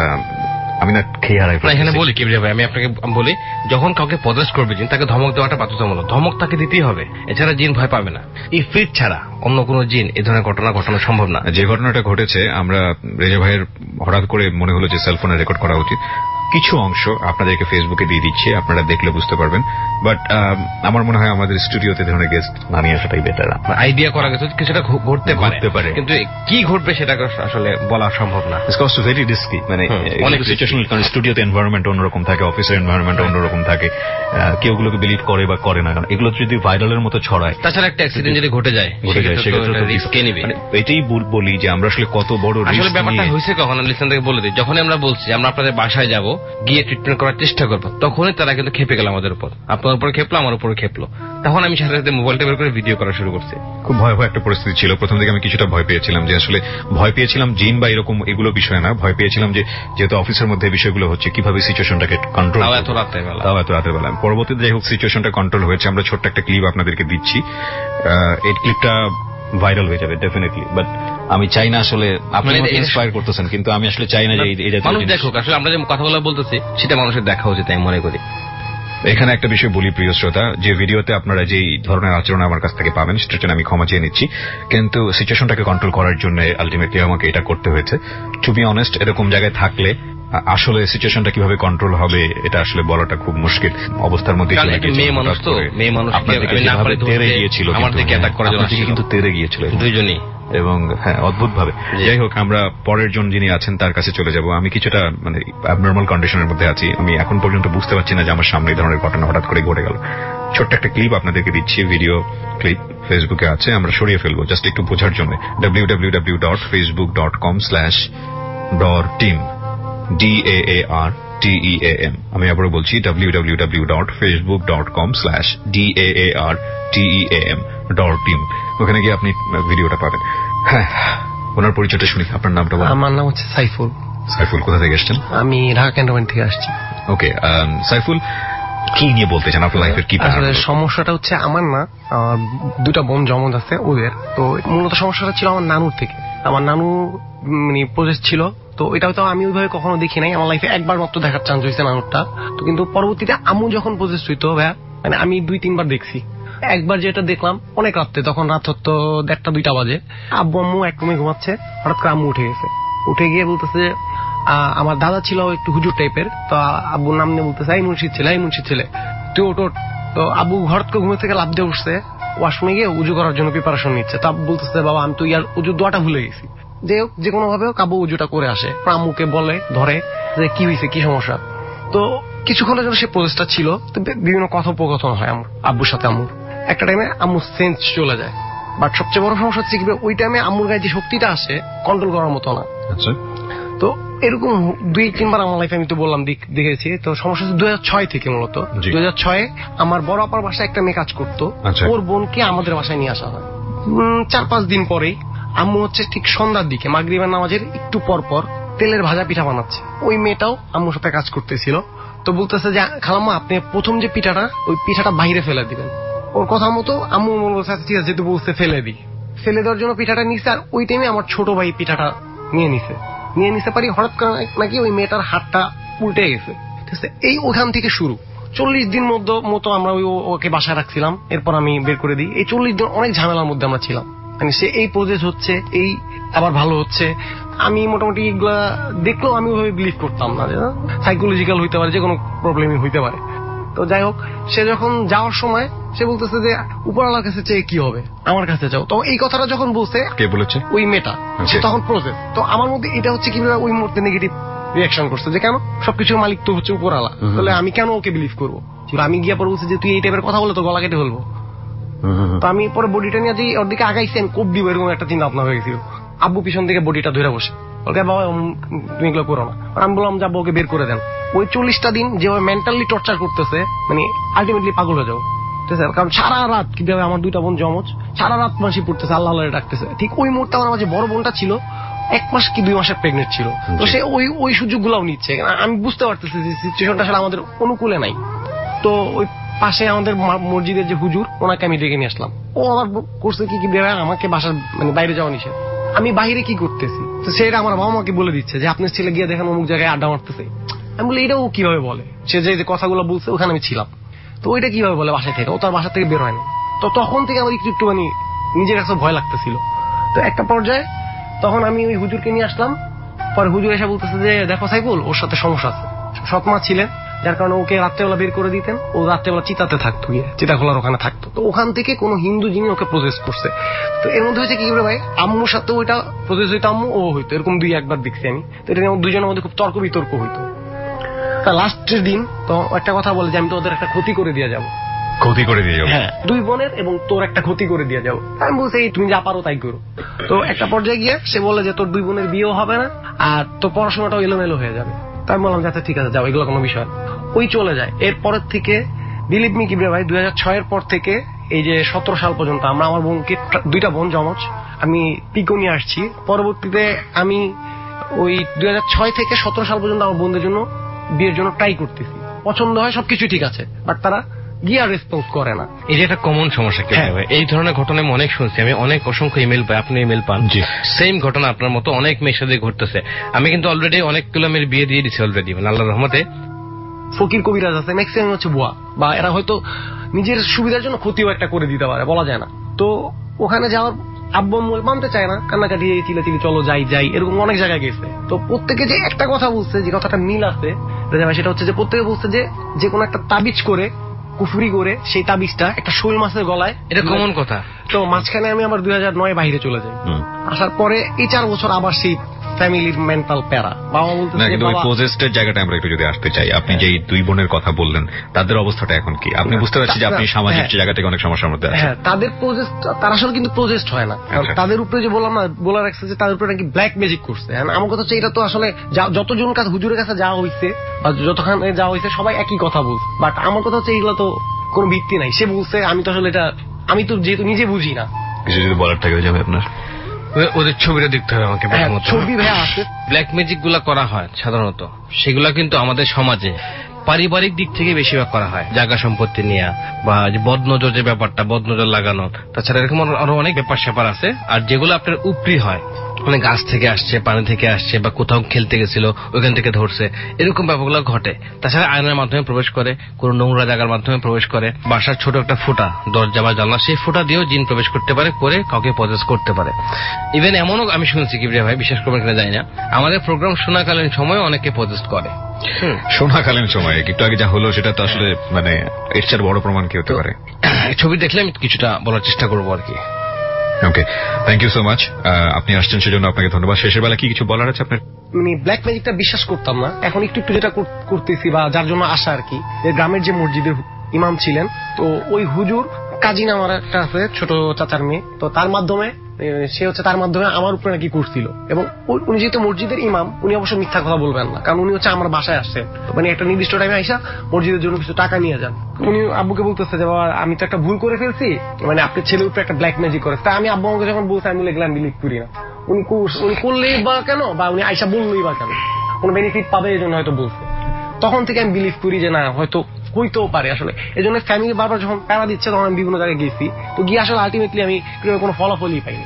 আমি না খেয়ে হারাই এখানে বলি কি ভাই, আমি আপনাকে বলি, যখন কাউকে পজেস্ট করবে জিন, তাকে ধমক দেওয়াটা বাধ্যতামূলক। ধমক তাকে দিতেই হবে, এছাড়া জিন ভয় পাবে না। এই ফিট ছাড়া অন্য কোনো জিন এই ধরনের ঘটনা ঘটানো সম্ভব না। যে ঘটনাটা ঘটেছে, আমরা রেজা ভাইয়ের হঠাৎ করে মনে হলো যে সেলফোনে রেকর্ড করা উচিত। কিছু অংশ আপনাদেরকে ফেসবুকে দিয়ে দিচ্ছি, আপনারা দেখলে বুঝতে পারবেন। বাট আমার মনে হয় আমাদের স্টুডিওতে ধরনের গেস্ট না নিয়ে আসাটাই বেটার। আইডিয়া করা গেছে কিছুটা ঘটতে পারে, কিন্তু কি ঘটবে সেটা আসলে বলা সম্ভব না। It's cost very risky. মানে অনেক সিচুয়েশনাল, কারণ স্টুডিওতে এনভায়রনমেন্ট অন্যরকম থাকে, অফিসের এনভায়রনমেন্ট অন্যরকম থাকে, কেউ গুলোকে বিলিভ করে বা করে না। কারণ এগুলো যদি ভাইরালের মতো ছড়ায়, তাছাড়া একটা অ্যাক্সিডেন্ট যদি ঘটে যায় সেক্ষেত্রে রিস্ক কে নেবে? এটাই বলি যে আমরা আসলে কত বড় আসলে ব্যাপারটা হয়েছে কখন লিসেন থেকে বলে দিই, যখন আমরা বলছি আমরা আপনাদের বাসায় যাব, গিয়ে ট্রিটমেন্ট করার চেষ্টা করবো, তখনই তারা কিন্তু খেপে গেল আমাদের উপর। আপনার উপর খেপলো, আমার উপর খেপলো। তখন আমি সাথে সাথে মোবাইলটা বের করে ভিডিও করা শুরু করছি। খুব ভয়াবহ একটা পরিস্থিতি ছিল। প্রথম দিকে আমি কিছুটা ভয় পেয়েছিলাম, যে আসলে ভয় পেয়েছিলাম জিন বা এরকম এগুলো বিষয় না, ভয় পেয়েছিলাম যে যেহেতু অফিসের মধ্যে বিষয়গুলো হচ্ছে, কিভাবে সিচুয়েশনটাকে কন্ট্রোল, তাও এত রাতের বেলা। পরবর্তীতে যাই হোক সিচুয়েশনটা কন্ট্রোল হয়েছে। আমরা ছোট্ট একটা ক্লিপ আপনাদেরকে দিচ্ছি, এই ক্লিপটা ভাইরাল হয়ে যাবে ডেফিনেটলি। বাট আমি চাই না আসলে আপনি ইন্সপায়ার করতেছেন, কিন্তু আমি আসলে চাই না যে এই মানুষ দেখুক। আসলে আমরা যে কথাগুলো বলতেছি সেটা মানুষের দেখা উচিত, আমি মনে করি। এখানে একটা বিষয় বলি প্রিয় শ্রোতা, যে ভিডিওতে আপনারা যেই ধরনের আচরণ আমার কাছ থেকে পাবেন সেটার জন্য আমি ক্ষমা চেয়ে নিচ্ছি, কিন্তু সিচুয়েশনটাকে কন্ট্রোল করার জন্য আলটিমেটলি আমাকে এটা করতে হয়েছে। টু বি অনেস্ট, এরকম জায়গায় থাকলে আসলে সিচুয়েশনটা কিভাবে কন্ট্রোল হবে এটা আসলে বলাটা খুব মুশকিল অবস্থার মধ্যে। মেয়ে মানুষ তো, মেয়ে মানুষ তেরে গিয়েছিল, কিন্তু তেরে গিয়েছিল দুইজনই, এবং হ্যাঁ অদ্ভুত ভাবে। যাই হোক, আমরা পরের জন যিনি আছেন তার কাছে চলে যাব। আমি কিছুটা মানে অ্যাবনর্মাল কন্ডিশনের মধ্যে আছি, আমি এখন পর্যন্ত বুঝতে পারছি না যে আমার সামনে এই ধরনের ঘটনা হঠাৎ করে ঘটে গেল। ছোট্ট একটা ক্লিপ আপনাদেরকে দিচ্ছি, ভিডিও ক্লিপ ফেসবুকে আছে, আমরা সরিয়ে ফেলবো জাস্ট একটু বোঝার জন্য। www.facebook.com/DARTEAM DAARTEAM। আমি আবারও বলছি www.facebook.com/DAARTEAM ওখানে গিয়ে আপনি ভিডিওটা পাবেন। হ্যাঁ, ওনার পরিচয়টা শুনি। আপনার নামটা বলুন। আমার নাম হচ্ছে সাইফুল। সাইফুল কোথা থেকে এসেছেন? আমি ঢাকা ক্যান্টনমেন্ট থেকে আসছি। ওকে সাইফুল, কি নিয়ে বলতে চান, আপনার লাইফের কি সমস্যাটা হচ্ছে আমার না, দুটা বোন জমজ আছে ওদের। তো মূলত সমস্যাটা ছিল আমার নানুর থেকে। আমার নানু মানে প্রজেক্ট ছিল, তো এটা হয়তো আমি ওইভাবে কখনো দেখি নাই। আমার লাইফে একবার মাত্র দেখার চান্স হয়েছে নানুরটা। তো কিন্তু পরবর্তীতে আম্মু যখন প্রজেক্ট হইতো ভাইয়া, মানে আমি 2-3 বার দেখছি। একবার যেটা দেখলাম অনেক রাত্রে, তখন রাত হতো 1টা-2টা বাজে। আব্বু আম্মু এক রুমে ঘুমাচ্ছে, হঠাৎ করে আম্মু উঠে গেছে। উঠে গিয়ে বলতেছে, আমার দাদা ছিল একটু হুজুর টাইপের, তো আব্বুর নাম নিয়ে বলতেছে, এই মুন্সির ছেলে তুই ওঠ। তো আব্বু ঘর থেকে ঘুমে থেকে লাফ দিয়ে উঠছে, ওয়াশরুমে গিয়ে উজু করার জন্য প্রিপারেশন নিচ্ছে। তো আব্বু বলতেছে, বাবা আমি তো ইয়ার উজুর দোয়াটা ভুলে গেছি। যে হোক, যে কোনো ভাবে আব্বু উজুটা করে আসে। আম্মুকে বলে ধরে যে কি হয়েছে, কি সমস্যা। তো কিছুক্ষণের জন্য সে প্রচেষ্টা ছিল, বিভিন্ন কথোপকথন হয় আব্বুর সাথে আম্মুর। একটা টাইমে আম্মুর সেন্স চলে যায়। বাট সবচেয়ে বড় সমস্যা হচ্ছে কি, ওই টাইমে আম্মুর গায়ে যে শক্তিটা আসে কন্ট্রোল করার মতো না। আচ্ছা, তো এরকম 2-3 বার আমার লাইফে আমি তো বললাম দেখেছি। তো সমস্যা হচ্ছে 2006 থেকে, মূলত 2006 আমার বড় আপার বাসায় একটা মেয়ে কাজ করতো। ওর বোনকে আমাদের বাসায় নিয়ে আসা হয়। 4-5 দিন পরেই আম্মু হচ্ছে ঠিক সন্ধ্যার দিকে মাগরিবের নামাজের একটু পর পর তেলের ভাজা পিঠা বানাচ্ছে। ওই মেয়েটাও আম্মুর সাথে কাজ করতেছিল। তো বলতেছে যে খালাম্মা আপনি প্রথম যে পিঠাটা, ওই পিঠাটা বাইরে ফেলে দিবেন। ওর কথা মতো আম্মু বলছে ঠিক আছে, যেহেতু বলছে ফেলে দেওয়ার জন্য পিঠাটা নিচ্ছে। আর ওই টাইমে আমার ছোট ভাই পিঠাটা নিয়ে নিতে পারি, হঠাৎ করে নাকি ওই মেয়েটার হাতটা উল্টে গেছে। ঠিক আছে, এই ওখান থেকে শুরু। 40 দিন মতো আমরা ওকে বাসায় রাখছিলাম। এরপর আমি বের করে দিই। এই 40 দিন অনেক ঝামেলার মধ্যে আমরা ছিলাম। মানে সে এই প্রজেক্ট হচ্ছে, এই আবার ভালো হচ্ছে। আমি মোটামুটি এগুলা দেখলেও আমি ওইভাবে বিলিভ করতাম না, সাইকোলজিক্যাল হইতে পারে, যে কোনো প্রবলেমই হইতে পারে। তো যাই হোক, সে যখন যাওয়ার সময় সে বলতেছে যে উপরওয়ালার কাছে চেয়ে কি হবে, আমার কাছে যাও। তো এই কথাটা যখন বলছে, কে বলেছে? ওই মেয়েটা। সে তখন প্রজেক্ট। তো আমার মধ্যে এটা হচ্ছে কিভাবে ওই মুহূর্তে নেগেটিভ রিয়াকশন করছে, যে কেন সবকিছুর মালিক তো হচ্ছে উপরওয়ালা, তাহলে আমি কেন ওকে বিলিভ করবো? আমি গিয়া পরে বলছি যে তুই এই টাইপের কথা বলে তো গলা কেটে ফেলবো। তো আমি পরে বডিটা নিয়ে ওর দিকে আগাইছি, আমি কোপ দিব, এরকম একটা চিন্তা ভাবনা হয়ে গেছিল। আব্বু পিছন থেকে বডিটা ধরে বসে ওকে, বাবা তুমি এগুলো করো না। আমি বললাম যাবো, ওকে বের করে দেন। ওই 40টা দিন যেভাবে মেন্টালি টর্চার করতেছে, মানে আলটিমেটলি পাগল হয়ে যাও। ঠিক আছে, কারণ সারা রাত কিভাবে আমার 2টা বোন জমজ, সারা রাত মাসি পড়তেছে, আল্লাহ ডাকতেছে। ঠিক ওই মুহূর্তে আমার মাঝে বড় বোনটা ছিল 1 মাস কি 2 মাসের প্রেগনেন্ট ছিল। তো সে ওই সুযোগ গুলাও নিচ্ছে। আমি বুঝতে পারতেছি যে সিচুয়েশনটা আসলে আমাদের অনুকূলে নাই। তো ওই পাশে আমাদের মসজিদের যে হুজুর, ওনাকে আমি ডেকে নিয়ে আসলাম। ও আমার করছে কি আমাকে বাসার মানে বাইরে যাওয়া নিষেধ। আমি বাইরে কি করতেছি, তো সেটা আমার বাবা মাকে বলে দিচ্ছে যে আপনার ছেলে গিয়ে দেখেন অমুক জায়গায় আড্ডা মারতেছে। আমি বলি এটাও কিভাবে বলে? সে যে কথাগুলো বলছে ওখানে আমি ছিলাম, তো ওইটা কিভাবে বলে বাসায় থেকে? ও তার বাসা থেকে বের হয় না। তো তখন থেকে আমার একটু মানে নিজের কাছে ভয় লাগতেছিল। তো একটা পর্যায়ে তখন আমি ওই হুজুরকে নিয়ে আসলাম। পরে হুজুর এসে বলতেছে যে দেখো সাইফুল, ওর সাথে সমস্যা আছে। সৎমা ছিলেন, যার কারণে ওকে রাত্রেবেলা বের করে দিতেন। ও রাত্রেবেলা চিতাতে থাকতো, গিয়ে চিতাখোলার ওখানে থাকতো। তো ওখান থেকে কোন হিন্দু যিনি ওকে প্রসেস করছে। তো এর মধ্যে হয়েছে কি করে ভাই, আম্মুর সাথে ওইটা প্রসেস হইতো, আম্মু ও হইতো, এরকম 2-1 দেখছি আমি। তো এটা দুজনের মধ্যে খুব তর্ক বিতর্ক হইতো। তা লাস্টের দিন তো একটা কথা বলে যে আমি তো ওদের একটা ক্ষতি করে দিয়ে যাবো। ক্ষতি করে দিয়ে যাবো? হ্যাঁ, 2 বোনের এবং তোর একটা ক্ষতি করে দিয়ে যাবো। আমি বলছি তুমি যা পারো তাই করো। তো একটা পর্যায়ে গিয়ে সে বলে যে তোর 2 বোনের বিয়েও হবে না, আর তোর পড়াশোনাটাও এলোমেলো হয়ে যাবে। তাই বললাম যাতে ঠিক আছে যাও, এগুলো কোনো বিষয়। ওই চলে যায়। এরপরের থেকে বিলিভ মি কি ভাই, 2006 পর থেকে এই যে 17 সাল পর্যন্ত আমরা আমার বোনকে, 2টা বোন জমজ, আমি পিকো নিয়ে আসছি। পরবর্তীতে আমি ওই 2006 থেকে 17 সাল পর্যন্ত আমার বোনদের জন্য বিয়ের জন্য ট্রাই করতেছি। পছন্দ হয়, সবকিছু ঠিক আছে, বাট তারা গিয়ে রেসপন্স করে না। এই যে একটা কমন সমস্যা, এই ধরনের ঘটনা আমি অনেক শুনছি। আমি অনেক অসংখ্য ইমেল পাই, আপনি ইমেল পান, সেম ঘটনা আপনার মতো অনেক মেয়ের সাথে ঘটতেছে। আমি কিন্তু অলরেডি অনেকগুলো মেয়ের বিয়ে দিয়ে দিচ্ছি অলরেডি, মানে আল্লাহর রহমতে। ফকির কবিরাজ আছে, ম্যাক্সিমাম হচ্ছে বুয়া, বা এরা হয়তো নিজের সুবিধার জন্য ক্ষতিও একটা করে দিতে পারে, বলা যায় না। তো ওখানে যাওয়ার আব্বু আম্মু মানতে চায় না, কান্নাকাটি চিলাচিলি চলো যাই, এরকম অনেক জায়গায় গেছে। তো প্রত্যেকে যে একটা কথা বলছে, যে কথাটা মিল আছে, সেটা হচ্ছে যে প্রত্যেকে বলছে যে কোনো একটা তাবিজ করে, কুফরি করে, সেই তাবিজটা একটা শোল মাছের গলায়, এটা কমন কথা। তো মাঝখানে আমি আমার 2009 বাইরে চলে যাই। আসার পরে এই 4 বছর আবার সেই ফ্যামিলির মেন্টাল প্যারা। বাবা বলতেছে, কিন্তু ওই প্রজেস্টের জায়গাটা আমরা একটু যদি আসতে চাই, আপনি যে 2 বোনের কথা বললেন, তাদের অবস্থাটা এখন কি? আপনি বুঝতে পারছি যে আপনি সামাজিক জায়গা থেকে অনেক সমস্যার মধ্যে আছেন। হ্যাঁ, তাদের প্রজেস্ট, তারা আসলে কিন্তু প্রজেস্ট হয় না। তাদের উপরে যে বললাম না, বলা রাখছে যে তাদের উপরে নাকি ব্ল্যাক ম্যাজিক করছে। আমার কথা হচ্ছে এটা তো আসলে যতজন কাছে হুজুরের কাছে যাওয়া হয়েছে বা যতখানে যাওয়া হয়েছে সবাই একই কথা বলছে। বাট আমার কথা হচ্ছে এইগুলো তো কোনো ভিত্তি নাই। সে বলছে, আমি তো আসলে এটা, আমি তো যেহেতু নিজে বুঝি না। কিছু যদি বলার থাকে যাবে আপনার, ওদের ছবিটা দেখতে হবে আমাকে। ছবি ভাইয়া আছে, ব্ল্যাক ম্যাজিক গুলা করা হয় সাধারণত, সেগুলা কিন্তু আমাদের সমাজে পারিবারিক দিক থেকে বেশিরভাগ করা হয়, জায়গা সম্পত্তি নিয়ে বা যে বদনজর যে ব্যাপারটা, বদনজর লাগানো, তাছাড়া এরকম আরো অনেক ব্যাপার স্যাপার আছে। আর যেগুলো আপনার উপরি হয়, মানে গাছ থেকে আসছে, পানি থেকে আসছে, বা কোথাও খেলতে গেছিল ওইখান থেকে ধরছে, এরকম ব্যাপারগুলো ঘটে। তাছাড়া আয়নার মাধ্যমে প্রবেশ করে, কোন নোংরা জায়গার মাধ্যমে প্রবেশ করে, বাসার ছোট একটা ফুটা, দরজা বা জানলা, সেই ফুটা দিয়েও জিন প্রবেশ করতে পারে, করে কাউকে পজেস করতে পারে। ইভেন এমনও আমি শুনছি, কিবরিয়া ভাই বিশ্বাস করবেন কিনা জানি না, আমাদের প্রোগ্রাম শোনাকালীন সময় অনেকে পজেস করে। শোনাকালীন সময় একটু আগে যা হলো সেটা তো আসলে মানে এর চেয়ে বড় প্রমাণ কি হতে পারে? ছবি দেখলে আমি কিছুটা বলার চেষ্টা করবো আর কি। Okay, thank you so much. আপনি আসছেন সেজন্য আপনাকে ধন্যবাদ। শেষের বেলা কি কিছু বলার আছে আপনার? মানে ব্ল্যাক ম্যাজিকটা বিশ্বাস করতাম না, এখন একটু একটু যেটা করতেছি বা যার জন্য আসা আর কি, গ্রামের যে মসজিদের ইমাম ছিলেন, তো ওই হুজুর কাজিন আমার একটা আছে, ছোট চাচার মেয়ে, তো তার মাধ্যমে সে হচ্ছে তার মাধ্যমে আমার উপরে নাকি করছিল। এবং উনি যেহেতু মসজিদের ইমাম, উনি অবশ্য মিথ্যা কথা বলবেন না, কারণ উনি হচ্ছে আমার বাসায় আসছেন, মানে একটা নির্দিষ্ট টাইমে আইসা মসজিদের জন্য কিছু টাকা নিয়ে যান। উনি আব্বুকে বলতেছে যে বাবা আমি তো একটা ভুল করে ফেলছি, মানে আপনার ছেলের উপরে একটা ব্ল্যাক ম্যাজিক করেছে। তা আমি আব্বু আমাকে যখন বলছি আমি লিখলাম বিলিভ করি না, উনি করলেই বা কেন, বা উনি আইসা বললেই বা কেন, কোনো বেনিফিট পাবে এই জন্য হয়তো বলছে। তখন থেকে আমি বিলিভ করি যে না হয়তো হইতেও পারে আসলে। এই জন্য ফ্যামিলি বারবার যখন প্যারা দিচ্ছে তখন আমি বিভিন্ন জায়গায় গেছি, তো গিয়ে আসলে আলটিমেটলি আমি কোনো ফলাফলই পাইনি,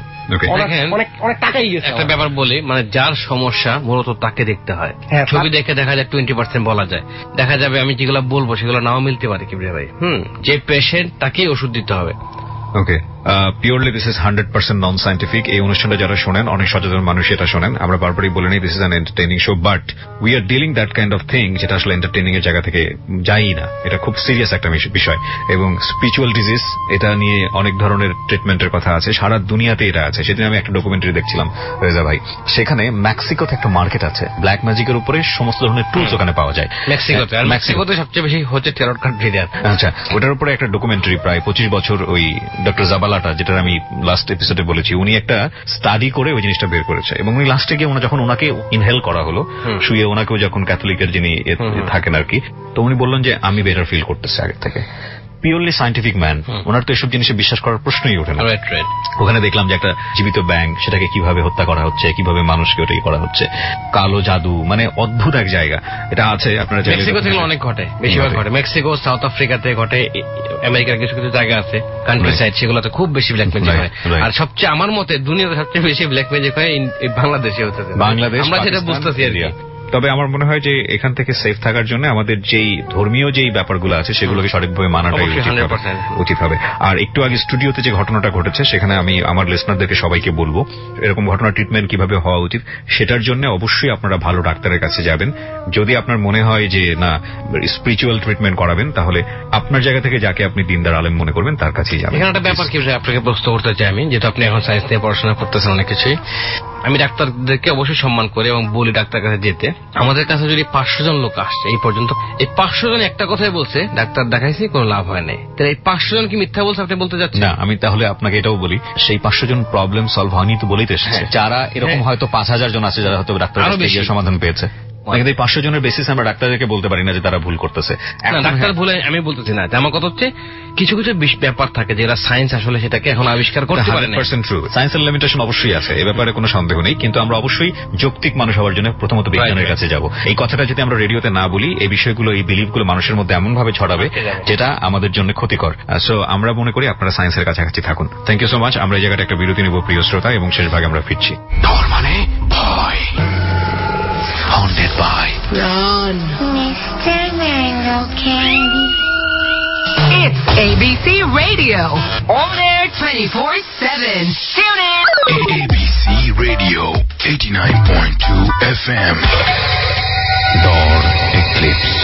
অনেক টাকাই গেছে। একটা ব্যাপার বলি, মানে যার সমস্যা মূলত তাকে দেখতে হয়। ছবি দেখে দেখা যায় 20% বলা যায়, দেখা যাবে আমি যেগুলো বলবো সেগুলো নাও মিলতে পারে কিবরিয়া ভাই। যে পেশেন্ট তাকেই ওষুধ দিতে হবে। Okay, purely this is 100% non scientific. এই অনুষ্ঠানটা যারা শোনেন, অনেক সচেতন মানুষ এটা শোনেন, আমরা বারবারই বলে নিই this is an entertaining show, but we are dealing that kind of thing যেটা আসলে এন্টারটেইনিং এর জায়গা থেকে যাই না। এটা খুব সিরিয়াস একটা বিষয়, এবং স্পিরিচুয়াল ডিজিজ এটা নিয়ে অনেক ধরনের ট্রিটমেন্টের কথা আছে, সারা দুনিয়াতে এটা আছে। সেদিন আমি একটা ডকুমেন্টারি দেখছিলাম রেজা ভাই, সেখানে মেক্সিকোতে একটা মার্কেট আছে ব্ল্যাক ম্যাজিকের উপরে, সমস্ত ধরনের টুলস ওখানে পাওয়া যায় মেক্সিকোতে। আর মেক্সিকোতে সবচেয়ে বেশি হচ্ছে ট্যারট কার্ড রিডার। আচ্ছা, ওটার উপরে একটা ডকুমেন্টারি প্রায় 25 বছর ওই ডক্টর জাবালাটা, যেটা আমি লাস্ট এপিসোডে বলেছি, উনি একটা স্টাডি করে ওই জিনিসটা বের করেছে। এবং উনি লাস্টে গিয়ে যখন ওনাকে ইনহেল করা হলো শুয়ে, ওনাকেও যখন ক্যাথলিকের যিনি থাকেন আর কি, তো উনি বললেন যে আমি বেটার ফিল করতেছি আগের থেকে। পিওরলি সায়েন্টিফিক ম্যান, ওনার তো এসব জিনিসে বিশ্বাস করার প্রশ্নই ওঠে না। ওখানে দেখলাম যে একটা জীবিত ব্যাঙ, সেটাকে কিভাবে হত্যা করা হচ্ছে, কিভাবে মানুষকে ওটাই করা হচ্ছে, কালো জাদু, মানে অদ্ভুত এক জায়গা এটা আছে। আপনারা মেক্সিকো থেকে অনেক ঘটে, বেশিরভাগ ঘটে মেক্সিকো, সাউথ আফ্রিকাতে ঘটে, আমেরিকার কিছু কিছু জায়গা আছে কান্ট্রি সাইড, সেগুলোতে খুব বেশি ব্ল্যাক ম্যাজিক হয়। আর সবচেয়ে আমার মতে দুনিয়াতে সবচেয়ে বেশি ব্ল্যাক ম্যাজিক হয় বাংলাদেশে হচ্ছে, বাংলাদেশ, আমরা যেটা বুঝতেছি আর কি। তবে আমার মনে হয় যে এখান থেকে সেফ থাকার জন্য আমাদের যেই ধর্মীয় যেই ব্যাপারগুলো আছে সেগুলোকে সঠিকভাবে মানাটাই উচিত হবে। আর একটু আগে স্টুডিওতে যে ঘটনাটা ঘটেছে, সেখানে আমি আমার লিসনারদেরকে সবাইকে বলবো এরকম ঘটনা ট্রিটমেন্ট কিভাবে হওয়া উচিত, সেটার জন্য অবশ্যই আপনারা ভালো ডাক্তারের কাছে যাবেন। যদি আপনার মনে হয় যে না স্পিরিচুয়াল ট্রিটমেন্ট করাবেন, তাহলে আপনার জায়গা থেকে যাকে আপনি দিনদার আলেম মনে করবেন তার কাছেই যাবেন। এখানে একটা ব্যাপার কি আপনাকে প্রশ্ন করতে চাই আমি, যেহেতু আপনি এখন সায়েন্স নিয়ে পড়াশোনা করতেছেন অনেক কিছুই, আমি ডাক্তারদেরকে অবশ্যই সম্মান করি এবং বলি ডাক্তার কাছে যেতে। আমাদের কাছে যদি 500 জন লোক আসছে এই পর্যন্ত, এই 500 জন একটা কথাই বলছে ডাক্তার দেখাইছি কোনো লাভ হয় নাই, তাহলে এই 500 জন কি মিথ্যা বলছে আপনি বলতে যাচ্ছেন? না, আমি তাহলে আপনাকে এটাও বলি, সেই 500 জন প্রবলেম সলভ হয়নি তো বলেই তো এসেছে। যারা এরকম হয়তো 5000 জন আছে যারা হয়তো ডাক্তারের কাছে গিয়ে সমাধান পেয়েছে। কিন্তু এই 500 জনের বেসিস আমরা ডাক্তারদেরকে বলতে পারি না যে তারা ভুল করতেছে। ডাক্তার ভুলে আমি বলতেছি না, আমার কথা হচ্ছে কিছু কিছু ব্যাপার থাকে যেটা সায়েন্স আসলে সেটাকে এখন আবিষ্কার করতে পারে না। 100% ট্রু, সায়েন্সের লিমিটেশন অবশ্যই আছে, এ ব্যাপারে কোনো সন্দেহ নেই, কিন্তু আমরা অবশ্যই যৌক্তিক মানুষ হওয়ার জন্য প্রথমত বিজ্ঞানের কাছে যাব। এই কথাটা যদি আমরা রেডিওতে না বলি, এই বিষয়গুলো, এই বিলিফগুলো মানুষের মধ্যে এমন ভাবে ছড়াবে যেটা আমাদের জন্য ক্ষতিকর। সো আমরা মনে করি আপনারা সায়েন্সের কাছাকাছি থাকুন। Thank you so much. আমরা এই জায়গাটা একটা বিরতি নেব প্রিয় শ্রোতা, এবং শেষ ভাগে আমরা ফিরছি। তার মানে ভয়, haunted by Run, Mr. Mango Candy. It's ABC Radio. On air 24/7. Tune in. ABC Radio 89.2 FM. Door Eclipse.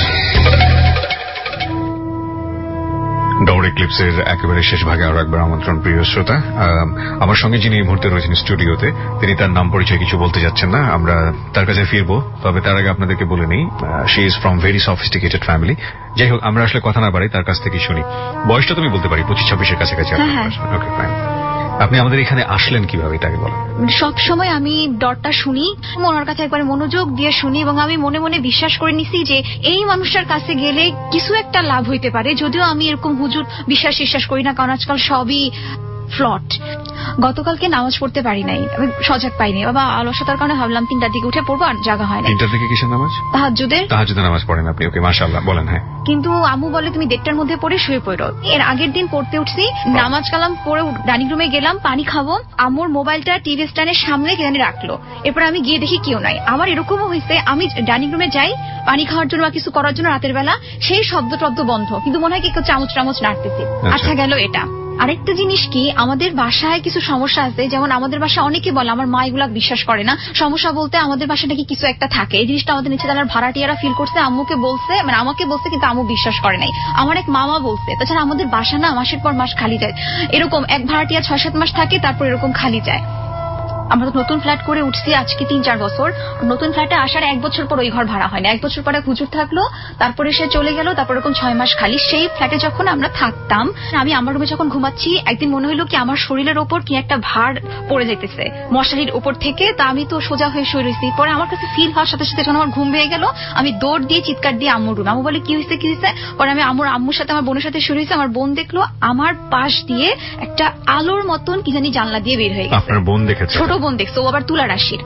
ডর এক্লিপসের একেবারে শেষ ভাগে আরো একবার আমন্ত্রণ প্রিয় শ্রোতা। আমার সঙ্গে যিনি এই মুহূর্তে রয়েছেন স্টুডিওতে, তিনি তার নাম পরিচয় কিছু বলতে যাচ্ছেন না, আমরা তার কাছে ফিরবো। তবে তার আগে আপনাদেরকে বলে নিই, she is from very sophisticated family. যাই হোক, আমরা আসলে কথা না বাড়ি, তার কাছ থেকে শুনি। বয়সটা তুমি বলতে পারি 25-26-এর কাছাকাছি। Okay, fine. আপনি আমাদের এখানে আসলেন কিভাবে, এটাকে বলেন। সব সময় আমি ডরটা শুনি, ওনার কাছে একবার মনোযোগ দিয়ে শুনি, এবং আমি মনে মনে বিশ্বাস করে নিছি যে এই মানুষটার কাছে গেলে কিছু একটা লাভ হইতে পারে। যদিও আমি এরকম হুজুর বিশ্বাস করি না, কারণ আজকাল সবই ফ্লট। গতকালকে নামাজ পড়তে পারি নাই, আমি সজাগ পাইনি, বাবা অলসতার কারণে ভাবলাম 3টার দিকে উঠে পড়বো, আর জাগা হয় না। 3টার দিকে কিসের নামাজ? তাহাজ্জুদের নামাজ পড়েন আপনি? ওকে, মাশাআল্লাহ, বলেন। হ্যাঁ, কিন্তু আম্মু বলে তুমি 1:30টার মধ্যে পড়ে শুয়ে পড়ো। এর আগের দিন পড়তে উঠছি, নামাজ কালাম করে ডাইনিং রুমে গেলাম, পানি খাবো, আম্মুর মোবাইলটা টিভি স্ট্যান্ডের সামনে কেন রাখলো। এরপর আমি গিয়ে দেখি কেউ নাই। আমার এরকমও হয়েছে, আমি ডাইনিং রুমে যাই পানি খাওয়ার জন্য বা কিছু করার জন্য রাতের বেলা, সেই শব্দ টব্দ বন্ধ, কিন্তু মনে হয় কি চামচ টামচ নাড়তেছি। আচ্ছা, গেল এটা। আরেকটা জিনিস কি, আমাদের বাসায় কিছু সমস্যা আছে, যেমন আমাদের বাসায় অনেকে বলে, আমার মা এগুলা বিশ্বাস করে না, সমস্যা বলতে আমাদের বাসায় নাকি কিছু একটা থাকে। এই জিনিসটা আমাদের নিচে তার ভাড়াটিয়ারা ফিল করছে, আম্মুকে বলছে, মানে আমাকে বলছে, কিন্তু আম্মু বিশ্বাস করে নাই। আমার এক মামা বলছে। তাছাড়া আমাদের বাসা না মাসের পর মাস খালি যায়, এরকম এক ভাড়াটিয়া 6-7 মাস থাকে, তারপর এরকম খালি যায়। আমরা তো নতুন ফ্ল্যাট করে উঠছি আজকে 3-4 বছর। নতুন ফ্ল্যাটে আসার 1 বছর পর ওই ঘর ভাড়া হয় না, 1 বছর পরে হুজুর থাকলো, তারপরে সে চলে গেল, তারপর এরকম 6 মাস খালি। সেই ফ্ল্যাটে যখন আমরা থাকতাম, আমি আমার রুমে যখন ঘুমাচ্ছি, একদিন মনে হলো কি আমার শরীরের ওপর কি একটা ভার পড়ে যাইতেছে মশারির উপর থেকে। তা আমি তো সোজা হয়ে শুয়ে রয়েছি, পরে আমার কাছে ফিল হওয়ার সাথে সাথে যখন আমার ঘুম ভেঙে গেল, আমি দৌড় দিয়ে চিৎকার দিয়ে আম্মুর রুমে। আম্মু বলে কি হয়েছে কি হয়েছে। পরে আমি আম্মুর সাথে আমার বোনের সাথে শুয়ে রয়েছি, আমার বোন দেখলো আমার পাশ দিয়ে একটা আলোর মতন কি জানি জানলা দিয়ে বের হয়ে গেছে। আপনার বোন দেখেছে? ছোট বোন দেখছে, ও আবার রাশির।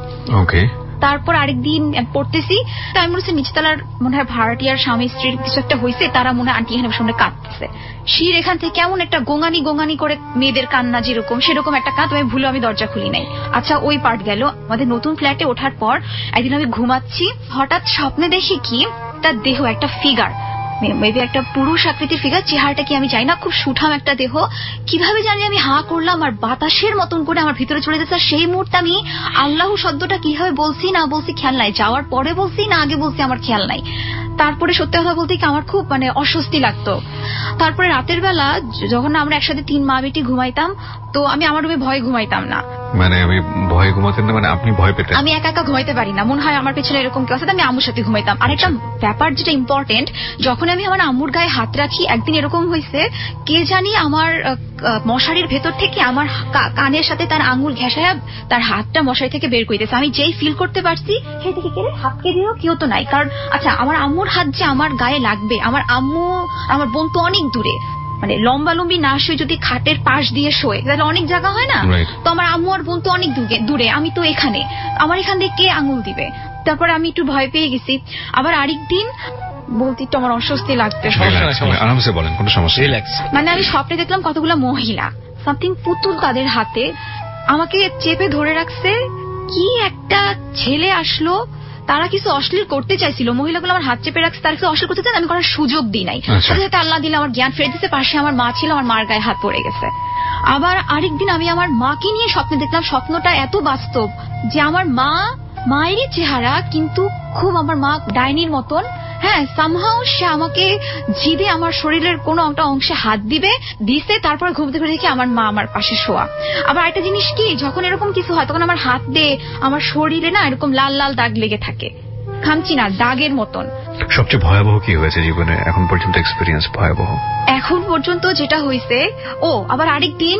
তারপর আরেকদিন পড়তেছি, আমি মনে হচ্ছে নিচতলার মনে হয় ভাড়াটিয়ার স্বামী স্ত্রীর কিছু একটা হয়েছে, তারা মনে হয় আন্টি এখানে সামনে কাঁদতেছে। শির এখান থেকে কেমন একটা গোঙানি গোঙানি করে মেয়েদের কান্না যেরকম, সেরকম একটা কাঁদ। আমি দরজা খুলি নাই। আচ্ছা, ওই পার্ট গেল। আমাদের নতুন ফ্ল্যাটে ওঠার পর একদিন আমি ঘুমাচ্ছি, হঠাৎ স্বপ্নে দেখি কি একটা দেহ, একটা ফিগার, মেবি একটা পুরুষ আকৃতির ফিগার, চেহারাটা কি আমি জানি না, খুব সুঠাম একটা দেহ। কিভাবে জানি আমি হা করলাম, আর বাতাসের মতন করে আমার ভিতরে চলে যাচ্ছে। সেই মুহূর্তে আমি আল্লাহ শব্দটা কিভাবে বলছি না বলছি খেয়াল নাই, যাওয়ার পরে বলছি না আগে বলছি আমার খেয়াল নাই। তারপরে সত্যি কথা বলতে কি আমার খুব অস্বস্তি লাগতো। তারপরে রাতের বেলা যখন আমরা একসাথে 3 মা বেটি ঘুমাইতাম, তো আমি আমার রুমে ভয়ে ঘুমাইতাম না। মানে আমি ভয়ে ঘুমাতেন না? মানে আপনি ভয় পেতেন? আমি একা একা ঘুমাইতে পারি না, মনে হয় আমার পেছনে এরকম কেউ আছে, আমি আম্মুর সাথে ঘুমাইতাম। আর একটা ব্যাপার যেটা ইম্পর্টেন্ট, যখন আমি আমার আম্মুর গায়ে হাত রাখি, একদিন এরকম হয়েছে, কে জানি আমার মশারির ভেতর থেকে আমার কানের সাথে তার আঙুল ঘেঁষায় তার হাতটা মশারি থেকে বের করিতেছে। আমি যেই ফিল করতে পারছি, সেই থেকে হাতকে দিয়েও কেউ তো নাই। কারণ আচ্ছা, আমার আম্মুর হাত যে আমার গায়ে লাগবে, আমার আম্মু আমার বোন তো অনেক দূরে, মানে লম্বা লম্বি না শুয়ে যদি খাটের পাশ দিয়ে শোয় তাহলে অনেক জায়গা হয় না, তো আমার আম্মু আর বোন তো অনেক দূরে, আমি তো এখানে, আমার এখান থেকে কে আঙুল দিবে। তারপরে আমি একটু ভয় পেয়ে গেছি। আবার আরেকদিন বলতে একটু আমার অস্বস্তি লাগতে, আরামসে বলেন, কোনো সমস্যা নেই। মানে আমি স্বপ্নে দেখলাম কতগুলো মহিলা, সামথিং পুতুল, তাদের হাতে আমাকে চেপে ধরে রাখছে। কি একটা ছেলে আসলো, তারা কিছু অশ্লীল করতে চাইছিল, মহিলাগুলো আমার হাত চেপে রাখছে, তারা কিছু অশ্লীল করতে চাই, আমি করার সুযোগ দিই নাই। সাথে আল্লাহ দিলে আমার জ্ঞান ফেরত দিতে, পাশে আমার মা ছিল, আমার মার গায়ে হাত পড়ে গেছে। আবার আরেকদিন আমি আমার মাকে নিয়ে স্বপ্নে দেখলাম, স্বপ্নটা এত বাস্তব যে আমার মায়েরই চেহারা, কিন্তু খুব আমার মা ডাইনির মতন। হ্যাঁ, সামহাও সে আমাকে জিদে আমার শরীরের কোন একটা অংশে হাত দিছে, তারপরে ঘুম থেকে দেখি আমার মা আমার পাশে শোয়া। আবার একটা জিনিস কি, যখন এরকম কিছু হয় তখন আমার হাত দিয়ে আমার শরীরে না এরকম লাল লাল দাগ লেগে থাকে, খামচি না, দাগের মতন। সবচেয়ে ভয়াবহ কি হয়েছে জীবনে এখন পর্যন্ত এক্সপেরিয়েন্স? ভয়াবহ এখন পর্যন্ত যেটা হয়েছে, আবার আরেকদিন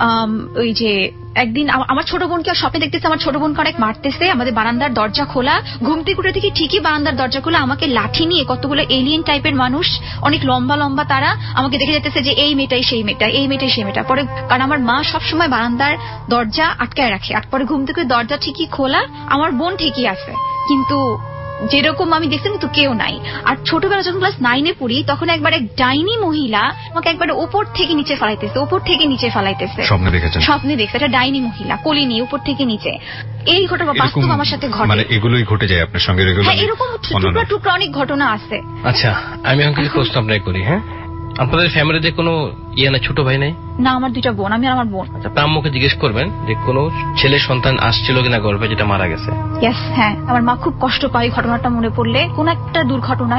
ওই যে একদিন আমার ছোট বোনকে স্বপ্নে দেখতেছে, আমার ছোট বোনকে অনেক মারতেছে, আমাদের বারান্দার দরজা খোলা, ঘুম থেকে উঠে দেখি ঠিকই বারান্দার দরজা খোলা, আমাকে লাঠি নিয়ে কতগুলো এলিয়েন টাইপের মানুষ, অনেক লম্বা লম্বা, তারা আমাকে দেখে যেতেছে যে এই মেয়েটাই সেই মেয়েটা, এই মেয়েটাই সেই মেয়েটা। পরে কারণ আমার মা সবসময় বারান্দার দরজা আটকায় রাখে, আর পরে ঘুম থেকে দরজা ঠিকই খোলা, আমার বোন ঠিকই আছে, কিন্তু যেরকম আমি দেখছি কিন্তু কেউ নাই। আর ছোটবেলা যখন ক্লাস 9-এ পড়ি, তখন একবার এক ডাইনি মহিলা আমাকে একবারে উপর থেকে নিচে ফেলাইতেছে। স্বপ্নে দেখছে একটা ডাইনি মহিলা, কোলে নিয়ে উপর থেকে নিচে। এই ঘটনা বাস্তব আমার সাথে ঘটে। মানে এগুলোই ঘটে যায় আপনার সঙ্গে? এরকম টুকরা টুকরা অনেক ঘটনা আছে। আচ্ছা, আমি এখন কিছু প্রশ্ন আপনাকে করি। হ্যাঁ, আপনাদের ফ্যামিলিতে কোনো ছোট ভাই নাই? না, আমার 2টা বোন, আমি আর আমার বোন। আপনার আম্মুকে জিজ্ঞেস করবেন যে কোনো ছেলে সন্তান আসছিল কিনা গর্ভে, যেটা মারা গেছে। হ্যাঁ, আমার মা খুব কষ্ট পায় ঘটনাটা মনে পড়লে, কোন একটা দুর্ঘটনা।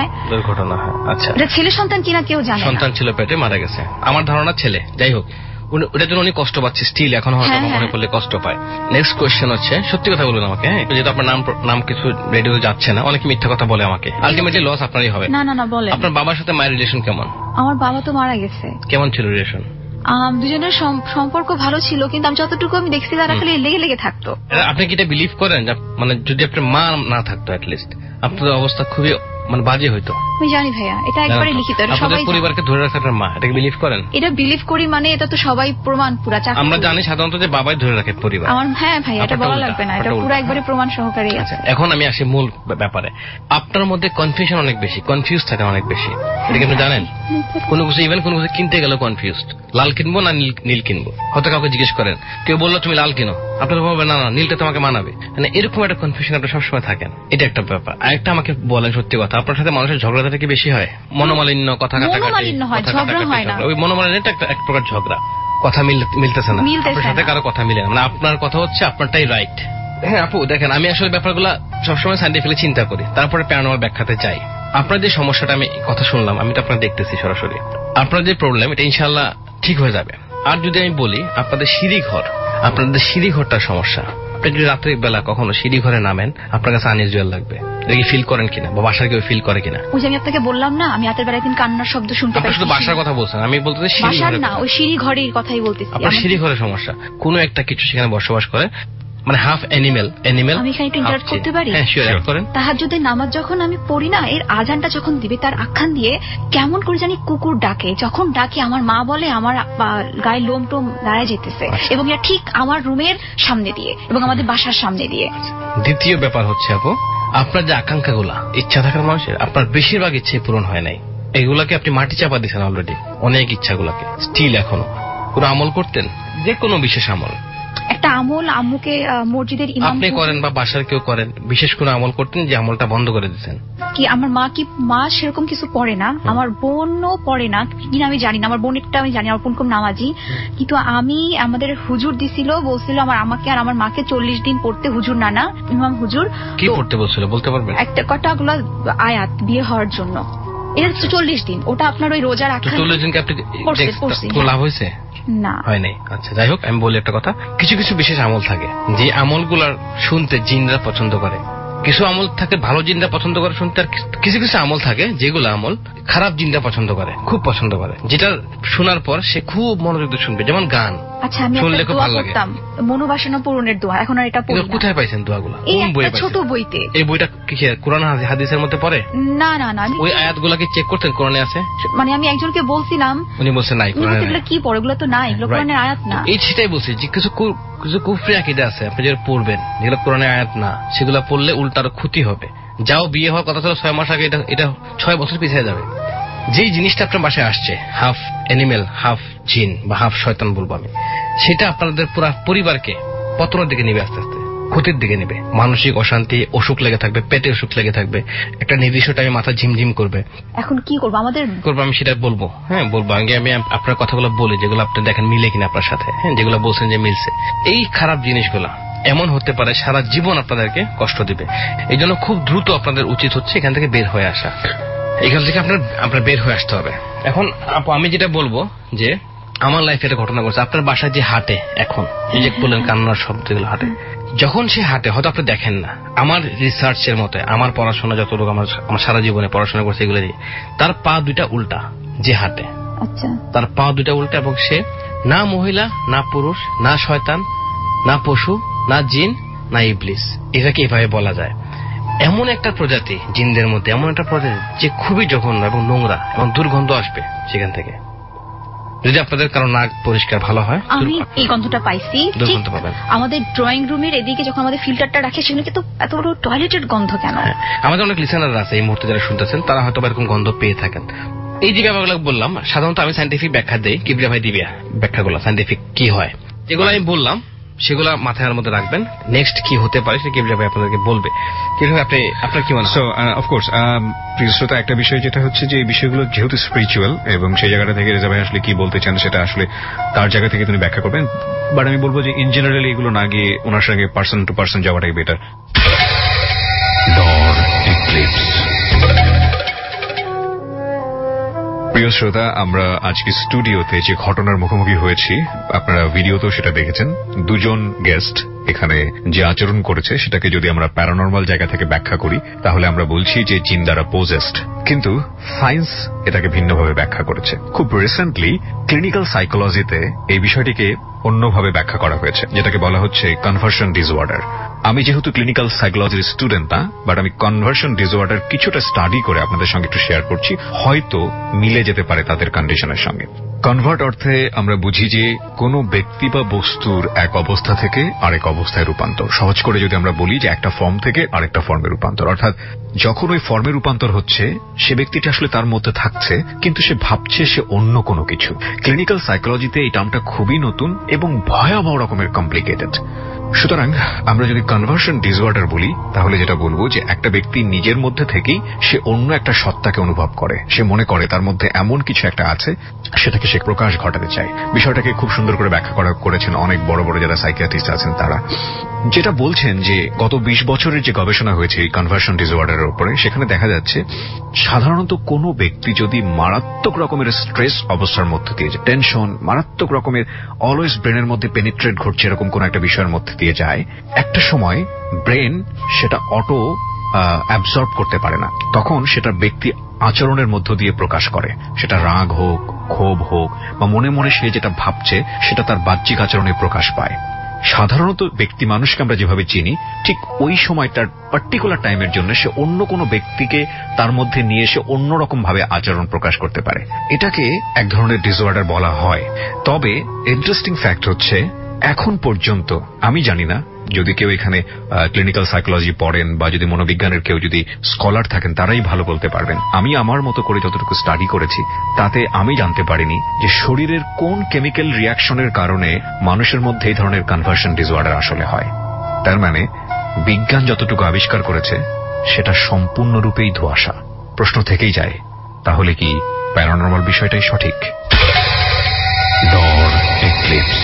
আচ্ছা, এটা ছেলে সন্তান কিনা কেউ জানে না। সন্তান ছিল পেটে, মারা গেছে, আমার ধারণা ছেলে। যাই হোক, ওটার জন্য উনি কষ্ট পাচ্ছে স্টিল, এখন হয়তো মনে পড়লে কষ্ট পায়। নেক্সট কোয়েশ্চেন হচ্ছে, সত্যি কথা বলুন আমাকে, হ্যাঁ, যেহেতু আপনার নাম কিছু রেডিও যাচ্ছে না, অনেকে মিথ্যা কথা বলে আমাকে, আলটিমেটলি লস আপনারই হবে। না না না, বলে। আপনার বাবার সাথে মায়ের রিলেশন কেমন? আমার বাবা তো মারা গেছে। কেমন ছিল রিলেশন? দুজনের সম্পর্ক ভালো ছিল, কিন্তু আমি যতটুকু আমি দেখছি তারা খালি লেগে লেগে থাকতো। আপনি কি এটা বিলিভ করেন, মানে যদি আপনার মা না থাকতো, অ্যাটলিস্ট আপনাদের অবস্থা খুবই মানে বাজে হইতো। আমি জানি ভাইয়া, এটা একবারে লিখিত, এটা সবাই পরিবারকে ধরে রাখার মা, এটাকে বিলিভ করেন? এটা বিলিভ করি, মানে এটা তো সবাই প্রমাণ পুরা। আমরা জানি সাধারণত যে বাবাই ধরে রাখে পরিবার। আমার হ্যাঁ ভাই, এটা বলা লাগবে না, এটা পুরো একবারে প্রমাণ সহকারে আছে। এখন আমি আসি মূল ব্যাপারে। আপনার মধ্যে কনফিউশন অনেক বেশি, কনফিউজ থাকে অনেক বেশি, এটা কি আপনি জানেন? কোনো কিছু ইভেন কোনো কিছু কিনতে গেলে কনফিউজড, লাল কিনবো না নীল কিনবো। হয়তো কাউকে জিজ্ঞেস করেন, কেউ বললো তুমি লাল কিনো, আপনার বলবেন না নীলটা তোমাকে মানাবে, মানে এরকম একটা কনফিউশন আপনি সবসময় থাকেন, এটা একটা ব্যাপার। আরেকটা আমাকে বলেন সত্যি কথা, আপনার সাথে মানুষের ঝগড়াটা কি বেশি হয়? মনোমালিন্য, কথা কাটাকাটি, ওই মনোমালিন্যটা এক প্রকার ঝগড়া, কথা মিলতেছে না, আপনার সাথে কারো কথা মিলে না, মানে আপনার কথা হচ্ছে আপনারটাই রাইট। হ্যাঁ আপু দেখেন, আমি আসলে ব্যাপারগুলো সবসময় সাইন্টিফিক্যালি চিন্তা করি, তারপরে প্যারানর্মাল ব্যাখ্যাতে চাই। আপনার যে সমস্যাটা আমি কথা শুনলাম, আমি তো আপনার দেখতেছি সরাসরি, আপনার যে প্রবলেম এটা ইনশাআল্লাহ ঠিক হয়ে যাবে। আর যদি আমি বলি আপনাদের সিঁড়ি ঘরটার সমস্যা, আপনি যদি রাত্রে বেলা কখনো সিঁড়ি ঘরে নামেন, আপনার কাছে আনইউজুয়াল লাগবে, এটা কি ফিল করেন কিনা বা বাসার কেউ ফিল করে কিনা? ওই যে আমি আপনাকে বললাম না, আমি রাতের বেলা একদিন কান্নার শব্দ শুনতে পাই। আপনি শুধু বাসার কথা বলছেন, আমি বলতেছি সিঁড়ি ঘরে না, ওই সিঁড়ি ঘরের কথাই বলতেছি। আপনার সিঁড়ি ঘরের সমস্যা, কোনো একটা কিছু সেখানে বসবাস করে, মানে হাফ অ্যানিমেল। আমি এখানে একটু ইন্টারাপ্ট করতে পারি? হ্যাঁ শিওর করেন। তাহাজ্জুদের নামাজ যখন আমি পড়ি না, এর আজানটা যখন দিবে তার আখ্যান দিয়ে কেমন করে জানি কুকুর ডাকে, যখন ডাকে আমার মা বলে আমার গায়ে লোম টোম দাঁড়ায় যেতেছে, এবং এটা ঠিক আমার রুমের সামনে দিয়ে এবং আমাদের বাসার সামনে দিয়ে। দ্বিতীয় ব্যাপার হচ্ছে আপু, আপনার যে আকাঙ্ক্ষাগুলা, ইচ্ছা থাকার মানুষের, আপনার বেশিরভাগ ইচ্ছে পূরণ হয় নাই, এগুলাকে আপনি মাটি চাপা দিচ্ছেন অলরেডি, অনেক ইচ্ছাগুলাকে স্টিল এখনো। কোনো আমল করতেন, যে কোনো বিশেষ আমল, একটা আমল আম্মুকে মসজিদের ইমাম আপনি করেন বা বাসার কেউ করেন, বিশেষ কোনো আমল করতেন যে আমলটা বন্ধ করে দিচ্ছেন? কি আমার মা সেরকম কিছু পড়ে না, আমার বোনও পড়ে না কিনা আমি জানি না, আমার বোনেরটা আমি জানি, আমার বোন খুব নামাজি, কিন্তু আমি আমাদের হুজুর দিছিল, বলছিল আমার আমাকে আর আমার মাকে 40 দিন পড়তে, হুজুর নানা ইমাম হুজুর। কি পড়তে বলছিল বলতে পারবেন? একটা কটাগুলো আয়াত বিয়ে হওয়ার জন্য, এটা 40 দিন, ওটা আপনার ওই রোজার আখ্যান। 40 দিনকে আপনি লাভ হয়েছে না? হয় নাই। আচ্ছা যাই হোক, আমি বলি একটা কথা, কিছু কিছু বিশেষ আমল থাকে যে আমলগুলার শুনতে জিনরা পছন্দ করে, কিছু আমল থাকে ভালো জিনরা পছন্দ করে শুনতে, আর কিছু কিছু আমল থাকে যেগুলো আমল খারাপ জিনরা পছন্দ করে, খুব পছন্দ করে, যেটা শোনার পর সে খুব মনোযোগ দিয়ে শুনবে, যেমন গান। আচ্ছা আমি শুনলে খুব ভালো লাগে, মনোবাসনা পূরণের দোয়া, এখন আর এটা পড়ি না। কোথায় পাইছেন দোয়াগুলো? কোন বইয়ে পাইছেন? ছোট বইতে। এই বইটা কি কোরআন হাদিসের মধ্যে পড়ে? না না না, ওই আয়াতগুলো কি চেক করতেন কোরআনে আছে? মানে আমি একজনকে বলছিলাম, উনি বলছেন নাই কোরআনে, এগুলো কি পড়ে, এগুলো তো নাই, এগুলো কোরআনের আয়াত না। এই সেটাই বলছি যে কিছু কুফরি আকীদা আছে আপনি যেটা পড়বেন, যেগুলো কোরআনের আয়াত না, সেগুলো পড়লে উল্টার ক্ষতি হবে। যাও বিয়ে হওয়ার কথা ছিল 6 মাস আগে, এটা 6 বছর পিছিয়ে যাবে। যেই জিনিসটা আপনার বাসায় আসছে, হাফ অ্যানিমেল হাফ জিন বা হাফ শয়তান বলবো আমি, সেটা আপনাদের পুরো পরিবারকে পতনের দিকে নিবে, আস্তে আস্তে ক্ষতির দিকে নেবে। মানসিক অশান্তি, অসুখ লেগে থাকবে, পেটে অসুখ লেগে থাকবে, একটা নির্দিষ্ট টাইমে মাথা ঝিমঝিম করবে। এখন কি করবো আমাদের? আমি সেটা বলবো, হ্যাঁ বলবো। আগে আমি আপনার কথাগুলো বলি যেগুলো আপনি দেখেন মিলে কিনা আপনার সাথে, হ্যাঁ যেগুলো বলছেন যে মিলছে। এই খারাপ জিনিসগুলা এমন হতে পারে সারা জীবন আপনাদেরকে কষ্ট দিবে, এই জন্য খুব দ্রুত আপনাদের উচিত হচ্ছে এখান থেকে বের হয়ে আসা, এখান থেকে আপনার বের হয়ে আসতে হবে। এখন আমি যেটা বলবো যে আমার লাইফে একটা ঘটনা ঘটছে, আপনার বাসায় যে হাঁটে এখন, এই যে বললেন কান্নার শব্দগুলো হাঁটে, যখন সে হাঁটে হয়তো আপনি দেখেন না, আমার রিসার্চের মতে, আমার পড়াশোনা যতটুকু আমার সারা জীবনে পড়াশোনা করছে এগুলো দিয়ে, তার পা দুইটা উল্টা যে হাঁটে, তার পা দুইটা উল্টা, এবং সে না মহিলা না পুরুষ না শয়তান না পশু না জিন না ইবলিস, এটাকে এভাবে বলা যায়। এমন একটা প্রজাতি জিনদের মধ্যে, এমন একটা প্রজাতি যে খুবই জঘন্য এবং নোংরা এবং দুর্গন্ধ আসবে সেখান থেকে। যদি আপনাদের কারো নাক পরিষ্কার ভালো হয়, আমি এই গন্ধটা পাইছি। আমাদের ড্রয়িং রুমের এদিকে যখন আমাদের ফিল্টারটা রাখে, সেখানে কিন্তু এত বড় টয়লেটের গন্ধ কেন? আমাদের অনেক লিসেনার আছে এই মুহূর্তে যারা শুনতেছেন, তারা হয়তো এরকম গন্ধ পেয়ে থাকেন। এই যে ব্যাপারগুলো বললাম, সাধারণত আমি সাইন্টিফিক ব্যাখ্যা দেই, কিবরিয়া ভাই দিবে ব্যাখ্যাগুলো সাইন্টিফিক কি হয়, যেগুলো আমি বললাম সেগুলো মাথার মধ্যে রাখবেন। নেক্সট কি হতে পারে সেটা কিবরিয়া ভাই আপনাদেরকে বলবে। আপনার কি মনে হয়? সো অফকোর্স প্রিয় শ্রোতা, একটা বিষয় যেটা হচ্ছে যে এই বিষয়গুলো যেহেতু স্পিরিচুয়াল, এবং সেই জায়গাটা থেকে রেজা ভাই আসলে কি বলতে চান সেটা আসলে তার জায়গা থেকে তিনি ব্যাখ্যা করবেন, বাট আমি বলবো যে ইন জেনারেলি এগুলো না গিয়ে ওনার সঙ্গে পার্সন টু পার্সন যাওয়াটাই বেটার। প্রিয় শ্রোতা, আমরা আজকে স্টুডিওতে যে ঘটনার মুখোমুখি হয়েছি, আপনারা ভিডিওতেও সেটা দেখেছেন, দুজন গেস্ট এখানে যে আচরণ করেছে সেটাকে যদি আমরা প্যারানরমাল জায়গা থেকে ব্যাখ্যা করি, তাহলে আমরা বলছি যে জিন দ্বারা পোজেসড, কিন্তু সায়েন্স এটাকে ভিন্নভাবে ব্যাখ্যা করেছে। খুব রিসেন্টলি ক্লিনিক্যাল সাইকোলজিতে এই বিষয়টিকে অন্যভাবে ব্যাখ্যা করা হয়েছে, যেটাকে বলা হচ্ছে কনভার্সন ডিসঅর্ডার। আমি যেহেতু ক্লিনিক্যাল সাইকোলজির স্টুডেন্ট না, বাট আমি কনভার্সন ডিসঅর্ডার কিছুটা স্টাডি করে আপনাদের সঙ্গে একটু শেয়ার করছি, হয়তো মিলে যেতে পারে তাদের কন্ডিশনের সঙ্গে। কনভার্ট অর্থে আমরা বুঝি যে কোনো ব্যক্তি বা বস্তুর এক অবস্থা থেকে আরেক অবস্থায় রূপান্তর। সহজ করে যদি আমরা বলি যে একটা ফর্ম থেকে আরেকটা ফর্মে রূপান্তর, অর্থাৎ যখন ওই ফর্মে রূপান্তর হচ্ছে সে ব্যক্তিটা আসলে তার মধ্যে থাকছে, কিন্তু সে ভাবছে সে অন্য কোনো কিছু। ক্লিনিক্যাল সাইকোলজিতে এই টার্মটা খুবই নতুন এবং ভয়াবহ রকমের কমপ্লিকেটেড। সুতরাং আমরা যদি কনভার্সন ডিসঅর্ডার বলি, তাহলে যেটা বলবো যে একটা ব্যক্তি নিজের মধ্যে থেকেই সে অন্য একটা সত্তাকে অনুভব করে, সে মনে করে তার মধ্যে এমন কিছু একটা আছে, সেটাকে সে প্রকাশ ঘটাতে চায়। বিষয়টাকে খুব সুন্দর করে ব্যাখ্যা করেছেন অনেক বড় বড় যারা সাইকিয়াট্রিস্ট আছেন তারা, যেটা বলছেন যে গত 20 বছরের যে গবেষণা হয়েছে এই কনভার্সন ডিসঅর্ডারের উপরে, সেখানে দেখা যাচ্ছে সাধারণত কোনো ব্যক্তি যদি মারাত্মক রকমের স্ট্রেস অবস্থার মধ্যে দিয়ে যায়, টেনশন, মারাত্মক রকমের অলওয়েজ ব্রেনের মধ্যে পেনিট্রেট ঘটছে এরকম কোন একটা বিষয়ের মধ্যে দিয়ে যায়, একটা সময় ব্রেন সেটা অটো অ্যাবজর্ব করতে পারে না, তখন সেটা ব্যক্তি আচরণের মধ্য দিয়ে প্রকাশ করে। সেটা রাগ হোক, ক্ষোভ হোক, বা মনে মনে সে যেটা ভাবছে সেটা তার বাহ্যিক আচরণে প্রকাশ পায়। সাধারণত ব্যক্তি মানুষকে আমরা যেভাবে চিনি, ঠিক ওই সময়টার পার্টিকুলার টাইমের জন্য সে অন্য কোনো ব্যক্তিকে তার মধ্যে নিয়ে এসে অন্যরকম ভাবে আচরণ প্রকাশ করতে পারে। এটাকে এক ধরনের ডিসঅর্ডার বলা হয়। তবে ইন্টারেস্টিং ফ্যাক্ট হচ্ছে, এখন পর্যন্ত আমি জানি না, যদি কেউ এখানে ক্লিনিক্যাল সাইকোলজি পড়েন বা যদি মনোবিজ্ঞানের কেউ যদি স্কলার থাকেন তারাই ভালো বলতে পারবেন, আমি আমার মতো করে যতটুকু স্টাডি করেছি তাতে আমি জানতে পারিনি যে শরীরের কোন কেমিক্যাল রিয়াকশনের কারণে মানুষের মধ্যে এই ধরনের কনভার্সন ডিসঅর্ডার আসলে হয়। তার মানে বিজ্ঞান যতটুকু আবিষ্কার করেছে সেটা সম্পূর্ণরূপেই ধোঁয়াশা। প্রশ্ন থেকেই যায়, তাহলে কি প্যারানর্মাল বিষয়টাই সঠিক? ডর এক্লিপস।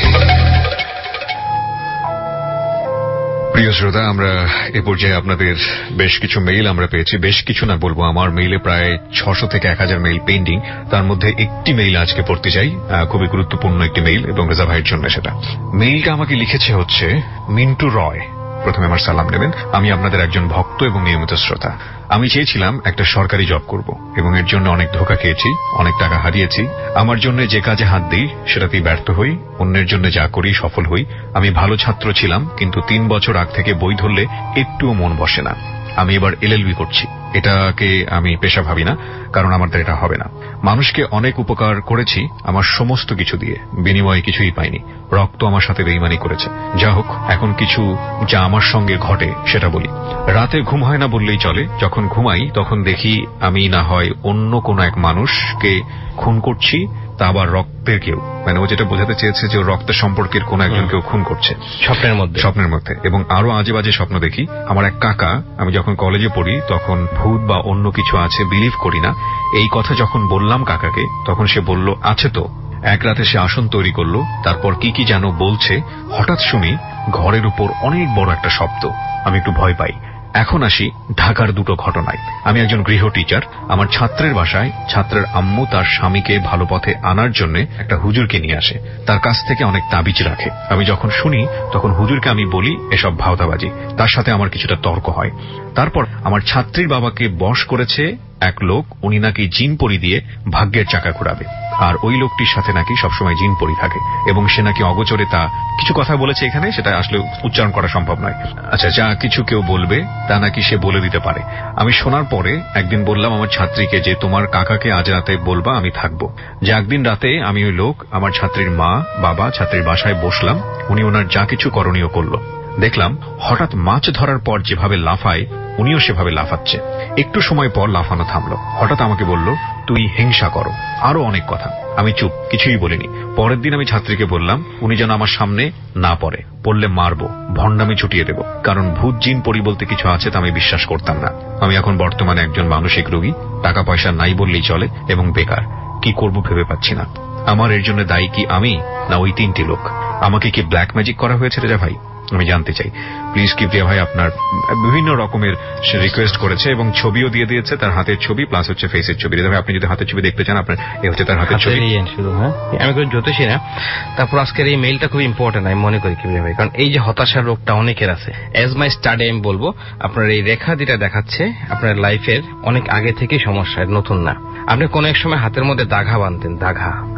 প্রিয় শ্রোতা, আমরা এ পর্যায়ে আপনাদের বেশ কিছু মেইল আমরা পেয়েছি। বেশ কিছু না বলবো, আমার মেইলে প্রায় 600 থেকে 1000 মেইল পেন্ডিং। তার মধ্যে একটি মেইল আজকে পড়তে চাই, খুবই গুরুত্বপূর্ণ একটি মেইল, এবং রেজা ভাইয়ের জন্য সেটা। মেইলটা আমাকে লিখেছে হচ্ছে মিন্টু রয়। প্রথমে আমার সালাম নেবেন। আমি আপনাদের একজন ভক্ত এবং নিয়মিত শ্রোতা। আমি চেয়েছিলাম একটা সরকারি জব করব এবং এর জন্য অনেক ধোঁকা খেয়েছি, অনেক টাকা হারিয়েছি। আমার জন্য যে কাজে হাত দিই সেটাতেই ব্যর্থ হই, অন্যের জন্য যা করি সফল হই। আমি ভালো ছাত্র ছিলাম, কিন্তু 3 বছর আগ থেকে বই ধরলে একটুও মন বসে না। আমি এবার এলএলবি করছি। এটাকে আমি পেশা ভাবি না, কারণ আমার দ্বারা এটা হবে না। মানুষকে অনেক উপকার করেছি আমার সমস্ত কিছু দিয়ে, বিনিময়ে কিছুই পাইনি। রক্ত আমার সাথে বেইমানি করেছে। যা হোক, এখন কিছু যা আমার সঙ্গে ঘটে সেটা বলি। রাতে ঘুম হয় না বললেই চলে। যখন ঘুমাই তখন দেখি আমি না হয় অন্য কোনো এক মানুষকে খুন করছি, তা আবার রক্তের কেউ, মানে ও যেটা বোঝাতে চেয়েছে যে রক্তের সম্পর্কের কোন একজনকেও খুন করছে স্বপ্নের মধ্যে। এবং আরো আজে বাজে স্বপ্ন দেখি। আমার এক কাকা, আমি যখন কলেজে পড়ি তখন ভূত বা অন্য কিছু আছে বিলিভ করি না। এই কথা যখন বললাম কাকাকে, তখন সে বলল আছে তো। এক রাতে সে আসন তৈরি করলো, তারপর কি কি যেন বলছে। হঠাৎ শুনি ঘরের উপর অনেক বড় একটা শব্দ। আমি একটু ভয় পাই। এখন আসি ঢাকার দুটো ঘটনায়। আমি একজন গৃহ টিচার। আমার ছাত্রের বাসায় ছাত্রের আম্মু তার স্বামীকে ভালো পথে আনার জন্য একটা হুজুরকে নিয়ে আসে, তার কাছ থেকে অনেক তাবিজ রাখে। আমি যখন শুনি তখন হুজুরকে আমি বলি এসব ভাওতাবাজি। তার সাথে আমার কিছুটা তর্ক হয়। তারপর আমার ছাত্রীর বাবাকে বশ করেছে এক লোক, উনি নাকি জিন পরি দিয়ে ভাগ্যের চাকা ঘুরাবে, আর ওই লোকটির সাথে নাকি সবসময় জিন পরি থাকে, এবং সে নাকি অগোচরে তা কিছু কথা বলেছে এখানে, সেটা আসলে উচ্চারণ করা সম্ভব নয়। আচ্ছা, যা কিছু কেউ বলবে তা নাকি সে বলে দিতে পারে। আমি শোনার পরে একদিন বললাম আমার ছাত্রীকে যে তোমার কাকাকে আজ রাতে বলবা আমি থাকবো। যে একদিন রাতে আমি ওই লোক, আমার ছাত্রীর মা বাবা ছাত্রীর বাসায় বসলাম। উনি ওনার যা কিছু করণীয় করলো। দেখলাম হঠাৎ মাছ ধরার পর যেভাবে লাফায় উনিও সেভাবে লাফাচ্ছে। একটু সময় পর লাফানো থামলো। হঠাৎ আমাকে বলল তুই হিংসা করো, আরো অনেক কথা। আমি চুপ, কিছুই বলিনি। পরের দিন আমি ছাত্রীকে বললাম উনি যেন আমার সামনে না পড়ে, পড়লে মারবো, ভণ্ডামি ছুটিয়ে দেব, কারণ ভূত জিন পরি বলতে কিছু আছে তা আমি বিশ্বাস করতাম না। আমি এখন বর্তমানে একজন মানসিক রোগী, টাকা পয়সা নাই বললেই চলে, এবং বেকার। কি করব ভেবে পাচ্ছি না। আমার এর জন্য দায়ী কি আমি, না ওই 3টি লোক? আমাকে কি ব্ল্যাক ম্যাজিক করা হয়েছে রেজা ভাই? আমি জানতে চাই। প্লিজ কিপ্রিয়া ভাই আপনার বিভিন্ন রকমের রিকোয়েস্ট করেছে এবং ছবিও দিয়ে দিয়েছে, তার হাতের ছবি প্লাস হচ্ছে ফেসের ছবি। রেজা ভাই আপনি যদি হাতের ছবি দেখতে চান, আপনার এই হচ্ছে তার হাতের ছবি। শুধু আমি কোনো জ্যোতিষী না। তারপর আজকের এই মেইলটা খুব ইম্পর্টেন্ট আমি মনে করি কিপ্রিয়া ভাই, কারণ এই যে হতাশার রোগটা অনেকের আছে। এজ মাই স্টাডি আমি বলবো আপনার এই রেখা যেটা দেখাচ্ছে আপনার লাইফের অনেক আগে থেকেই সমস্যা, নতুন না। আপনি কোন এক সময় হাতের মধ্যে দাগা বাঁধতেন, দাগা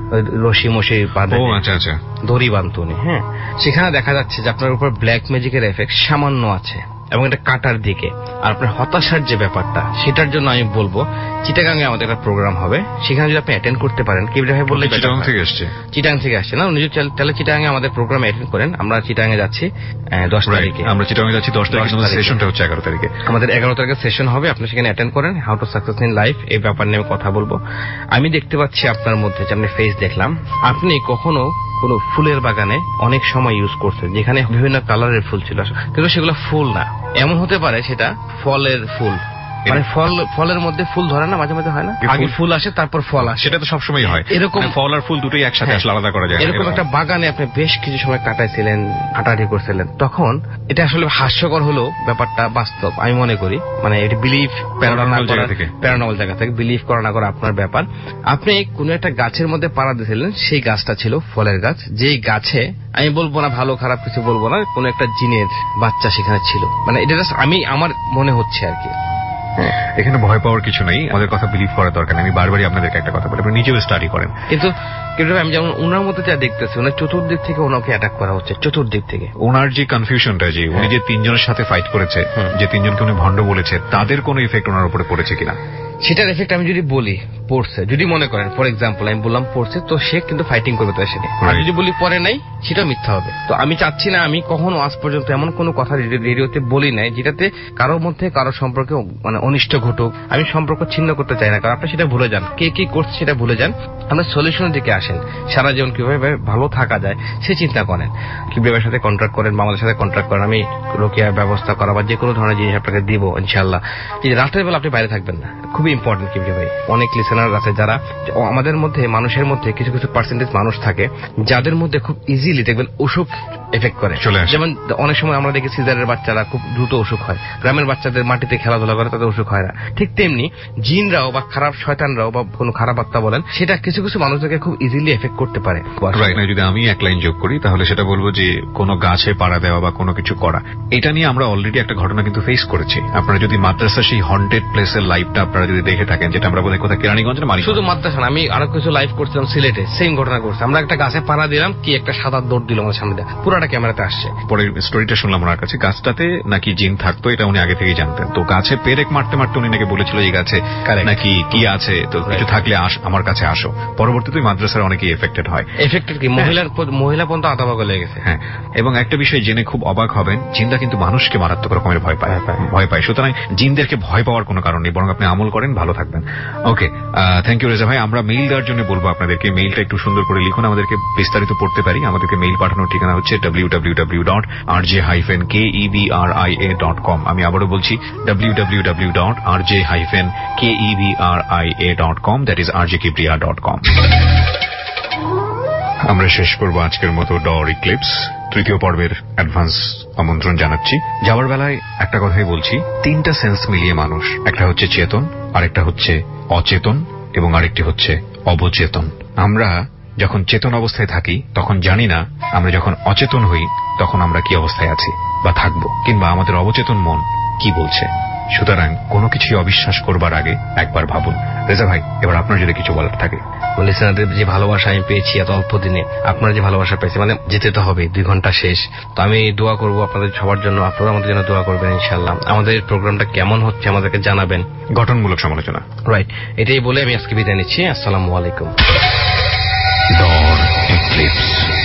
রশি মশি বাঁধে, আচ্ছা, দড়ি বাঁধতুনি। হ্যাঁ, সেখানে দেখা যাচ্ছে যে আপনার উপর ব্ল্যাক ম্যাজিকের এফেক্ট সামান্য আছে এবং এটা কাটার দিকে। আর আপনার হতাশার যে ব্যাপারটা, সেটার জন্য আমি বলবো চিটাগাঙে আমাদের একটা প্রোগ্রাম হবে, সেখানে যদি আপনি অ্যাটেন্ড করতে পারেন। কি ভাই বললে চিটাগাং থেকে আসছে না, নিজে তাহলে চিটাগাঙে আমাদের প্রোগ্রামে অ্যাটেন্ড করেন। আমরা চিটাগাঙে যাচ্ছি 10 তারিখে। আমরা চিটাগাঙে যাচ্ছি 10 তারিখে, সেশনটা হচ্ছে 11 তারিখে। আমাদের 11 তারিখে সেশন হবে, আপনি সেখানে অ্যাটেন্ড করেন। How to success in life এই ব্যাপার নিয়ে কথা বলবো। আমি দেখতে পাচ্ছি আপনার মধ্যে, যে আপনি ফেস দেখলাম, আপনি কখনো কোন ফুলের বাগানে অনেক সময় ইউজ করছেন যেখানে বিভিন্ন কালারের ফুল ছিল, কিন্তু সেগুলো ফুল না। এমন হতে পারে সেটা ফলের ফুল, মানে ফলের মধ্যে ফুল ধরে না, মাঝে মাঝে হয় না, আগে ফুল আসে তারপর ফল আসে। সেটা তো সবসময় হয়, এরকম ফল আর ফুল দুটোই একসাথে আসলে আলাদা করা যায়। এরকম একটা বাগানে আপনি বেশ কিছু সময় কাটাইছিলেন, হাঁটাহাঁটি করছিলেন, তখন এটা আসলে হাস্যকর হলো ব্যাপারটা বাস্তব আমি মনে করি। মানে এটা বিলিভ প্যারানর্মাল জায়গা থেকে বিলিভ করা না করা আপনার ব্যাপার। আপনি কোন একটা গাছের মধ্যে পাড়া দিয়েছিলেন, সেই গাছটা ছিল ফলের গাছ, যেই গাছে আমি বলবো না ভালো খারাপ কিছু বলবো না, কোন একটা জিনের বাচ্চা সেখানে ছিল। মানে এটা আমি আমার মনে হচ্ছে আর কি। এখানে ভয় পাওয়ার কিছু নেই, আমাদের কথা বিলিভ করার দরকার নেই। আমি বারবারই আপনাদেরকে একটা কথা বলি, আপনি নিজেও স্টাডি করেন। কিন্তু আমি যেমন ওনার মধ্যে যা দেখতেছি, ওনার চতুর্দিক থেকে ওনাকে অ্যাটাক করা হচ্ছে, চতুর্দিক থেকে। ওনার যে কনফিউশনটা, যে উনি যে 3 জনের সাথে ফাইট করেছে, যে 3 জনকে উনি ভণ্ড বলেছে, তাদের কোনো ইফেক্ট ওনার উপরে পড়েছে কিনা, সেটার এফেক্ট আমি যদি বলি পড়ছে, যদি মনে করেন ফর এক্সাম্পল আমি বললাম পড়ছে, তো সে কিন্তু ফাইটিং করবে তো সেটা। আর যদি বলি পরে নাই, সেটাও মিথ্যা হবে। তো আমি চাচ্ছি না, আমি কখনো আজ পর্যন্ত এমন কোনো কথা রেডিওতে বলি নাই যেটাতে কারোর মধ্যে কারোর সম্পর্কে মানে অনিষ্ট ঘটুক। আমি সম্পর্ক ছিন্ন করতে চাই না, কারণ আপনি সেটা ভুলে যান, কে কি করছে সেটা ভুলে যান, আমরা সলিউশনের দিকে আসেন। সারা জীবন কিভাবে ভালো থাকা যায় সে চিন্তা করেন, কিভাবে সাথে কন্ট্রাক্ট করেন বা আমাদের সাথে কন্ট্রাক্ট করেন। আমি রোকেয়ার ব্যবস্থা করা বা যে কোনো ধরনের জিনিস আপনাকে দিব ইনশাল্লাহ। যে রাতের বেলা আপনি বাইরে থাকবেন না, খুবই ইম্পর্টেন্ট। কিভাবে ভাই, অনেক লিসেনার আছে যারা, আমাদের মধ্যে মানুষের মধ্যে কিছু কিছু পার্সেন্টেজ মানুষ থাকে যাদের মধ্যে খুব ইজিলি দেখবেন অসুখ এফেক্ট করে। যেমন অনেক সময় আমরা দেখি সিজারের বাচ্চারা খুব দ্রুত অসুখ হয়, গ্রামের বাচ্চাদের মাটিতে খেলাধুলা করে তাদের অসুখ হয় না। ঠিক তেমনি জিনরাও বা খারাপ শয়তানরাও বা কোনো খারাপ আত্মা বলেন, সেটা কিছু কিছু মানুষদেরকে খুব ইজিলি এফেক্ট করতে পারে। যদি আমি এক লাইন যোগ করি তাহলে সেটা বলবো যে কোনো গাছে পাড়া দেওয়া বা কোনো কিছু করা, এটা নিয়ে আমরা অলরেডি একটা ঘটনা কিন্তু ফেস করেছি। আপনারা যদি মাদ্রাসা সেই হন্টেড প্লেসের লাইভটা আপনারা যদি দেখে থাকেন, যেটা আমরা বোধহয় কোথায় কেরানীগঞ্জ না মানিকগঞ্জ, শুধু মাদ্রাসা না, আমি আরো কিছু লাইভ করছিলাম সিলেটে, সেম ঘটনা করছে। আমরা একটা গাছে পাড়া দিলাম, কি একটা সাদা দৌড় দিল আমাদের সামনে, পুরাটা ক্যামেরাতে আসছে। পরে স্টোরিটা শুনলাম ওনার কাছে, গাছটাতে নাকি জিন থাকতো, এটা উনি আগে থেকেই জানতেন। তো গাছে পেরেক মারতে মারতে উনি নাকি বলেছিল এই গাছে নাকি কি আছে, তো কিছু থাকলে আমার কাছে আসো। পরবর্তীতে মাদ্রাসার অনেকেই এফেক্টেড হয়। এফেক্টেড কি মহিলা পর্যন্ত আতাবাগ লেগে গেছে। হ্যাঁ, এবং একটা বিষয় জেনে খুব অবাক হবেন, জিনরা কিন্তু মানুষকে মারাত্মক রকমের ভয় পায়। সুতরাং জিনদেরকে ভয় পাওয়ার কোনো কারণ নেই, বরং আপনি আমল করেন, ভালো থাকবেন। ওকে, থ্যাংক ইউ রেজা ভাই। আমরা মেইল দেওয়ার জন্য বলবো আপনাদেরকে, মেইলটা একটু সুন্দর করে লিখুন, আমাদেরকে বিস্তারিত পড়তে পারি। আমাদেরকে মেইল পাঠানোর ঠিকানা হচ্ছে www.rj-kebria.com। আমি আবারও বলছি www.rj-kebria.com, দ্যাট ইজ rjkebria.com। আমরা শেষ করব আজকের মতো ডর ইক্লিপস তৃতীয় পর্বের অ্যাডভান্স আমন্ত্রণ জানাচ্ছি। যাওয়ার বেলায় একটা কথাই বলছি, 3টা সেন্স মিলিয়ে মানুষ, একটা হচ্ছে চেতন, আরেকটা হচ্ছে অচেতন এবং আরেকটি হচ্ছে অবচেতন। আমরা যখন চেতন অবস্থায় থাকি তখন জানি না, আমরা যখন অচেতন হই তখন আমরা কি অবস্থায় আছি বা থাকবো, কিংবা আমাদের অবচেতন মন কি বলছে। সুতরাং কোনো কিছুই অবিশ্বাস করবার আগে একবার ভাবুন। রেজা ভাই, এবার আপনার যদি কিছু বলার থাকে। লিসেনারদের যে ভালোবাসা আমি পেয়েছি এত অল্প দিনে, আপনারা যে ভালোবাসা পেয়েছি, মানে যেতে তো হবে, 2 ঘন্টা শেষ। তো আমি দোয়া করব আপনাদের সবার জন্য, আপনারা আমাদের জন্য দোয়া করবেন ইনশাআল্লাহ। আমাদের প্রোগ্রামটা কেমন হচ্ছে আমাদেরকে জানাবেন, গঠনমূলক সমালোচনা। রাইট, এটাই বলে আমি আজকে বিদায় নিচ্ছি। আসসালামু আলাইকুম। Dor eclipse,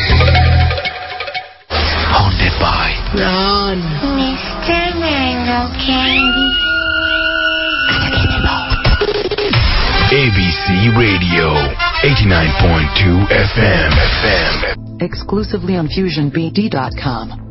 haunted by Run, Mr. Mango Candy. ABC Radio 89.2 FM. Exclusively on FusionBD.com.